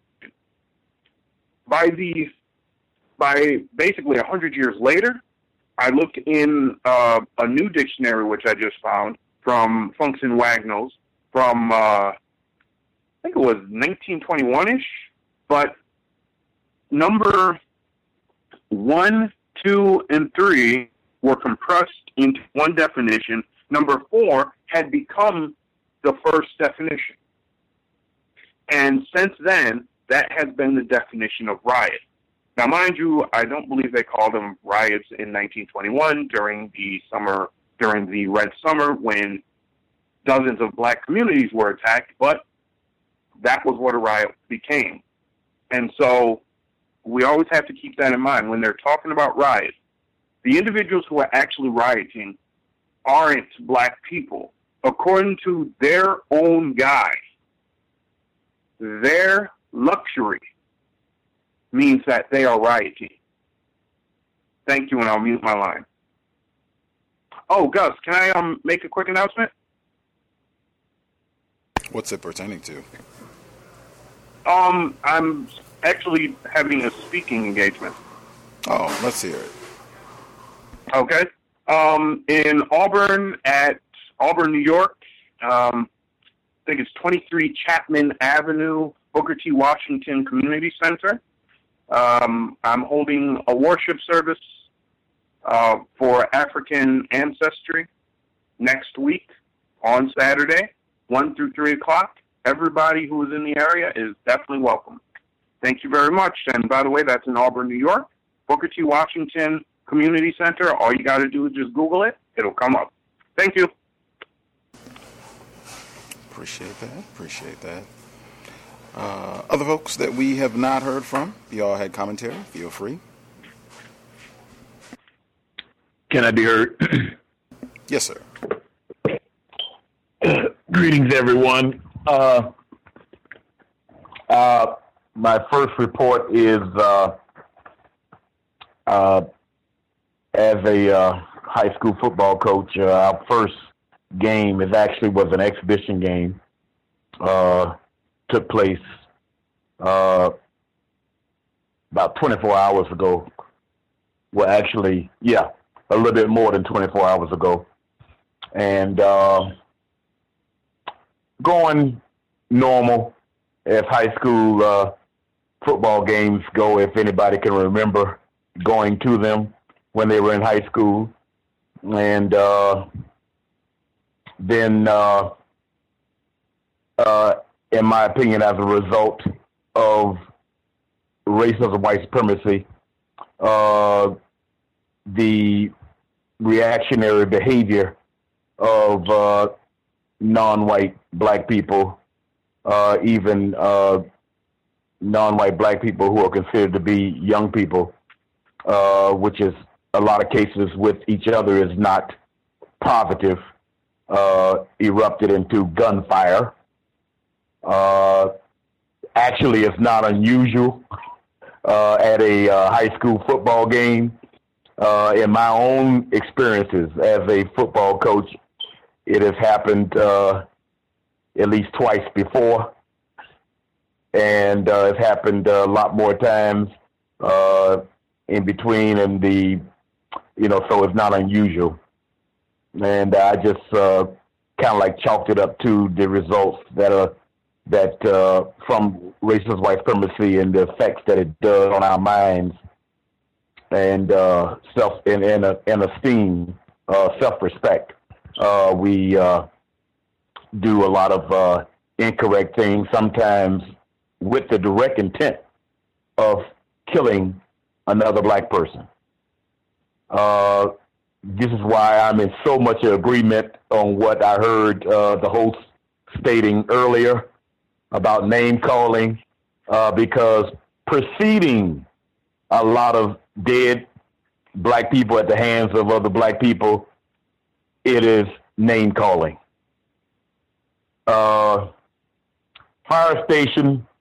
By basically 100 years later, I looked in a new dictionary which I just found from Funks and Wagnalls from I think it was 1921-ish, but number 1, 2, and 3 were compressed into one definition. Number 4 had become the first definition. And since then, that has been the definition of riot. Now, mind you, I don't believe they called them riots in 1921 during the Red Summer when dozens of black communities were attacked, but that was what a riot became. And so we always have to keep that in mind. When they're talking about riots, the individuals who are actually rioting aren't black people. According to their own guide, their luxury means that they are rioting. Thank you, and I'll mute my line. Oh, Gus, can I make a quick announcement? What's it pertaining to? I'm actually having a speaking engagement. Oh, let's hear it. Okay. In Auburn, New York, I think it's 23 Chapman Avenue, Booker T. Washington Community Center. I'm holding a worship service for African ancestry next week on Saturday, 1 through 3 o'clock. Everybody who is in the area is definitely welcome. Thank you very much. And by the way, that's in Auburn, New York, Booker T. Washington Community Center. All you got to do is just Google it. It'll come up. Thank you. Appreciate that. Other folks that we have not heard from, y'all had commentary, feel free. Can I be heard? Yes, sir. Greetings, everyone. My first report is as a high school football coach. Our first game was an exhibition game. Took place about 24 hours ago. Well, actually, yeah, a little bit more than 24 hours ago. And going normal as high school football games go, if anybody can remember going to them when they were in high school. And then, in my opinion, as a result of racism, white supremacy, the reactionary behavior of non-white black people, even non-white black people who are considered to be young people, which is a lot of cases with each other is not positive, erupted into gunfire. Actually, it's not unusual at a high school football game. In my own experiences as a football coach, it has happened at least twice before, and it's happened a lot more times in between, and so it's not unusual. And I just kind of like chalked it up to the results that from racist white supremacy and the effects that it does on our minds and esteem, self-respect. We do a lot of incorrect things, sometimes with the direct intent of killing another black person. This is why I'm in so much agreement on what I heard the host stating earlier about name calling, because preceding a lot of dead black people at the hands of other black people, it is name calling. Fire station,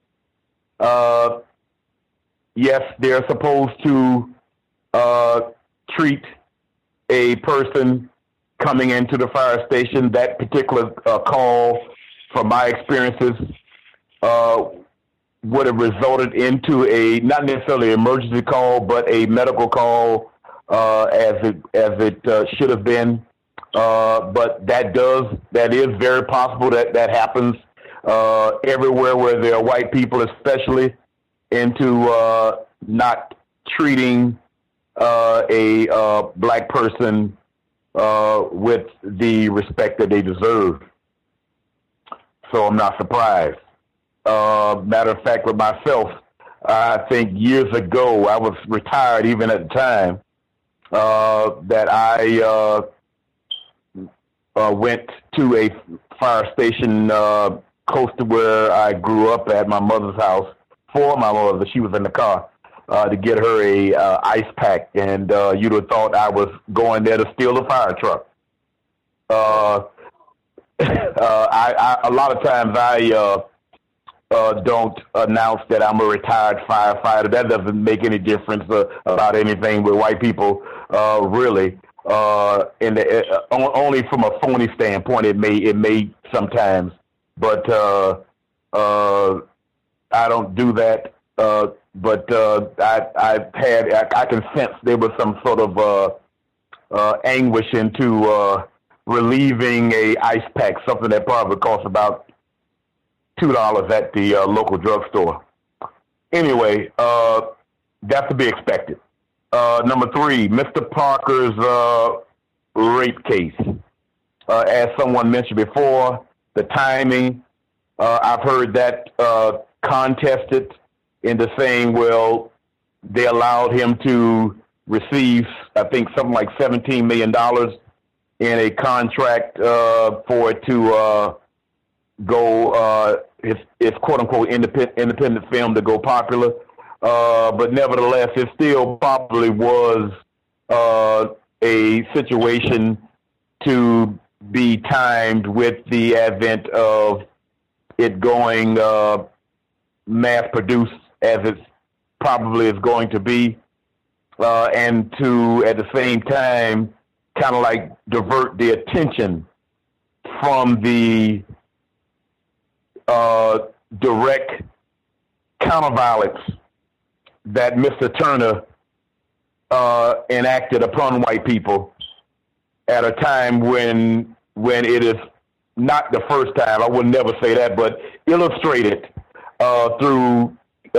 yes, they're supposed to treat a person coming into the fire station. That particular call, from my experiences, would have resulted into a not necessarily emergency call, but a medical call, as it should have been. But that is very possible that happens everywhere where there are white people, especially into not treating a black person with the respect that they deserve. So I'm not surprised. Matter of fact, with myself, I think years ago, I was retired even at the time, that I went to a fire station close to where I grew up at my mother's house for my mother. She was in the car to get her a ice pack, and you'd have thought I was going there to steal a fire truck. A lot of times I don't announce that I'm a retired firefighter. That doesn't make any difference about anything with white people, really. Only from a phony standpoint, it may sometimes, but I don't do that I can sense there was some sort of anguish into relieving a ice pack, something that probably cost about $2 at the local drugstore. Anyway, that's to be expected. Number 3, Mr. Parker's rape case. As someone mentioned before, the timing, I've heard that contested into saying, well, they allowed him to receive, I think, something like $17 million in a contract for it to go, it's quote-unquote independent film to go popular. But nevertheless, it still probably was a situation to be timed with the advent of it going mass-produced as it probably is going to be, and to, at the same time, kind of like divert the attention from the direct counterviolence that Mr. Turner enacted upon white people at a time when it is not the first time, I would never say that, but illustrated through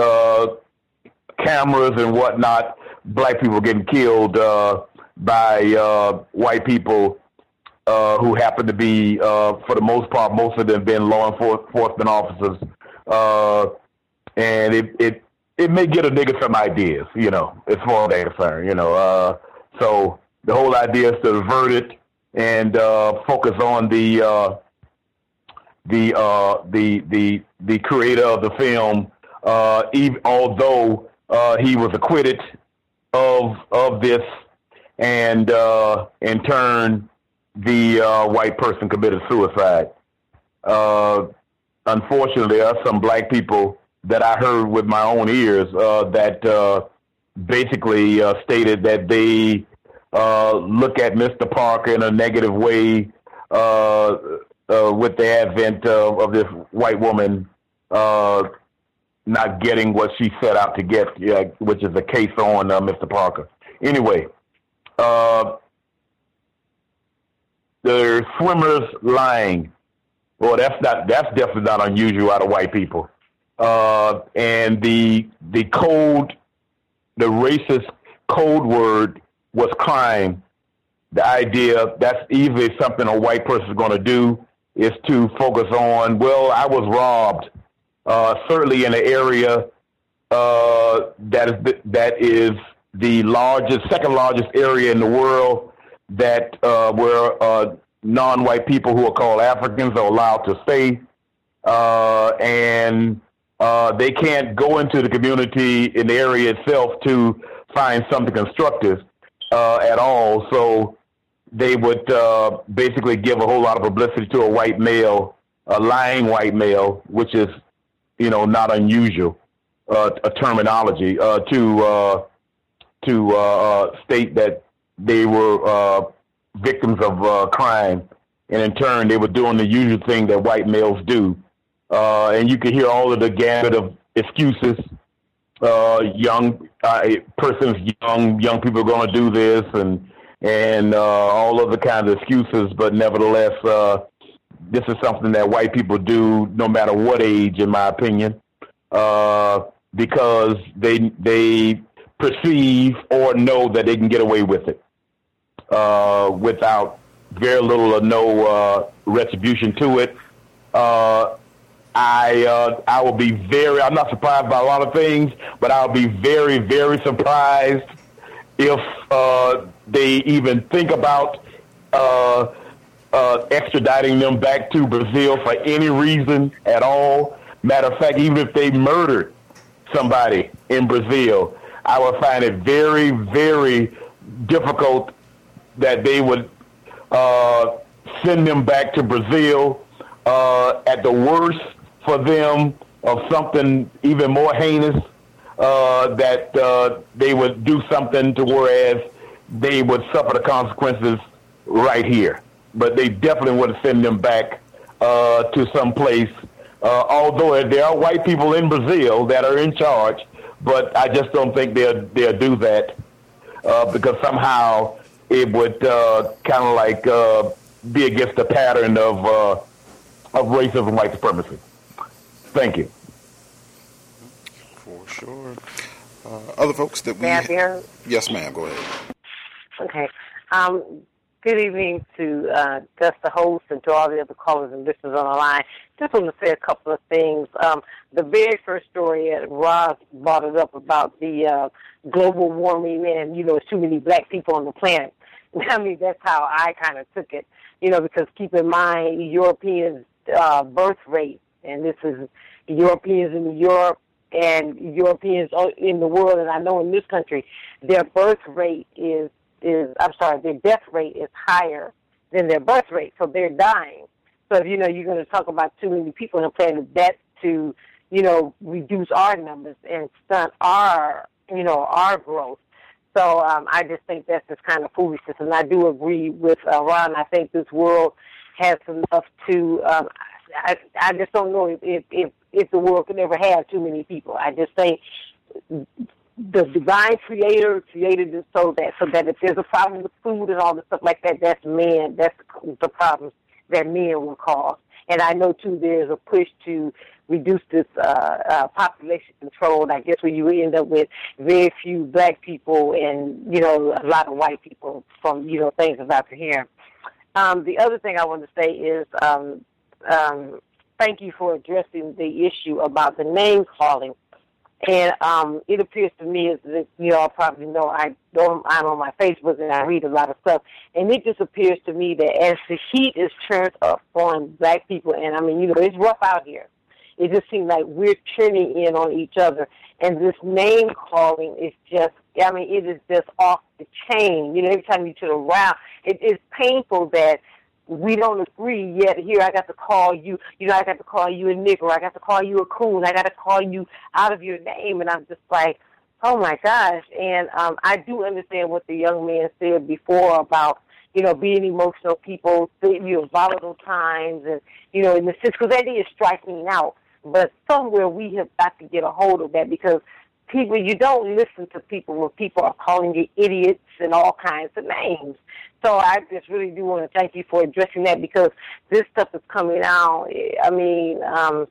cameras and whatnot, black people getting killed by white people who happen to be, for the most part, most of them being law enforcement officers. And it may get a nigga some ideas, you know, as far as they're concerned, you know. So the whole idea is to divert it and focus on the creator of the film, even although he was acquitted of this, and in turn the white person committed suicide. Unfortunately, there are some black people that I heard with my own ears that basically stated that they look at Mr. Parker in a negative way with the advent of this white woman not getting what she set out to get, which is a case on Mr. Parker. Anyway, the swimmers lying. Well, that's definitely not unusual out of white people. And the racist code word was crime. The idea that's easily something a white person is going to do is to focus on, well, I was robbed. Certainly in an area that is the second largest area in the world that where non-white people who are called Africans are allowed to stay, and they can't go into the community in the area itself to find something constructive at all. So they would basically give a whole lot of publicity to a white male, a lying white male, which is, you know, not unusual a terminology to state that they were victims of crime, and in turn they were doing the usual thing that white males do. And you can hear all of the gamut of excuses. Young people are going to do this, and all of the kinds of excuses. But nevertheless, this is something that white people do no matter what age, in my opinion, because they perceive or know that they can get away with it without very little or no retribution to it. I will be I'm not surprised by a lot of things, but I'll be very, very surprised if they even think about extraditing them back to Brazil for any reason at all. Matter of fact, even if they murdered somebody in Brazil, I would find it very, very difficult that they would send them back to Brazil. At the worst for them of something even more heinous, that they would do something to whereas they would suffer the consequences right here. But they definitely would send them back to some place. Although there are white people in Brazil that are in charge, but I just don't think they'll do that because somehow it would kind of like be against the pattern of racism and white supremacy. Thank you. For sure. Other folks that we... Yes, ma'am. Go ahead. Okay. Good evening to just the host and to all the other callers and listeners on the line. Just want to say a couple of things. The very first story, Roz brought it up about the global warming and, there's too many black people on the planet. I mean, that's how I kind of took it, because keep in mind Europeans' birth rate, and this is Europeans in Europe and Europeans in the world, and I know in this country, their birth rate their death rate is higher than their birth rate, so they're dying. So if, you're going to talk about too many people on the planet, that's to, reduce our numbers and stunt our growth. So I just think that's just kind of foolishness, and I do agree with Ron. I think this world has enough to, I just don't know if the world could ever have too many people. I just think the divine creator created it so that if there's a problem with food and all the stuff like that, that's man. That's the problems that men will cause. And I know, too, there's a push to reduce this population control. I guess where you end up with very few black people and, a lot of white people from, things about to hear. The other thing I want to say is thank you for addressing the issue about the name calling. And it appears to me, as you all probably know, I'm on my Facebook and I read a lot of stuff, and it just appears to me that as the heat is turned up on black people, and I mean, it's rough out here. It just seems like we're turning in on each other, and this name calling is just, it is just off the chain. Every time you turn around, it's painful that we don't agree yet. Here, I got to call you, I got to call you a nigger, I got to call you a coon, I got to call you out of your name, and I'm just like, oh my gosh. And I do understand what the young man said before about, being emotional people, volatile times, and, in the sense, because that is striking out. But somewhere we have got to get a hold of that, because people, you don't listen to people when people are calling you idiots and all kinds of names. So I just really do want to thank you for addressing that, because this stuff is coming out. I mean, to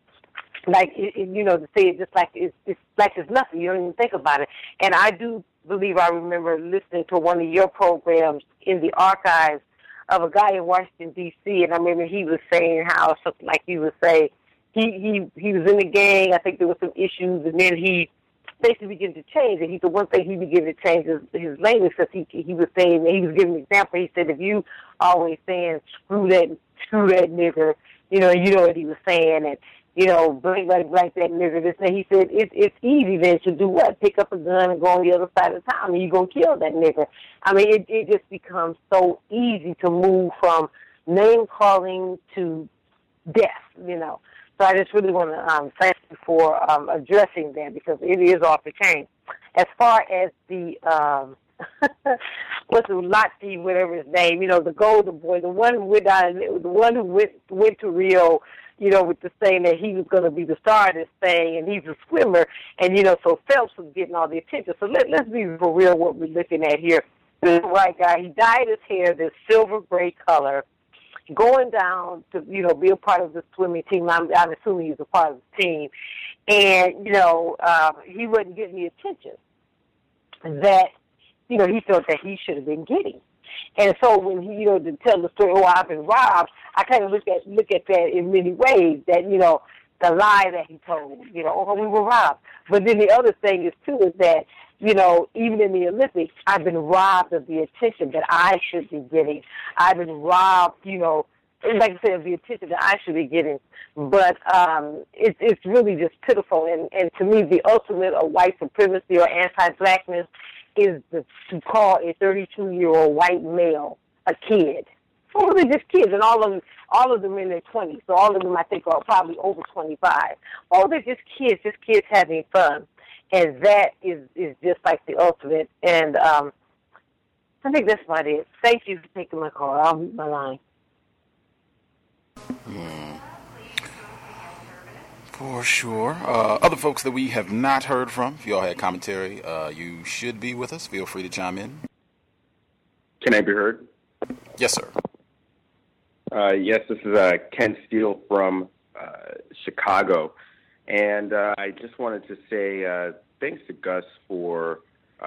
say it just like it's like it's nothing. You don't even think about it. And I do believe I remember listening to one of your programs in the archives of a guy in Washington, D.C., and I remember he was saying how something like he would say he was in the gang. I think there were some issues, and then he basically began to change. And the one thing he began to change is his language, because he was saying, he was giving an example. He said, if you always saying screw that nigger, you know what he was saying, and blank that nigger, this thing. He said it's easy then to do what? Pick up a gun and go on the other side of town, and you're gonna kill that nigger. I mean, it just becomes so easy to move from name calling to death, So I just really want to thank you for addressing that, because it is off the chain. As far as the what's the Lotfi, whatever his name, the golden boy, the one who went to Rio, with the saying that he was going to be the star of this thing, and he's a swimmer, and so Phelps was getting all the attention. So let's be for real what we're looking at here. This white guy, he dyed his hair this silver gray color, going down to, be a part of the swimming team. I'm assuming he's a part of the team. And, he wasn't getting the attention that, he felt that he should have been getting. And so when he, to tell the story, I've been robbed, I kind of look at that in many ways, that, the lie that he told, we were robbed. But then the other thing is, too, is that, even in the Olympics, I've been robbed of the attention that I should be getting. I've been robbed, like I said, of the attention that I should be getting. But it's really just pitiful. And to me, the ultimate of white supremacy or anti-blackness is to call a 32-year-old white male a kid. Well, they're just kids, and all of them in their 20s. So all of them, I think, are probably over 25. Oh, they're just kids having fun. And that is just like the ultimate. And I think that's about it. Thank you for taking my call. I'll mute my line. For sure. Other folks that we have not heard from, if you all had commentary, you should be with us. Feel free to chime in. Can I be heard? Yes, sir. Yes, this is Ken Steele from Chicago. And I just wanted to say thanks to Gus for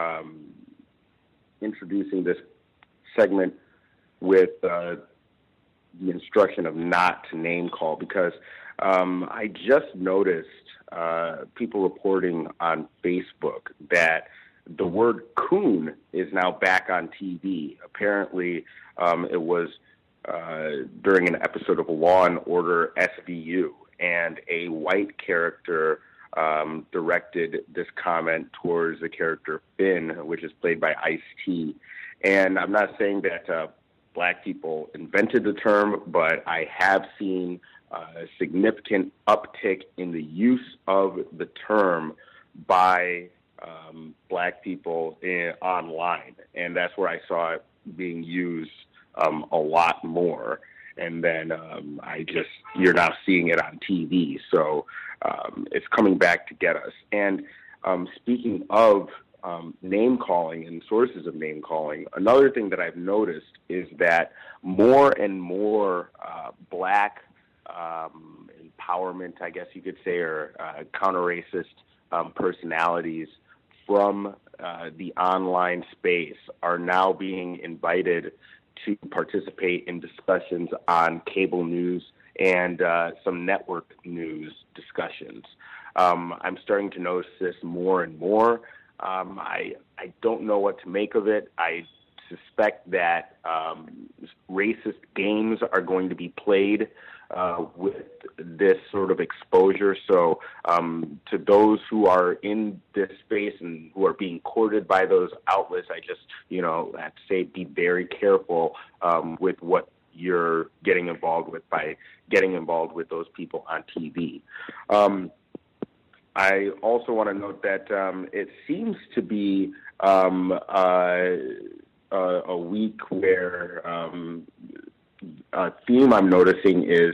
introducing this segment with the instruction of not to name call, because I just noticed people reporting on Facebook that the word coon is now back on TV. Apparently, it was during an episode of Law and Order SVU, and a white character directed this comment towards the character Finn, which is played by Ice-T. And I'm not saying that black people invented the term, but I have seen a significant uptick in the use of the term by black people online. And that's where I saw it being used a lot more. And then you're now seeing it on TV. So it's coming back to get us. And speaking of name calling and sources of name calling, another thing that I've noticed is that more and more black empowerment, I guess you could say, or counter-racist personalities from the online space are now being invited to participate in discussions on cable news and some network news discussions. I'm starting to notice this more and more. I don't know what to make of it. I suspect that racist games are going to be played with this sort of exposure. So to those who are in this space and who are being courted by those outlets, I just, have to say be very careful with what you're getting involved with by getting involved with those people on TV. I also want to note that it seems to be a week where a theme I'm noticing is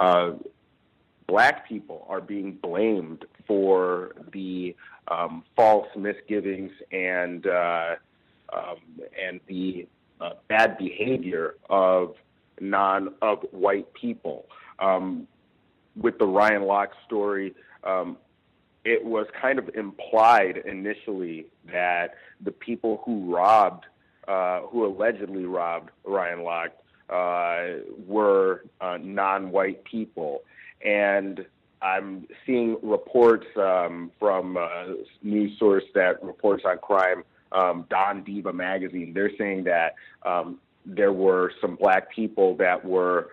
black people are being blamed for the false misgivings and the bad behavior of white people. With the Ryan Locke story, it was kind of implied initially that the people who allegedly robbed Ryan Locke were non-white people. And I'm seeing reports from a news source that reports on crime, Don Diva magazine. They're saying that there were some black people that were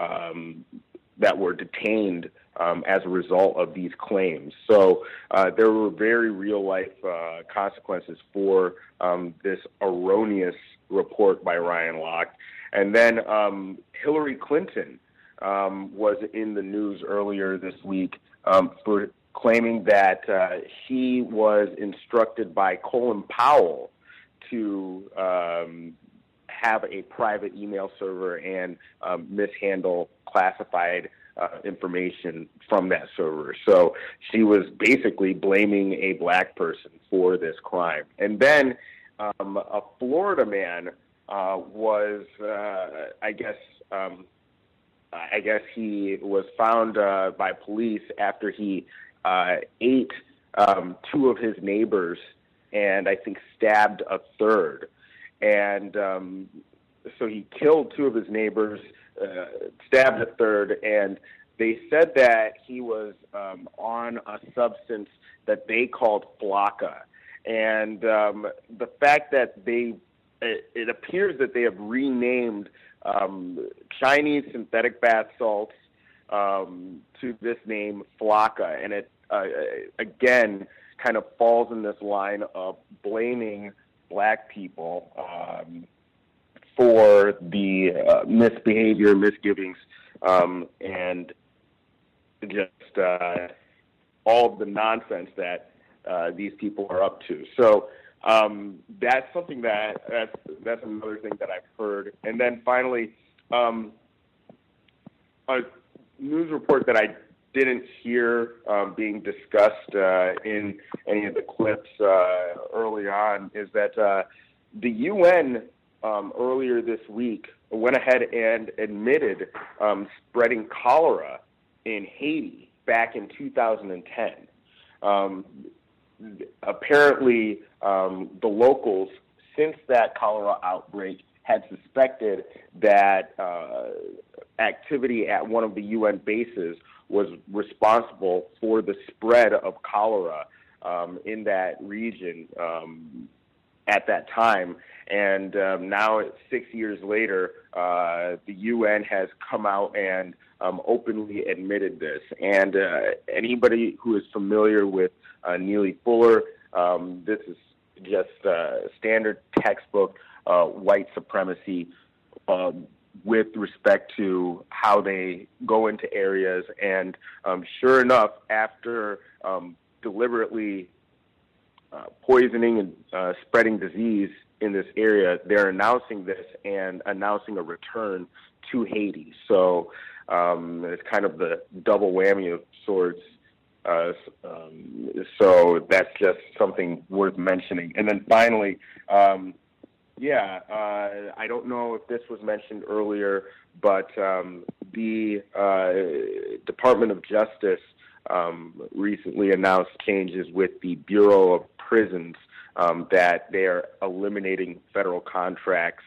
detained as a result of these claims. So there were very real-life consequences for this erroneous report by Ryan Locke. And then Hillary Clinton was in the news earlier this week for claiming that she was instructed by Colin Powell to have a private email server and mishandle classified information from that server. So she was basically blaming a black person for this crime. And then a Florida man was, I guess he was found by police after he ate two of his neighbors and I think stabbed a third. And so he killed two of his neighbors, stabbed a third, and they said that he was on a substance that they called Flocka. And the fact that it appears that they have renamed Chinese synthetic bath salts to this name Flocka, and it again kind of falls in this line of blaming black people for the misbehavior, misgivings, and just all of the nonsense that these people are up to. So that's something that's another thing that I've heard. And then finally, a news report that I didn't hear being discussed in any of the clips early on is that the UN earlier this week went ahead and admitted spreading cholera in Haiti back in 2010. Apparently, the locals, since that cholera outbreak, had suspected that activity at one of the UN bases was responsible for the spread of cholera in that region at that time. And now, 6 years later, the UN has come out and openly admitted this. And anybody who is familiar with Neely Fuller, this is just standard textbook white supremacy with respect to how they go into areas. And sure enough, after deliberately poisoning and spreading disease in this area, they're announcing this and announcing a return to Haiti. So it's kind of the double whammy of sorts. So that's just something worth mentioning. And then finally, I don't know if this was mentioned earlier, but the Department of Justice recently announced changes with the Bureau of Prisons, that they are eliminating federal contracts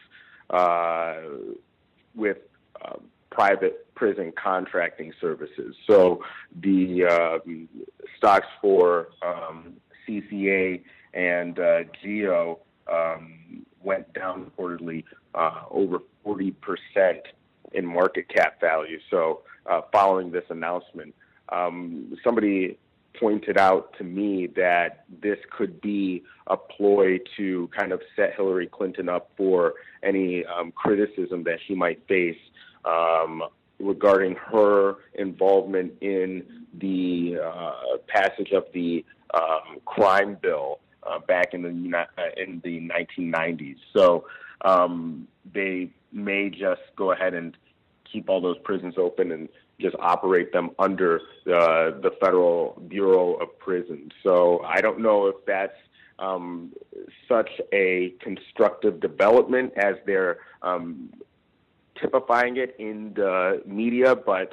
with private prison contracting services. So the stocks for CCA and GEO went down reportedly over 40% in market cap value. So following this announcement, somebody pointed out to me that this could be a ploy to kind of set Hillary Clinton up for any criticism that she might face regarding her involvement in the passage of the crime bill back in the 1990s. So they may just go ahead and keep all those prisons open and just operate them under the Federal Bureau of Prisons. So I don't know if that's such a constructive development as they're typifying it in the media, but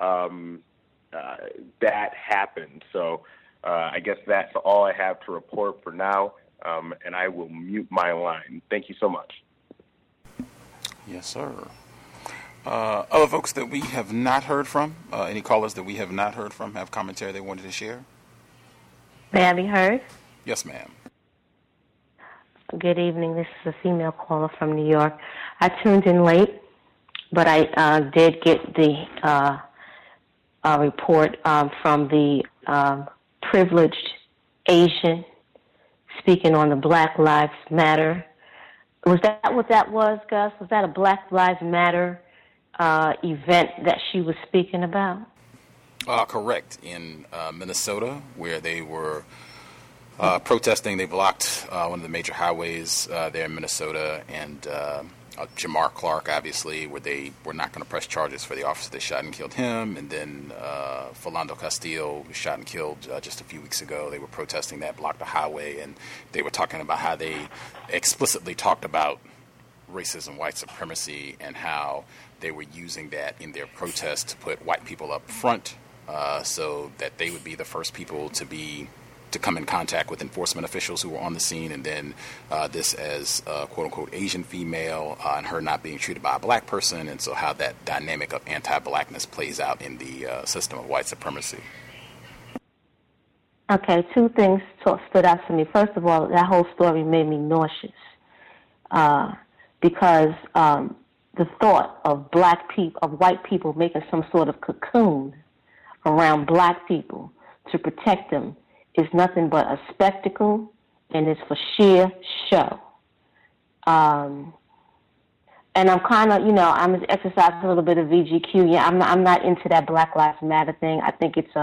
that happened. So I guess that's all I have to report for now, and I will mute my line. Thank you so much. Yes, sir. Other folks that we have not heard from, any callers that we have not heard from, have commentary they wanted to share? May I be heard? Yes, ma'am. Good evening. This is a female caller from New York. I tuned in late, but I did get the report from the privileged Asian speaking on the Black Lives Matter. Was that what that was, Gus? Was that a Black Lives Matter event that she was speaking about? Correct. In Minnesota, where they were protesting, they blocked one of the major highways there in Minnesota, and Jamar Clark, obviously, where they were not going to press charges for the officer that shot and killed him, and then Philando Castile was shot and killed just a few weeks ago. They were protesting that, blocked the highway, and they were talking about how they explicitly talked about racism, white supremacy, and how they were using that in their protest to put white people up front so that they would be the first people to come in contact with enforcement officials who were on the scene, and then this as a quote-unquote Asian female and her not being treated by a black person, and so how that dynamic of anti-blackness plays out in the system of white supremacy. Okay, two things stood out to me. First of all, that whole story made me nauseous because the thought of white people making some sort of cocoon around black people to protect them is nothing but a spectacle, and it's for sheer show. And I'm kind of, I'm exercising a little bit of VGQ. Yeah, I'm not into that Black Lives Matter thing. I think it's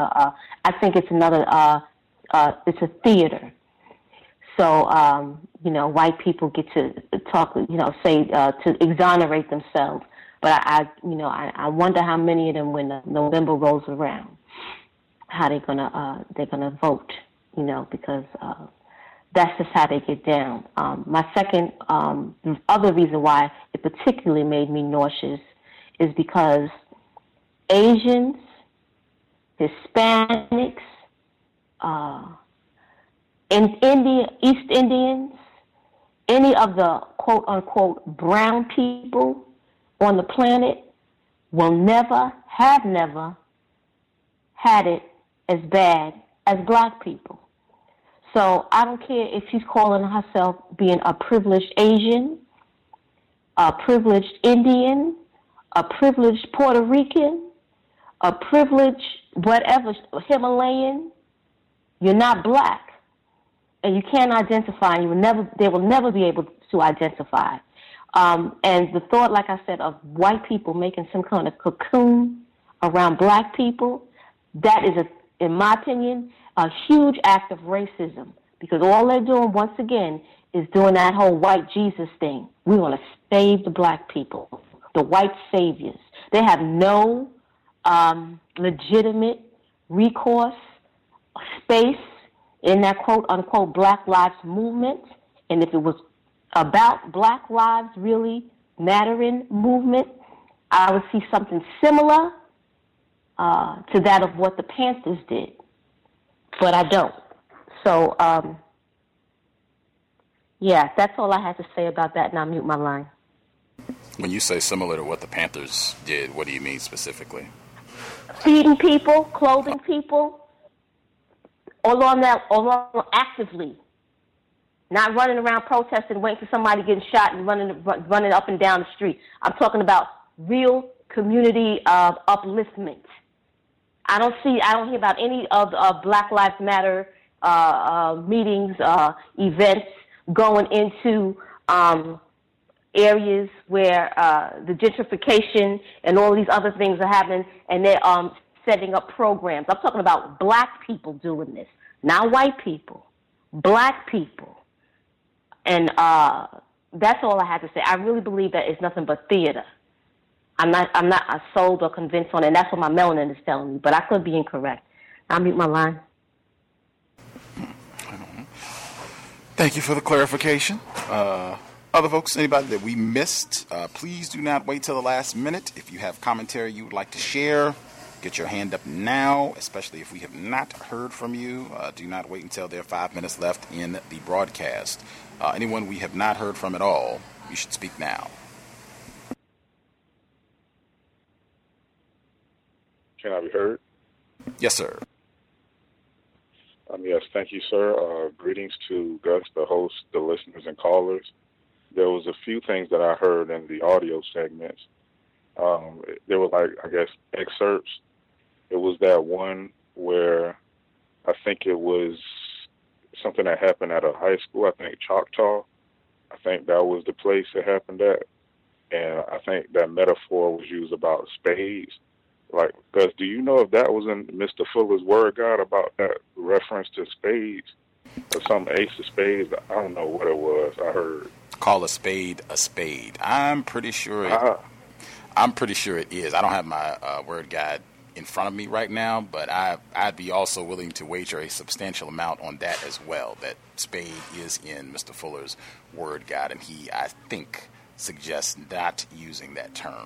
it's a theater. So, white people get to talk, say to exonerate themselves. But I wonder how many of them when November rolls around. how they're gonna vote, because that's just how they get down. My second, other reason why it particularly made me nauseous is because Asians, Hispanics, East Indians, any of the quote-unquote brown people on the planet will never, have never had it as bad as black people. So I don't care if she's calling herself being a privileged Asian, a privileged Indian, a privileged Puerto Rican, a privileged whatever, Himalayan. You're not black. And you can't identify. They will never be able to identify. And the thought, like I said, of white people making some kind of cocoon around black people, that is, in my opinion, a huge act of racism. Because all they're doing, once again, is doing that whole white Jesus thing. We want to save the black people, the white saviors. They have no legitimate recourse, space in that quote-unquote Black Lives Movement. And if it was about Black Lives Really Mattering movement, I would see something similar to that of what the Panthers did. But I don't. So, yeah, that's all I have to say about that, and I'll mute my line. When you say similar to what the Panthers did, what do you mean specifically? Feeding people, clothing people, along actively, not running around protesting, waiting for somebody getting shot and running up and down the street. I'm talking about real community upliftment. I don't hear about any of Black Lives Matter meetings, events going into areas where the gentrification and all these other things are happening, and they're setting up programs. I'm talking about black people doing this, not white people, black people. And that's all I have to say. I really believe that it's nothing but theater. I'm not sold or convinced on it, and that's what my melanin is telling me, but I could be incorrect. I'll mute my line. Thank you for the clarification. Other folks, anybody that we missed, please do not wait till the last minute. If you have commentary you would like to share, get your hand up now, especially if we have not heard from you. Do not wait until there are 5 minutes left in the broadcast. Anyone we have not heard from at all, you should speak now. Can I be heard? Yes, sir. Yes, thank you, sir. Greetings to Gus, the host, the listeners, and callers. There was a few things that I heard in the audio segments. There were, excerpts. It was that one where I think it was something that happened at a high school, I think Choctaw. I think that was the place it happened at. And I think that metaphor was used about spades. Gus, do you know if that was in Mr. Fuller's word guide about that reference to spades or some ace of spades? I don't know what it was. I heard. Call a spade a spade. I'm pretty sure it is. I don't have my word guide in front of me right now, but I'd be also willing to wager a substantial amount on that as well, that spade is in Mr. Fuller's word guide, and he, I think, suggests not using that term.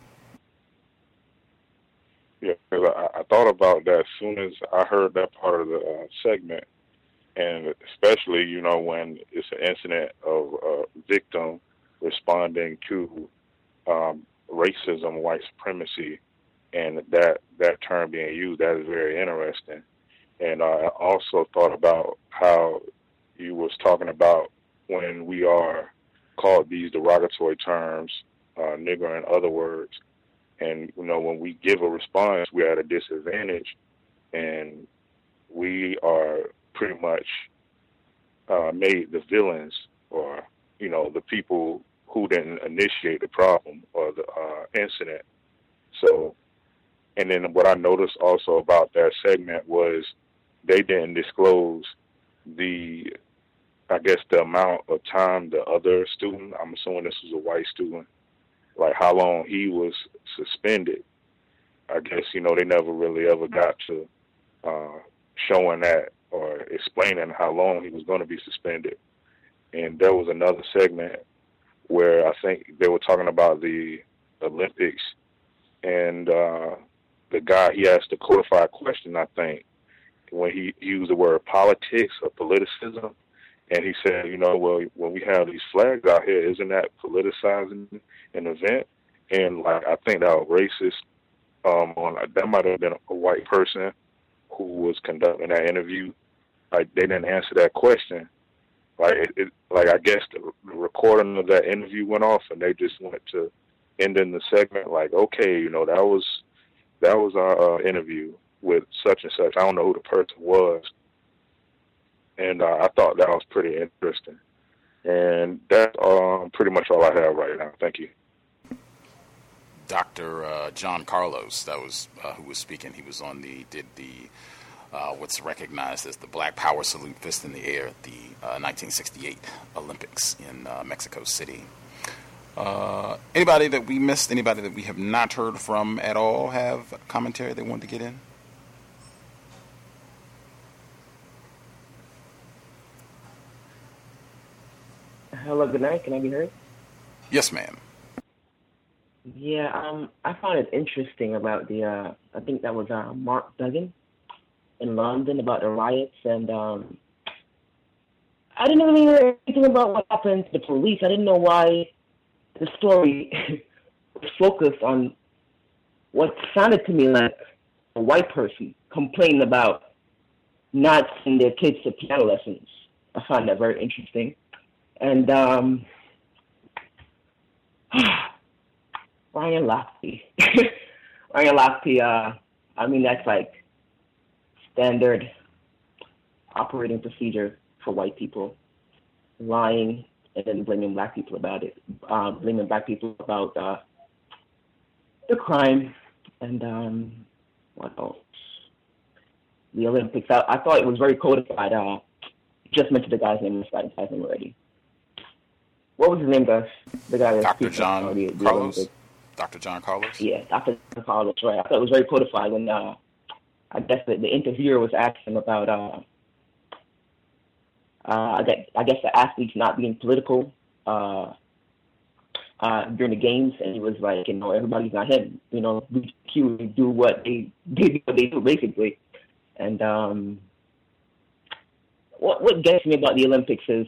Yeah, because I thought about that as soon as I heard that part of the segment, and especially, when it's an incident of a victim responding to racism, white supremacy, and that term being used, that is very interesting. And I also thought about how you was talking about when we are called these derogatory terms, nigger and other words. And, when we give a response, we're at a disadvantage, and we are pretty much made the villains or, the people who didn't initiate the problem or the incident. So, and then what I noticed also about that segment was they didn't disclose the amount of time the other student, I'm assuming this was a white student, how long he was suspended. I guess, they never really ever got to showing that or explaining how long he was going to be suspended. And there was another segment where I think they were talking about the Olympics, and the guy, he asked a codified question, I think, when he used the word politics or politicism. And he said, well, when we have these flags out here, isn't that politicizing an event? And I think that was racist. That might have been a white person who was conducting that interview. They didn't answer that question. I guess the recording of that interview went off, and they just went to ending the segment okay, that was our interview with such and such. I don't know who the person was. And I thought that was pretty interesting. And that's pretty much all I have right now. Thank you. Dr. John Carlos, that was who was speaking. He was did the what's recognized as the Black Power Salute, Fist in the Air, at the 1968 Olympics in Mexico City. Anybody that we missed, anybody that we have not heard from at all, have commentary they wanted to get in? Hello, good night. Can I be heard? Yes, ma'am. Yeah, I found it interesting about the, I think that was Mark Duggan in London about the riots, and I didn't really hear anything about what happened to the police. I didn't know why the story was focused on what sounded to me like a white person complaining about not sending their kids to piano lessons. I found that very interesting. And Ryan Lochte. Ryan Lochte, I mean, that's like standard operating procedure for white people, lying and then blaming black people about it, blaming black people about the crime, and what else? The Olympics. I thought it was very codified. Just mentioned the guy's name. The guy's name already. What was his name, Gus? The guy that Dr. John Carlos. Dr. John Carlos? Yeah, Dr. John Carlos, right. I thought it was very codified when I guess the interviewer was asking about I guess the athletes not being political during the games, and he was like, everybody's not him. We do what they do basically. And what gets me about the Olympics is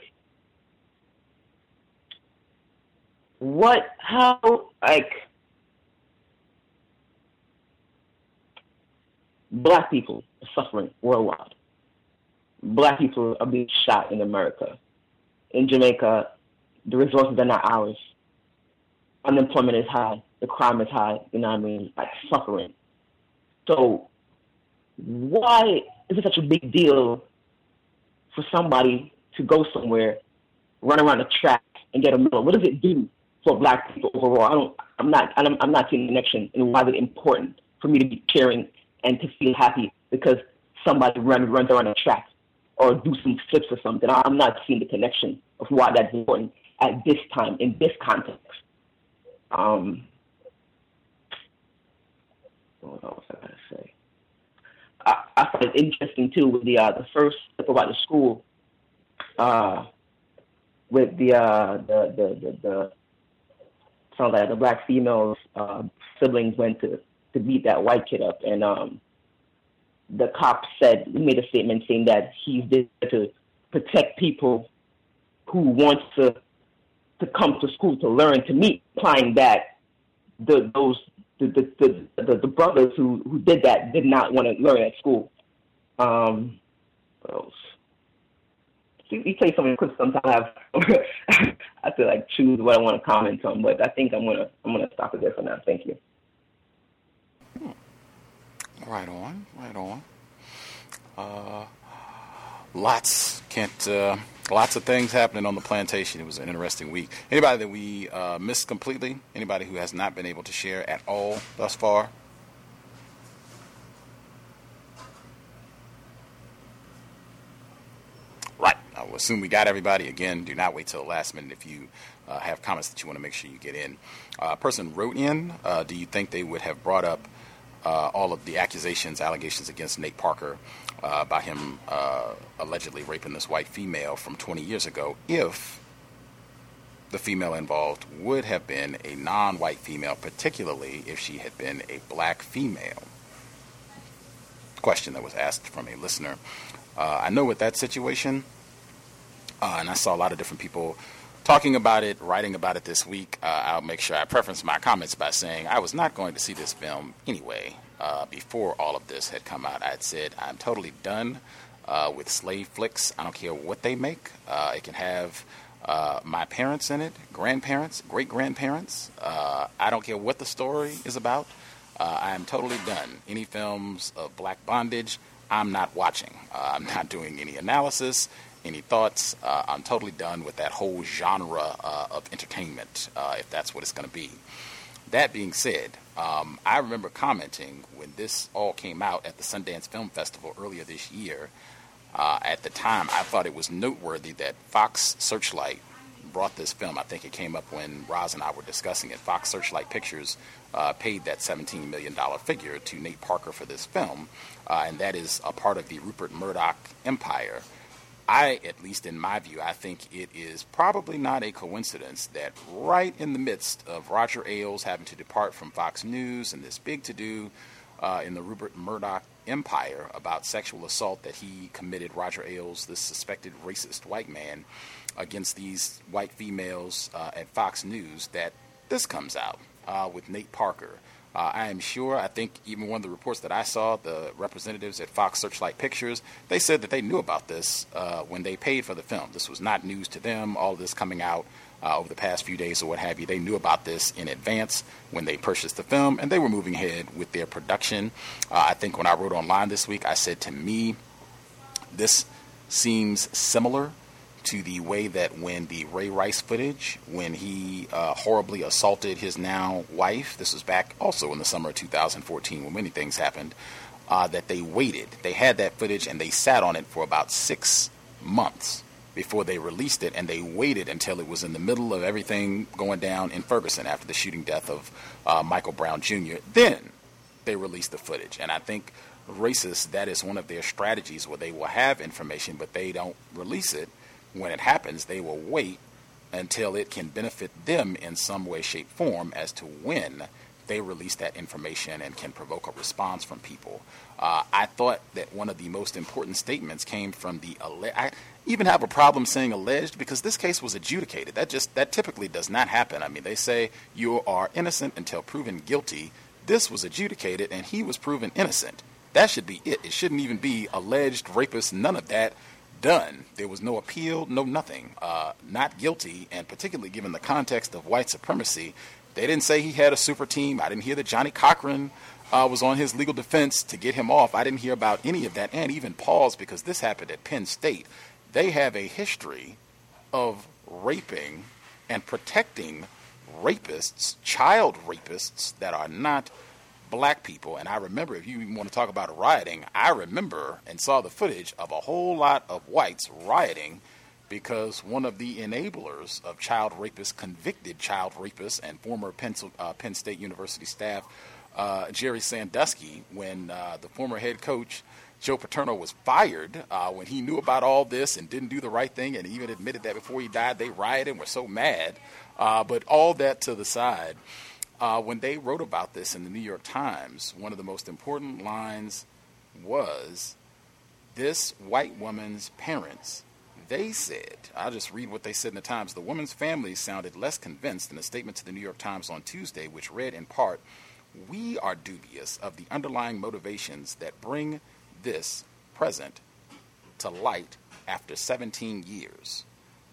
black people are suffering worldwide. Black people are being shot in America. In Jamaica, the resources are not ours. Unemployment is high. The crime is high. Suffering. So why is it such a big deal for somebody to go somewhere, run around a track, and get a medal? What does it do for black people overall? I'm not seeing the connection, and why is it important for me to be cheering and to feel happy because somebody runs around a track or do some flips or something? I'm not seeing the connection of why that's important at this time, in this context. What else I gotta say? I find it interesting too with the first clip about the school, with the sounds like the black female's siblings went to beat that white kid up, and the cop he made a statement saying that he's there to protect people who want to come to school to learn, to meet, implying that the brothers who did that did not want to learn at school. What else? You say something quick sometimes. I have to choose what I want to comment on, but I think I'm gonna stop it there for now. Thank you. Right on. Lots of things happening on the plantation. It was an interesting week. Anybody that we missed completely? Anybody who has not been able to share at all thus far? Right. I will assume we got everybody. Again, do not wait till the last minute if you have comments that you want to make sure you get in. A person wrote in, do you think they would have brought up all of the allegations against Nate Parker by him allegedly raping this white female from 20 years ago, if the female involved would have been a non-white female, particularly if she had been a black female. Question that was asked from a listener. I know with that situation, and I saw a lot of different people talking about it, writing about it this week. I'll make sure I preface my comments by saying I was not going to see this film anyway. Before all of this had come out, I had said I'm totally done with slave flicks. I don't care what they make. It can have my parents in it, grandparents, great-grandparents. I don't care what the story is about. I am totally done. Any films of black bondage, I'm not watching. I'm not doing any analysis, any thoughts. I'm totally done with that whole genre of entertainment, if that's what it's going to be. That being said, I remember commenting when this all came out at the Sundance Film Festival earlier this year. At the time, I thought it was noteworthy that Fox Searchlight brought this film. I think it came up when Roz and I were discussing it. Fox Searchlight Pictures paid that $17 million figure to Nate Parker for this film, and that is a part of the Rupert Murdoch empire. At least in my view, I think it is probably not a coincidence that right in the midst of Roger Ailes having to depart from Fox News and this big to-do in the Rupert Murdoch empire about sexual assault that he committed, Roger Ailes, this suspected racist white man, against these white females at Fox News, that this comes out with Nate Parker. I am sure, I think even one of the reports that I saw, the representatives at Fox Searchlight Pictures, they said that they knew about this when they paid for the film. This was not news to them, all of this coming out over the past few days or what have you. They knew about this in advance when they purchased the film, and they were moving ahead with their production. I think when I wrote online this week, I said, to me, this seems similar to the way that when the Ray Rice footage, when he horribly assaulted his now wife, this was back also in the summer of 2014 when many things happened, that they waited. They had that footage and they sat on it for about 6 months before they released it, and they waited until it was in the middle of everything going down in Ferguson after the shooting death of Michael Brown Jr. Then they released the footage, and I think racists, that is one of their strategies where they will have information but they don't release it. When it happens, they will wait until it can benefit them in some way, shape, form as to when they release that information and can provoke a response from people. I thought that one of the most important statements came from I even have a problem saying alleged because this case was adjudicated. That typically does not happen. I mean, they say you are innocent until proven guilty. This was adjudicated and he was proven innocent. That should be it. It shouldn't even be alleged rapist, none of that. Done. There was no appeal, no nothing. Not guilty, and particularly given the context of white supremacy, they didn't say he had a super team. I didn't hear that Johnny Cochran was on his legal defense to get him off. I didn't hear about any of that, and even pause, because this happened at Penn State. They have a history of raping and protecting rapists, child rapists that are not black people. And I remember, if you even want to talk about rioting, I remember and saw the footage of a whole lot of whites rioting because one of the enablers of child rapists, convicted child rapists, and former Penn State University staff, Jerry Sandusky, when the former head coach Joe Paterno was fired, when he knew about all this and didn't do the right thing, and even admitted that before he died, they rioted and were so mad. But all that to the side, when they wrote about this in the New York Times, one of the most important lines was, this white woman's parents, they said, I'll just read what they said in the Times, the woman's family sounded less convinced in a statement to the New York Times on Tuesday, which read in part, we are dubious of the underlying motivations that bring this present to light after 17 years.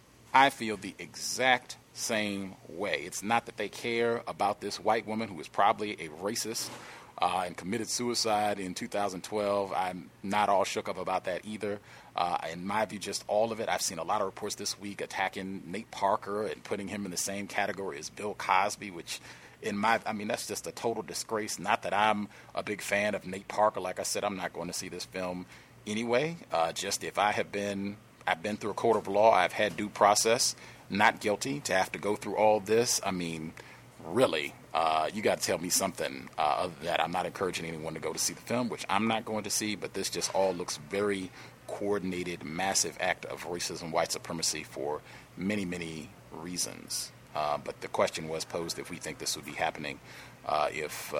I feel the exact same way. It's not that they care about this white woman who is probably a racist and committed suicide in 2012. I'm not all shook up about that either. In my view, just all of it. I've seen a lot of reports this week attacking Nate Parker and putting him in the same category as Bill Cosby, which that's just a total disgrace. Not that I'm a big fan of Nate Parker. Like I said, I'm not going to see this film anyway. Just if I've been through a court of law, I've had due process, not guilty, to have to go through all this. I mean, really, you got to tell me something other than that. I'm not encouraging anyone to go to see the film, which I'm not going to see, but this just all looks very coordinated, massive act of racism, white supremacy for many, many reasons. But the question was posed if we think this would be happening if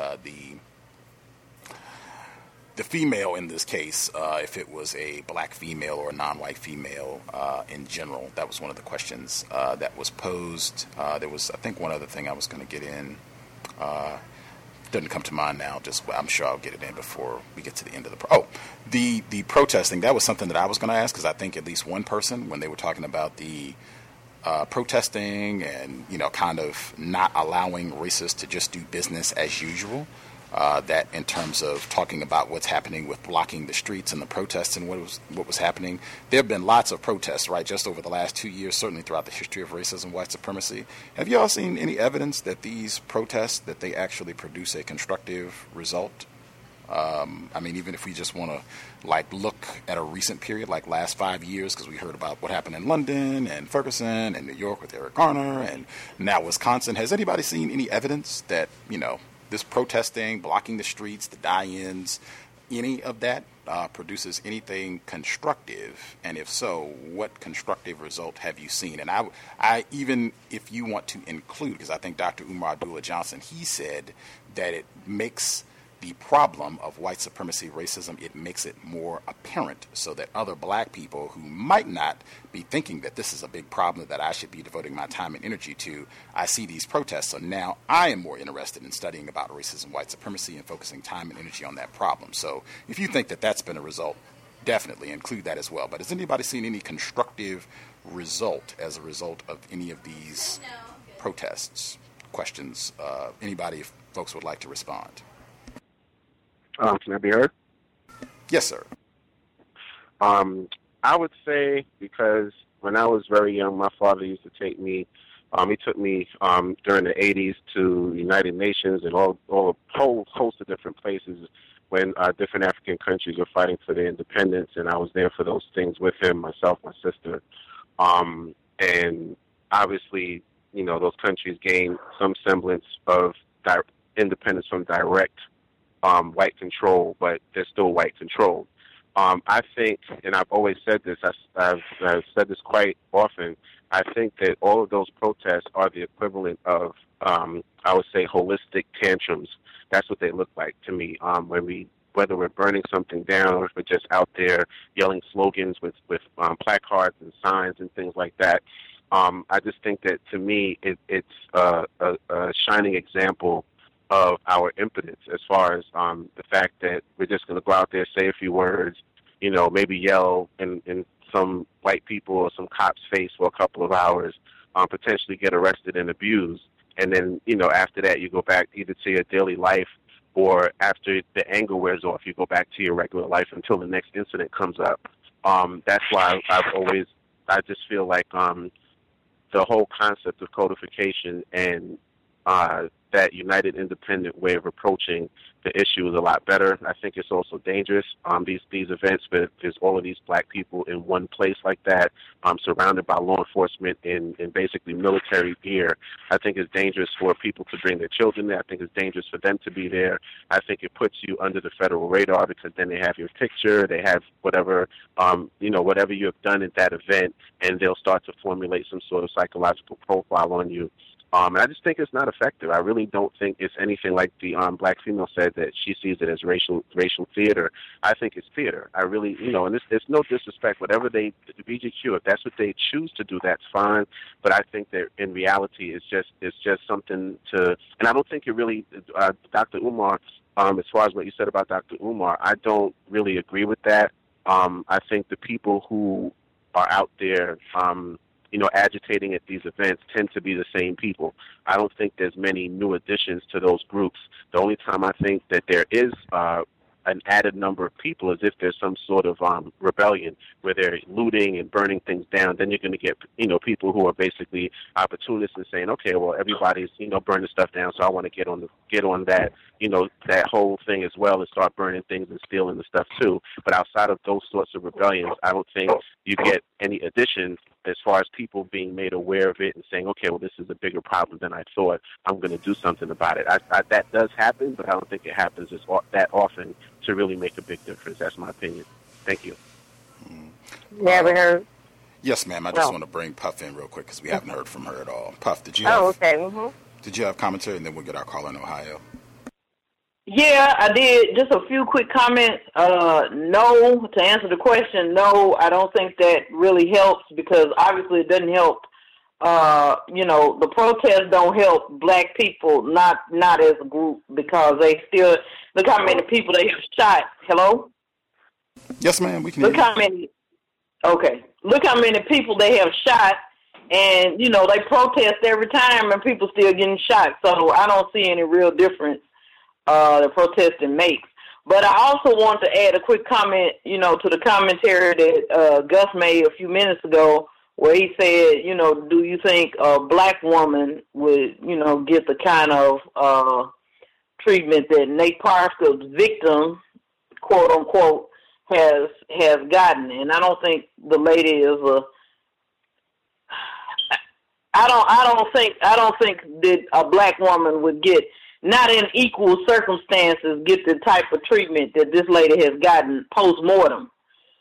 the female in this case, if it was a black female or a non-white female in general. That was one of the questions that was posed. There was, I think, one other thing I was going to get in. Doesn't come to mind now. I'm sure I'll get it in before we get to the end of the the protesting. That was something that I was going to ask, because I think at least one person, when they were talking about the protesting and, kind of not allowing racists to just do business as usual, that in terms of talking about what's happening with blocking the streets and the protests and what was happening, there have been lots of protests, right, just over the last 2 years, certainly throughout the history of racism, white supremacy. Have you all seen any evidence that these protests, that they actually produce a constructive result? I mean, even if we just want to look at a recent period, like last 5 years, because we heard about what happened in London and Ferguson and New York with Eric Garner and now Wisconsin. Has anybody seen any evidence that, this protesting, blocking the streets, the die-ins, any of that produces anything constructive? And if so, what constructive result have you seen? And I even if you want to include, because I think Dr. Umar Abdullah Johnson, he said that it makes the problem of white supremacy, racism, it makes it more apparent, so that other black people who might not be thinking that this is a big problem that I should be devoting my time and energy to, I see these protests, so now I am more interested in studying about racism, white supremacy, and focusing time and energy on that problem. So if you think that that's been a result, definitely include that as well. But has anybody seen any constructive result as a result of any of these protests? Questions? Anybody, if folks would like to respond? Can I be heard? Yes, sir. I would say, because when I was very young, my father used to take me. He took me during the 80s to United Nations and all a whole host of different places when different African countries were fighting for their independence, and I was there for those things with him, myself, my sister. And obviously, those countries gained some semblance of independence from direct white control, but they're still white controlled. I think, and I've always said this, I've said this quite often, I think that all of those protests are the equivalent of, I would say, holistic tantrums. That's what they look like to me. Whether we're burning something down or if we're just out there yelling slogans with placards and signs and things like that. I just think that, to me, it's a shining example of our impotence, as far as the fact that we're just going to go out there, say a few words, maybe yell in some white people or some cop's face for a couple of hours, potentially get arrested and abused. And then, after that, you go back either to your daily life, or after the anger wears off, you go back to your regular life until the next incident comes up. That's why I just feel like the whole concept of codification and that united independent way of approaching the issue is a lot better. I think it's also dangerous. These events, but there's all of these black people in one place like that, surrounded by law enforcement in basically military gear. I think it's dangerous for people to bring their children there. I think it's dangerous for them to be there. I think it puts you under the federal radar, because then they have your picture, they have whatever, whatever you have done at that event, and they'll start to formulate some sort of psychological profile on you. And I just think it's not effective. I really don't think it's anything like the black female said, that she sees it as racial theater. I think it's theater. I really, and it's no disrespect. Whatever the BGQ, if that's what they choose to do, that's fine. But I think that in reality, it's just something to. And I don't think it really, Dr. Umar. As far as what you said about Dr. Umar, I don't really agree with that. I think the people who are out there, agitating at these events tend to be the same people. I don't think there's many new additions to those groups. The only time I think that there is an added number of people is if there's some sort of rebellion where they're looting and burning things down. Then you're going to get, people who are basically opportunists and saying, okay, well, everybody's, burning stuff down, so I want to get on that, that whole thing as well, and start burning things and stealing the stuff too. But outside of those sorts of rebellions, I don't think you get any additions as far as people being made aware of it and saying, okay, well, this is a bigger problem than I thought. I'm going to do something about it. That does happen, but I don't think it happens that often to really make a big difference. That's my opinion. Thank you. Never heard. Yes, ma'am. I just want to bring Puff in real quick because we haven't heard from her at all. Puff, did you have, okay. Mm-hmm. Did you have commentary? And then we'll get our caller in Ohio. Yeah, I did. Just a few quick comments. No, to answer the question, no, I don't think that really helps because obviously it doesn't help. The protests don't help black people, not as a group, because they still, look how many people they have shot. Hello? Yes, ma'am. We can hear you. Look how many people they have shot, and, they protest every time and people still getting shot. So I don't see any real difference the protesting makes. But I also want to add a quick comment, to the commentary that Gus made a few minutes ago, where he said, do you think a black woman would, get the kind of treatment that Nate Parker's victim, quote unquote, has gotten? And I don't think the lady is I don't think that a black woman would get, not in equal circumstances, get the type of treatment that this lady has gotten post-mortem.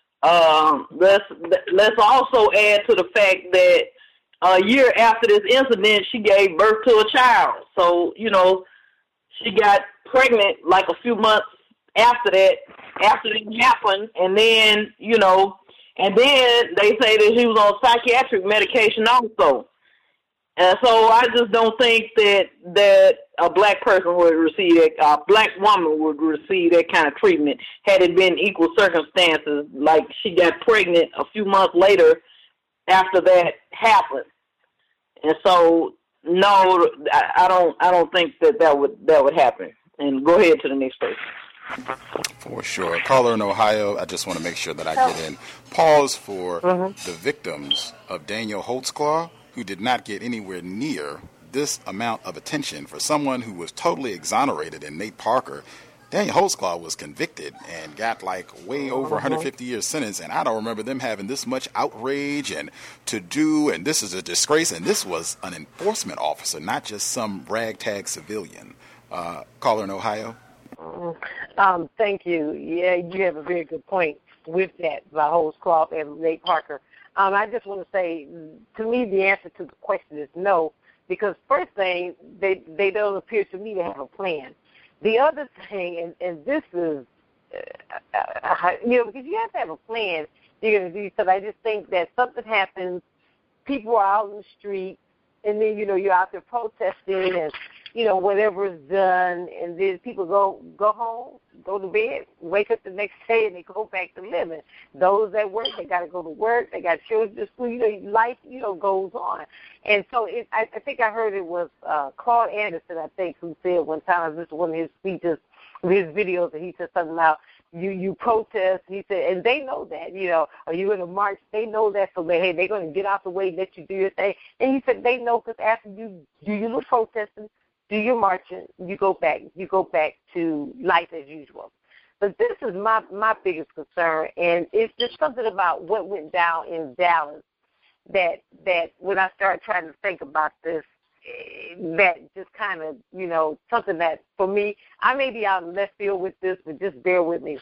Let's also add to the fact that a year after this incident, she gave birth to a child. So, she got pregnant like a few months after it happened. And then, and then they say that she was on psychiatric medication also. And so I just don't think that a black person would receive a black woman would receive that kind of treatment had it been equal circumstances, like she got pregnant a few months later after that happened. And so no, I don't think that would happen. And go ahead to the next person. For sure. Caller in Ohio, I just want to make sure that I get in. Pause for the victims of Daniel Holtzclaw, who did not get anywhere near this amount of attention for someone who was totally exonerated in Nate Parker. Daniel Holtzclaw was convicted and got way over 150 years sentence, and I don't remember them having this much outrage and to do, and this is a disgrace, and this was an enforcement officer, not just some ragtag civilian. Caller in Ohio. Thank you. Yeah, you have a very good point with that by Holtzclaw and Nate Parker. I just want to say, to me, the answer to the question is no, because first thing, they don't appear to me to have a plan. The other thing, and this is, because you have to have a plan, you're going to do, because I just think that something happens, people are out in the street, and then, you're out there protesting, and, whatever is done, and then people go home, go to bed, wake up the next day, and they go back to living. Those that work, they got to go to work, they got children to school, life, goes on. And so I think I heard it was Claude Anderson, I think, who said one time, this was one of his speeches, his videos, and he said something about, you protest, he said, and they know that, are you in a march, they know that, so they're going to get out the way, let you do your thing. And he said they know, because after you do your little protesting, do your marching, you go back to life as usual. But this is my biggest concern, and it's just something about what went down in Dallas that when I started trying to think about this, that just kind of, something that, for me, I may be out in left field with this, but just bear with me.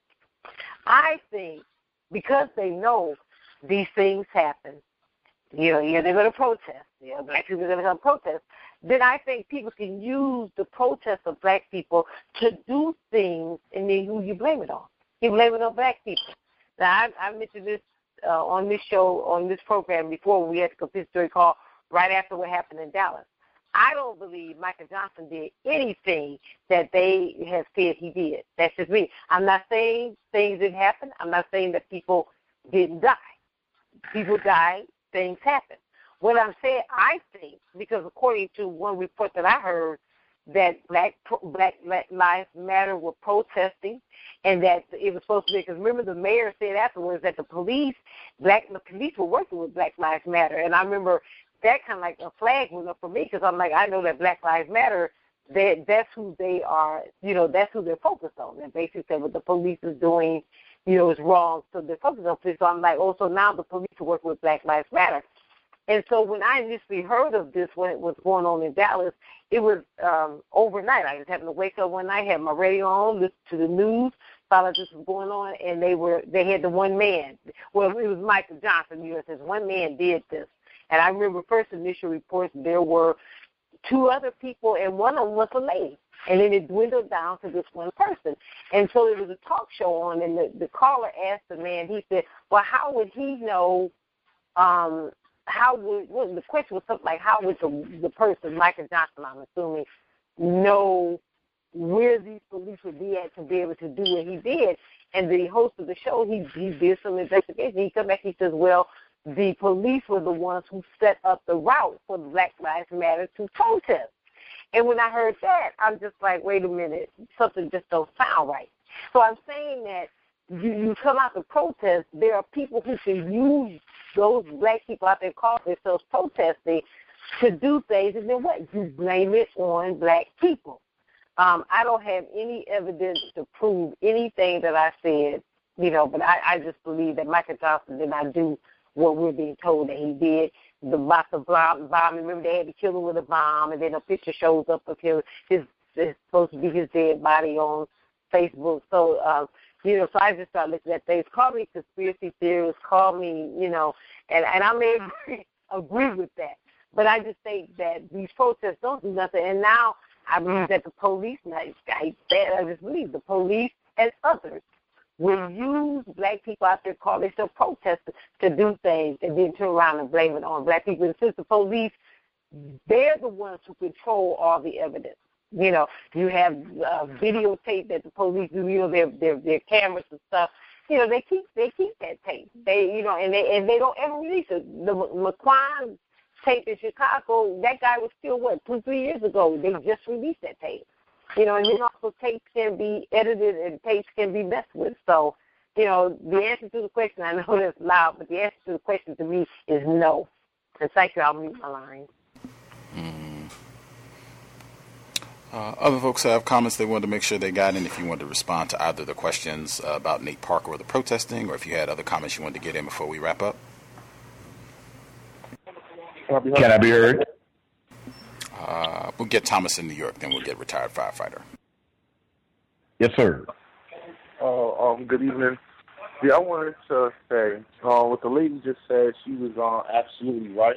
I think because they know these things happen, they're going to protest. Black people are going to come protest. Then I think people can use the protest of black people to do things, and then who you blame it on? You blame it on black people. Now, I mentioned this on this show, on this program before, when we had the complete story call right after what happened in Dallas. I don't believe Michael Johnson did anything that they have said he did. That's just me. I'm not saying things didn't happen. I'm not saying that people didn't die. People died. Things happen. What I'm saying, I think, because according to one report that I heard, that Black Lives Matter were protesting, and that it was supposed to be, because remember the mayor said afterwards that the police were working with Black Lives Matter, and I remember that kind of like a flag went up for me, because I'm like, I know that Black Lives Matter, that's who they are, that's who they're focused on. And basically said what the police is doing, is wrong. So they're focused on police. So I'm like, oh, so now the police are working with Black Lives Matter. And so when I initially heard of this, when it was going on in Dallas, it was overnight. I was having to wake up one night, have my radio on, listen to the news, found out this was going on, and they had the one man. Well, it was Michael Johnson. Says one man did this. And I remember first initial reports, there were 2 other people, and one of them was a lady. And then it dwindled down to this one person. And so there was a talk show on, and the caller asked the man, he said, well, how would he know, the question was something like, how would the person, Michael Johnson, I'm assuming, know where these police would be at to be able to do what he did? And the host of the show, he did some investigation. He come back, he says, well, the police were the ones who set up the route for the Black Lives Matter to protest. And when I heard that, I'm just like, wait a minute, something just don't sound right. So I'm saying that you come out to protest, there are people who can use those black people out there calling themselves protesting to do things, and then what? You blame it on black people. I don't have any evidence to prove anything that I said, but I just believe that Michael Johnson did not do what we're being told that he did. The Boston bomb, remember they had to kill him with a bomb, and then a picture shows up of him. It's supposed to be his dead body on Facebook. So, so I just started looking at things. Call me conspiracy theorists, call me, and I may agree with that. But I just think that these protests don't do nothing. And now I believe that the police, I just believe the police and others will use black people out there calling themselves protesters to do things and then turn around and blame it on black people. And since the police, they're the ones who control all the evidence. You have videotape that the police do, their cameras and stuff. They keep that tape. They and they don't ever release it. The McQuan tape in Chicago, that guy was still 2-3 years ago. They just released that tape. And then also tapes can be edited and tapes can be messed with. So, the answer to the question, I know that's loud, but the answer to the question to me is no. And thank you. I'll mute my line. Other folks have comments they wanted to make sure they got in. If you wanted to respond to either the questions about Nate Parker or the protesting, or if you had other comments you wanted to get in before we wrap up. Can I be heard? We'll get Thomas in New York, then we'll get retired firefighter. Yes, sir. Good evening. Yeah, I wanted to say what the lady just said. She was absolutely right.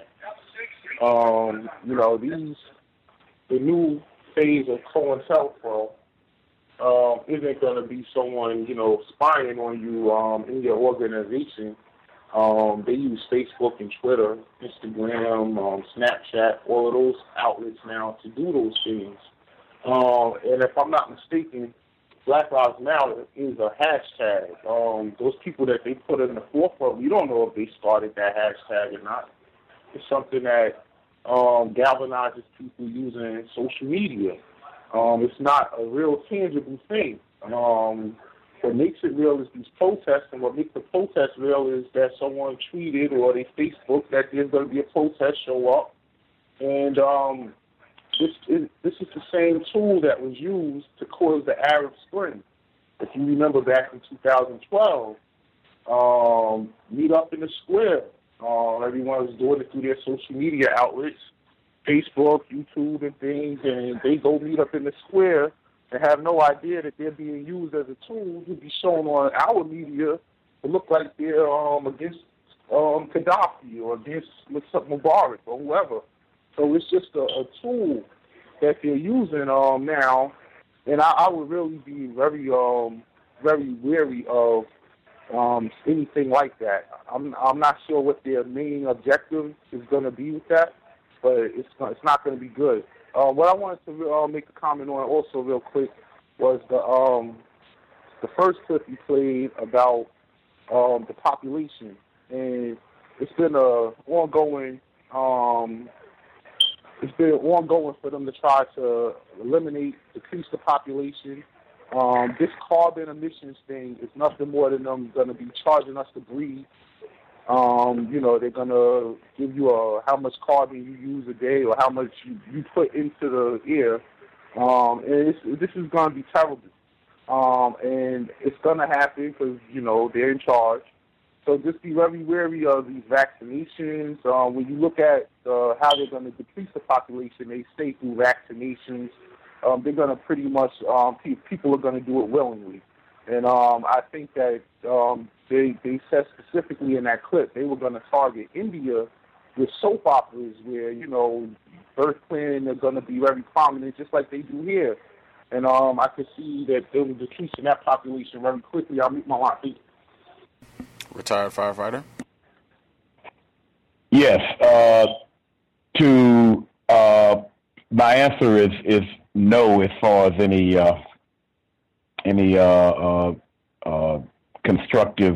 The new phase of COINTELPRO isn't going to be someone spying on you in your organization. They use Facebook and Twitter, Instagram, Snapchat, all of those outlets now to do those things. And if I'm not mistaken, Black Lives Matter is a hashtag. Those people that they put in the forefront, we don't know if they started that hashtag or not. It's something that galvanizes people using social media. It's not a real tangible thing. What makes it real is these protests, and what makes the protest real is that someone tweeted or they Facebook that there's going to be a protest show up. And this is the same tool that was used to cause the Arab Spring. If you remember back in 2012, meet up in the square. Everyone was doing it through their social media outlets, Facebook, YouTube, and things, and they go meet up in the square and have no idea that they're being used as a tool to be shown on our media to look like they're against Gaddafi or against Mubarak or whoever. So it's just a tool that they're using now, and I would really be very wary of anything like that. I'm not sure what their main objective is going to be with that, but it's not going to be good. What I wanted to make a comment on also real quick was the first clip you played about the population, and it's been ongoing. It's been ongoing for them to try to decrease the population. This carbon emissions thing is nothing more than them going to be charging us to breathe. They're going to give you how much carbon you use a day or how much you put into the air. And this is going to be terrible. and it's going to happen because, they're in charge. So just be very wary of these vaccinations. When you look at how they're going to decrease the population, they say through vaccinations. They're going to pretty much, people are going to do it willingly. And I think that they said specifically in that clip they were going to target India with soap operas where, birth planning are going to be very prominent, just like they do here. And I could see that they were decreasing that population very quickly. I'll meet my line. Thank you. Retired firefighter? Yes. My answer is no as far as any constructive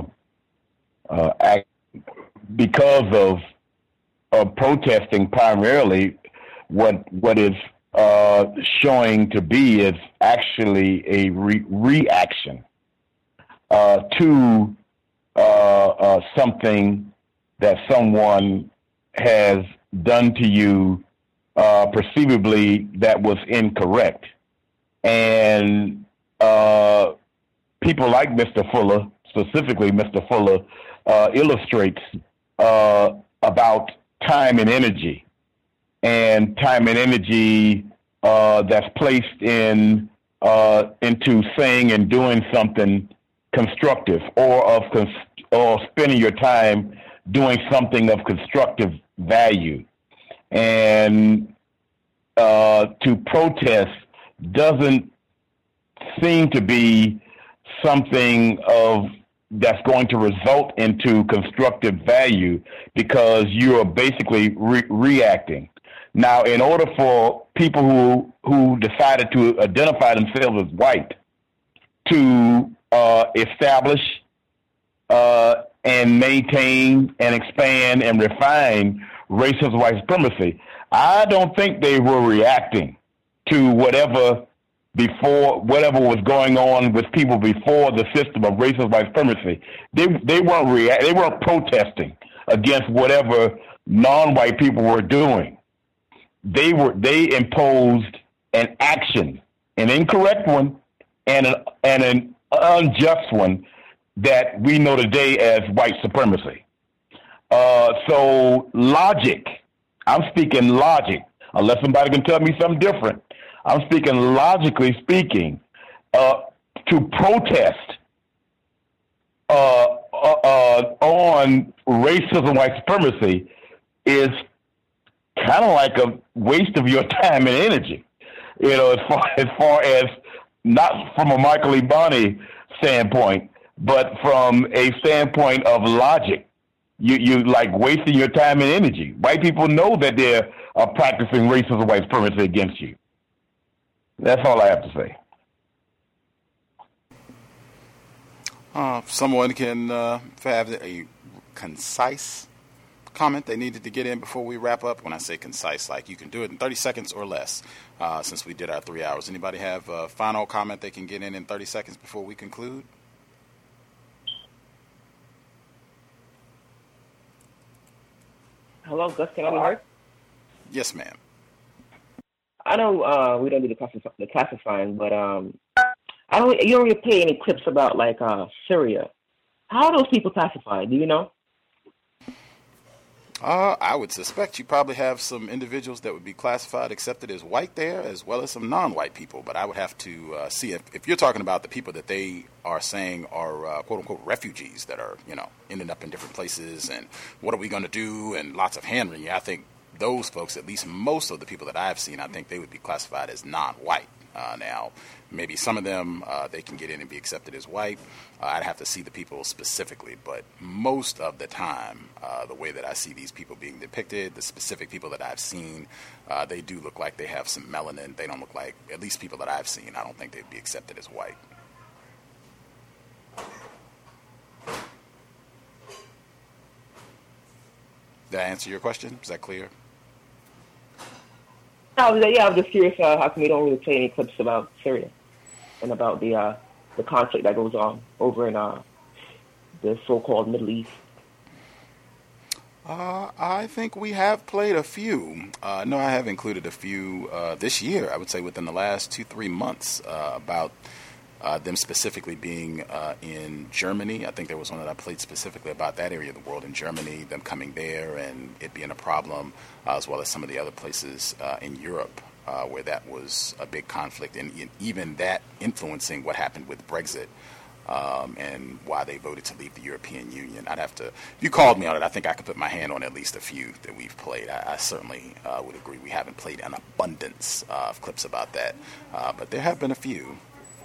act because of protesting primarily. What is showing to be is actually a reaction to something that someone has done to you, perceivably that was incorrect. And people like Mr. Fuller, specifically Mr. Fuller, illustrates about time and energy. And time and energy that's placed into saying and doing something constructive, or spending your time doing something of constructive value. And to protest doesn't seem to be something that's going to result into constructive value because you are basically reacting. Now, in order for people who decided to identify themselves as white to establish and maintain and expand and refine racist white supremacy, I don't think they were reacting to whatever was going on with people before the system of racist white supremacy. They weren't protesting against whatever non-white people were doing. They imposed an action, an incorrect one, and an unjust one that we know today as white supremacy. So logic, I'm speaking logic, unless somebody can tell me something different. I'm speaking logically speaking, to protest on racism, white supremacy is kind of like a waste of your time and energy. As far as not from a Michael Ibani standpoint, but from a standpoint of logic. You like wasting your time and energy. White people know that they're practicing racism, white supremacy against you. That's all I have to say. Someone can have a concise comment they needed to get in before we wrap up. When I say concise, like you can do it in 30 seconds or less, since we did our 3 hours. Anybody have a final comment they can get in 30 seconds before we conclude? Hello, Gus, can I be heard? Yes, ma'am. I know we don't do the classifying, but you don't really play any clips about like Syria. How are those people classified? Do you know? I would suspect you probably have some individuals that would be classified, accepted as white there, as well as some non-white people. But I would have to see if you're talking about the people that they are saying are quote-unquote refugees that are, ending up in different places, and what are we going to do, and lots of hand-wringing. I think those folks, at least most of the people that I've seen, I think they would be classified as non-white. Now, maybe some of them, they can get in and be accepted as white. I'd have to see the people specifically, but most of the time, the way that I see these people being depicted, the specific people that I've seen, they do look like they have some melanin. They don't look like, at least people that I've seen, I don't think they'd be accepted as white. Did I answer your question? Is that clear? I was just curious how come we don't really play any clips about Syria and about the conflict that goes on over in the so-called Middle East. I think we have played a few. No, I have included a few this year, I would say within the last 2-3 months, about them specifically being in Germany. I think there was one that I played specifically about that area of the world in Germany, them coming there and it being a problem, as well as some of the other places in Europe where that was a big conflict, and even that influencing what happened with Brexit. And why they voted to leave the European Union. I'd have to, if you called me on it, I think I could put my hand on at least a few that we've played. I certainly would agree. We haven't played an abundance of clips about that, but there have been a few.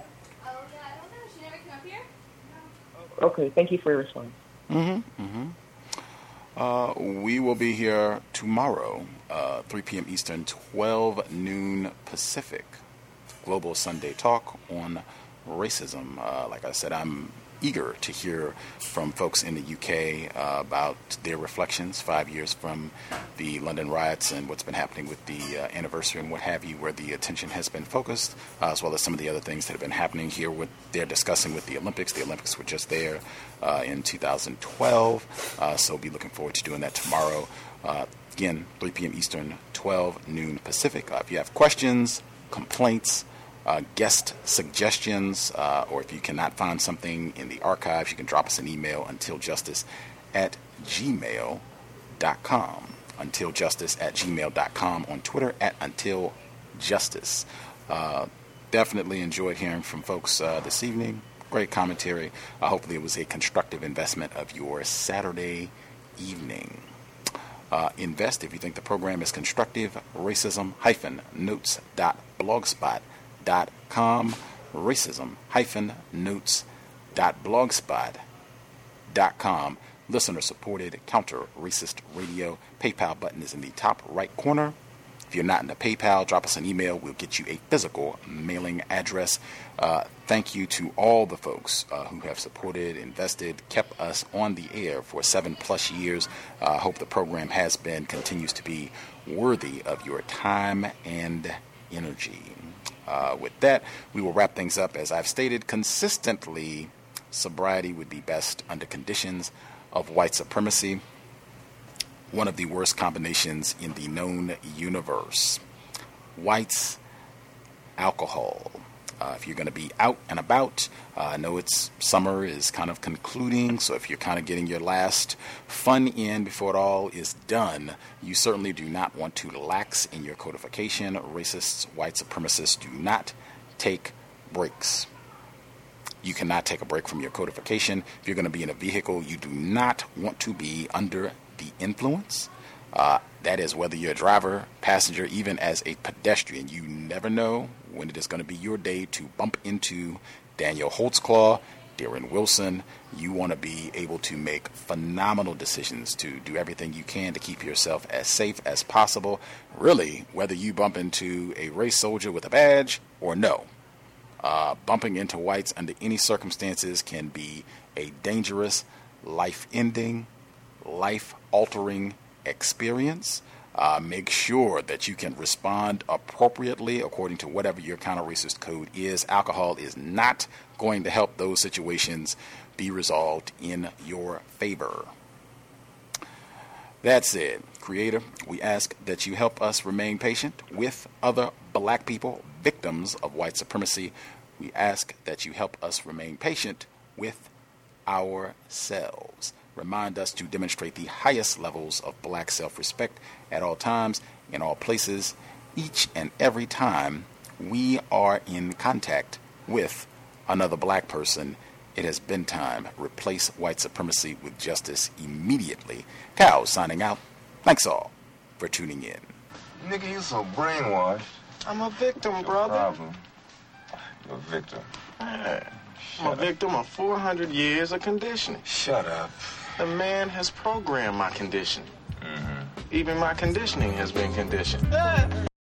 Okay, thank you for your response. We will be here tomorrow, 3 p.m. Eastern, 12 noon Pacific. Global Sunday Talk on racism. Like I said, I'm eager to hear from folks in the UK about their reflections 5 years from the London riots and what's been happening with the anniversary and what have you, where the attention has been focused, as well as some of the other things that have been happening here. What they're discussing with the Olympics. The Olympics were just there in 2012, so be looking forward to doing that tomorrow. Again, 3 p.m. Eastern, 12 noon Pacific. If you have questions, complaints, guest suggestions, or if you cannot find something in the archives, you can drop us an email, untiljustice@gmail.com. Untiljustice@gmail.com. On Twitter, @untiljustice. Definitely enjoyed hearing from folks this evening. Great commentary. Hopefully it was a constructive investment of your Saturday evening. Invest if you think the program is constructive. Racism-notes.blogspot.com. Racism-notes.blogspot.com. Listener supported counter racist radio. PayPal button is in the top right corner. If you're not in the PayPal, drop us an email. We'll get you a physical mailing address. Thank you to all the folks who have supported, invested, kept us on the air for 7+ years. I hope the program continues to be worthy of your time and energy. With that, we will wrap things up. As I've stated consistently, sobriety would be best under conditions of white supremacy. One of the worst combinations in the known universe. Whites, alcohol. If you're going to be out and about, I know summer is kind of concluding, so if you're kind of getting your last fun in before it all is done, you certainly do not want to lax in your codification. Racists, white supremacists do not take breaks. You cannot take a break from your codification. If you're going to be in a vehicle, you do not want to be under the influence. That is whether you're a driver, passenger, even as a pedestrian. You never know when it is going to be your day to bump into Daniel Holtzclaw, Darren Wilson. You want to be able to make phenomenal decisions to do everything you can to keep yourself as safe as possible. Really, whether you bump into a race soldier with a badge or no. Bumping into whites under any circumstances can be a dangerous, life-ending, life-altering experience. Make sure that you can respond appropriately according to whatever your counter-racist code is. Alcohol is not going to help those situations be resolved in your favor. That said, Creator, we ask that you help us remain patient with other black people, victims of white supremacy. We ask that you help us remain patient with ourselves. Remind us to demonstrate the highest levels of black self-respect at all times, in all places, each and every time we are in contact with another black person. It has been time. Replace white supremacy with justice immediately. Cow signing out. Thanks all for tuning in. Nigga, you so brainwashed. I'm a victim, brother. No problem. You're a victim. I'm a victim of 400 years of conditioning. Shut up. The man has programmed my conditioning. Even my conditioning has been conditioned.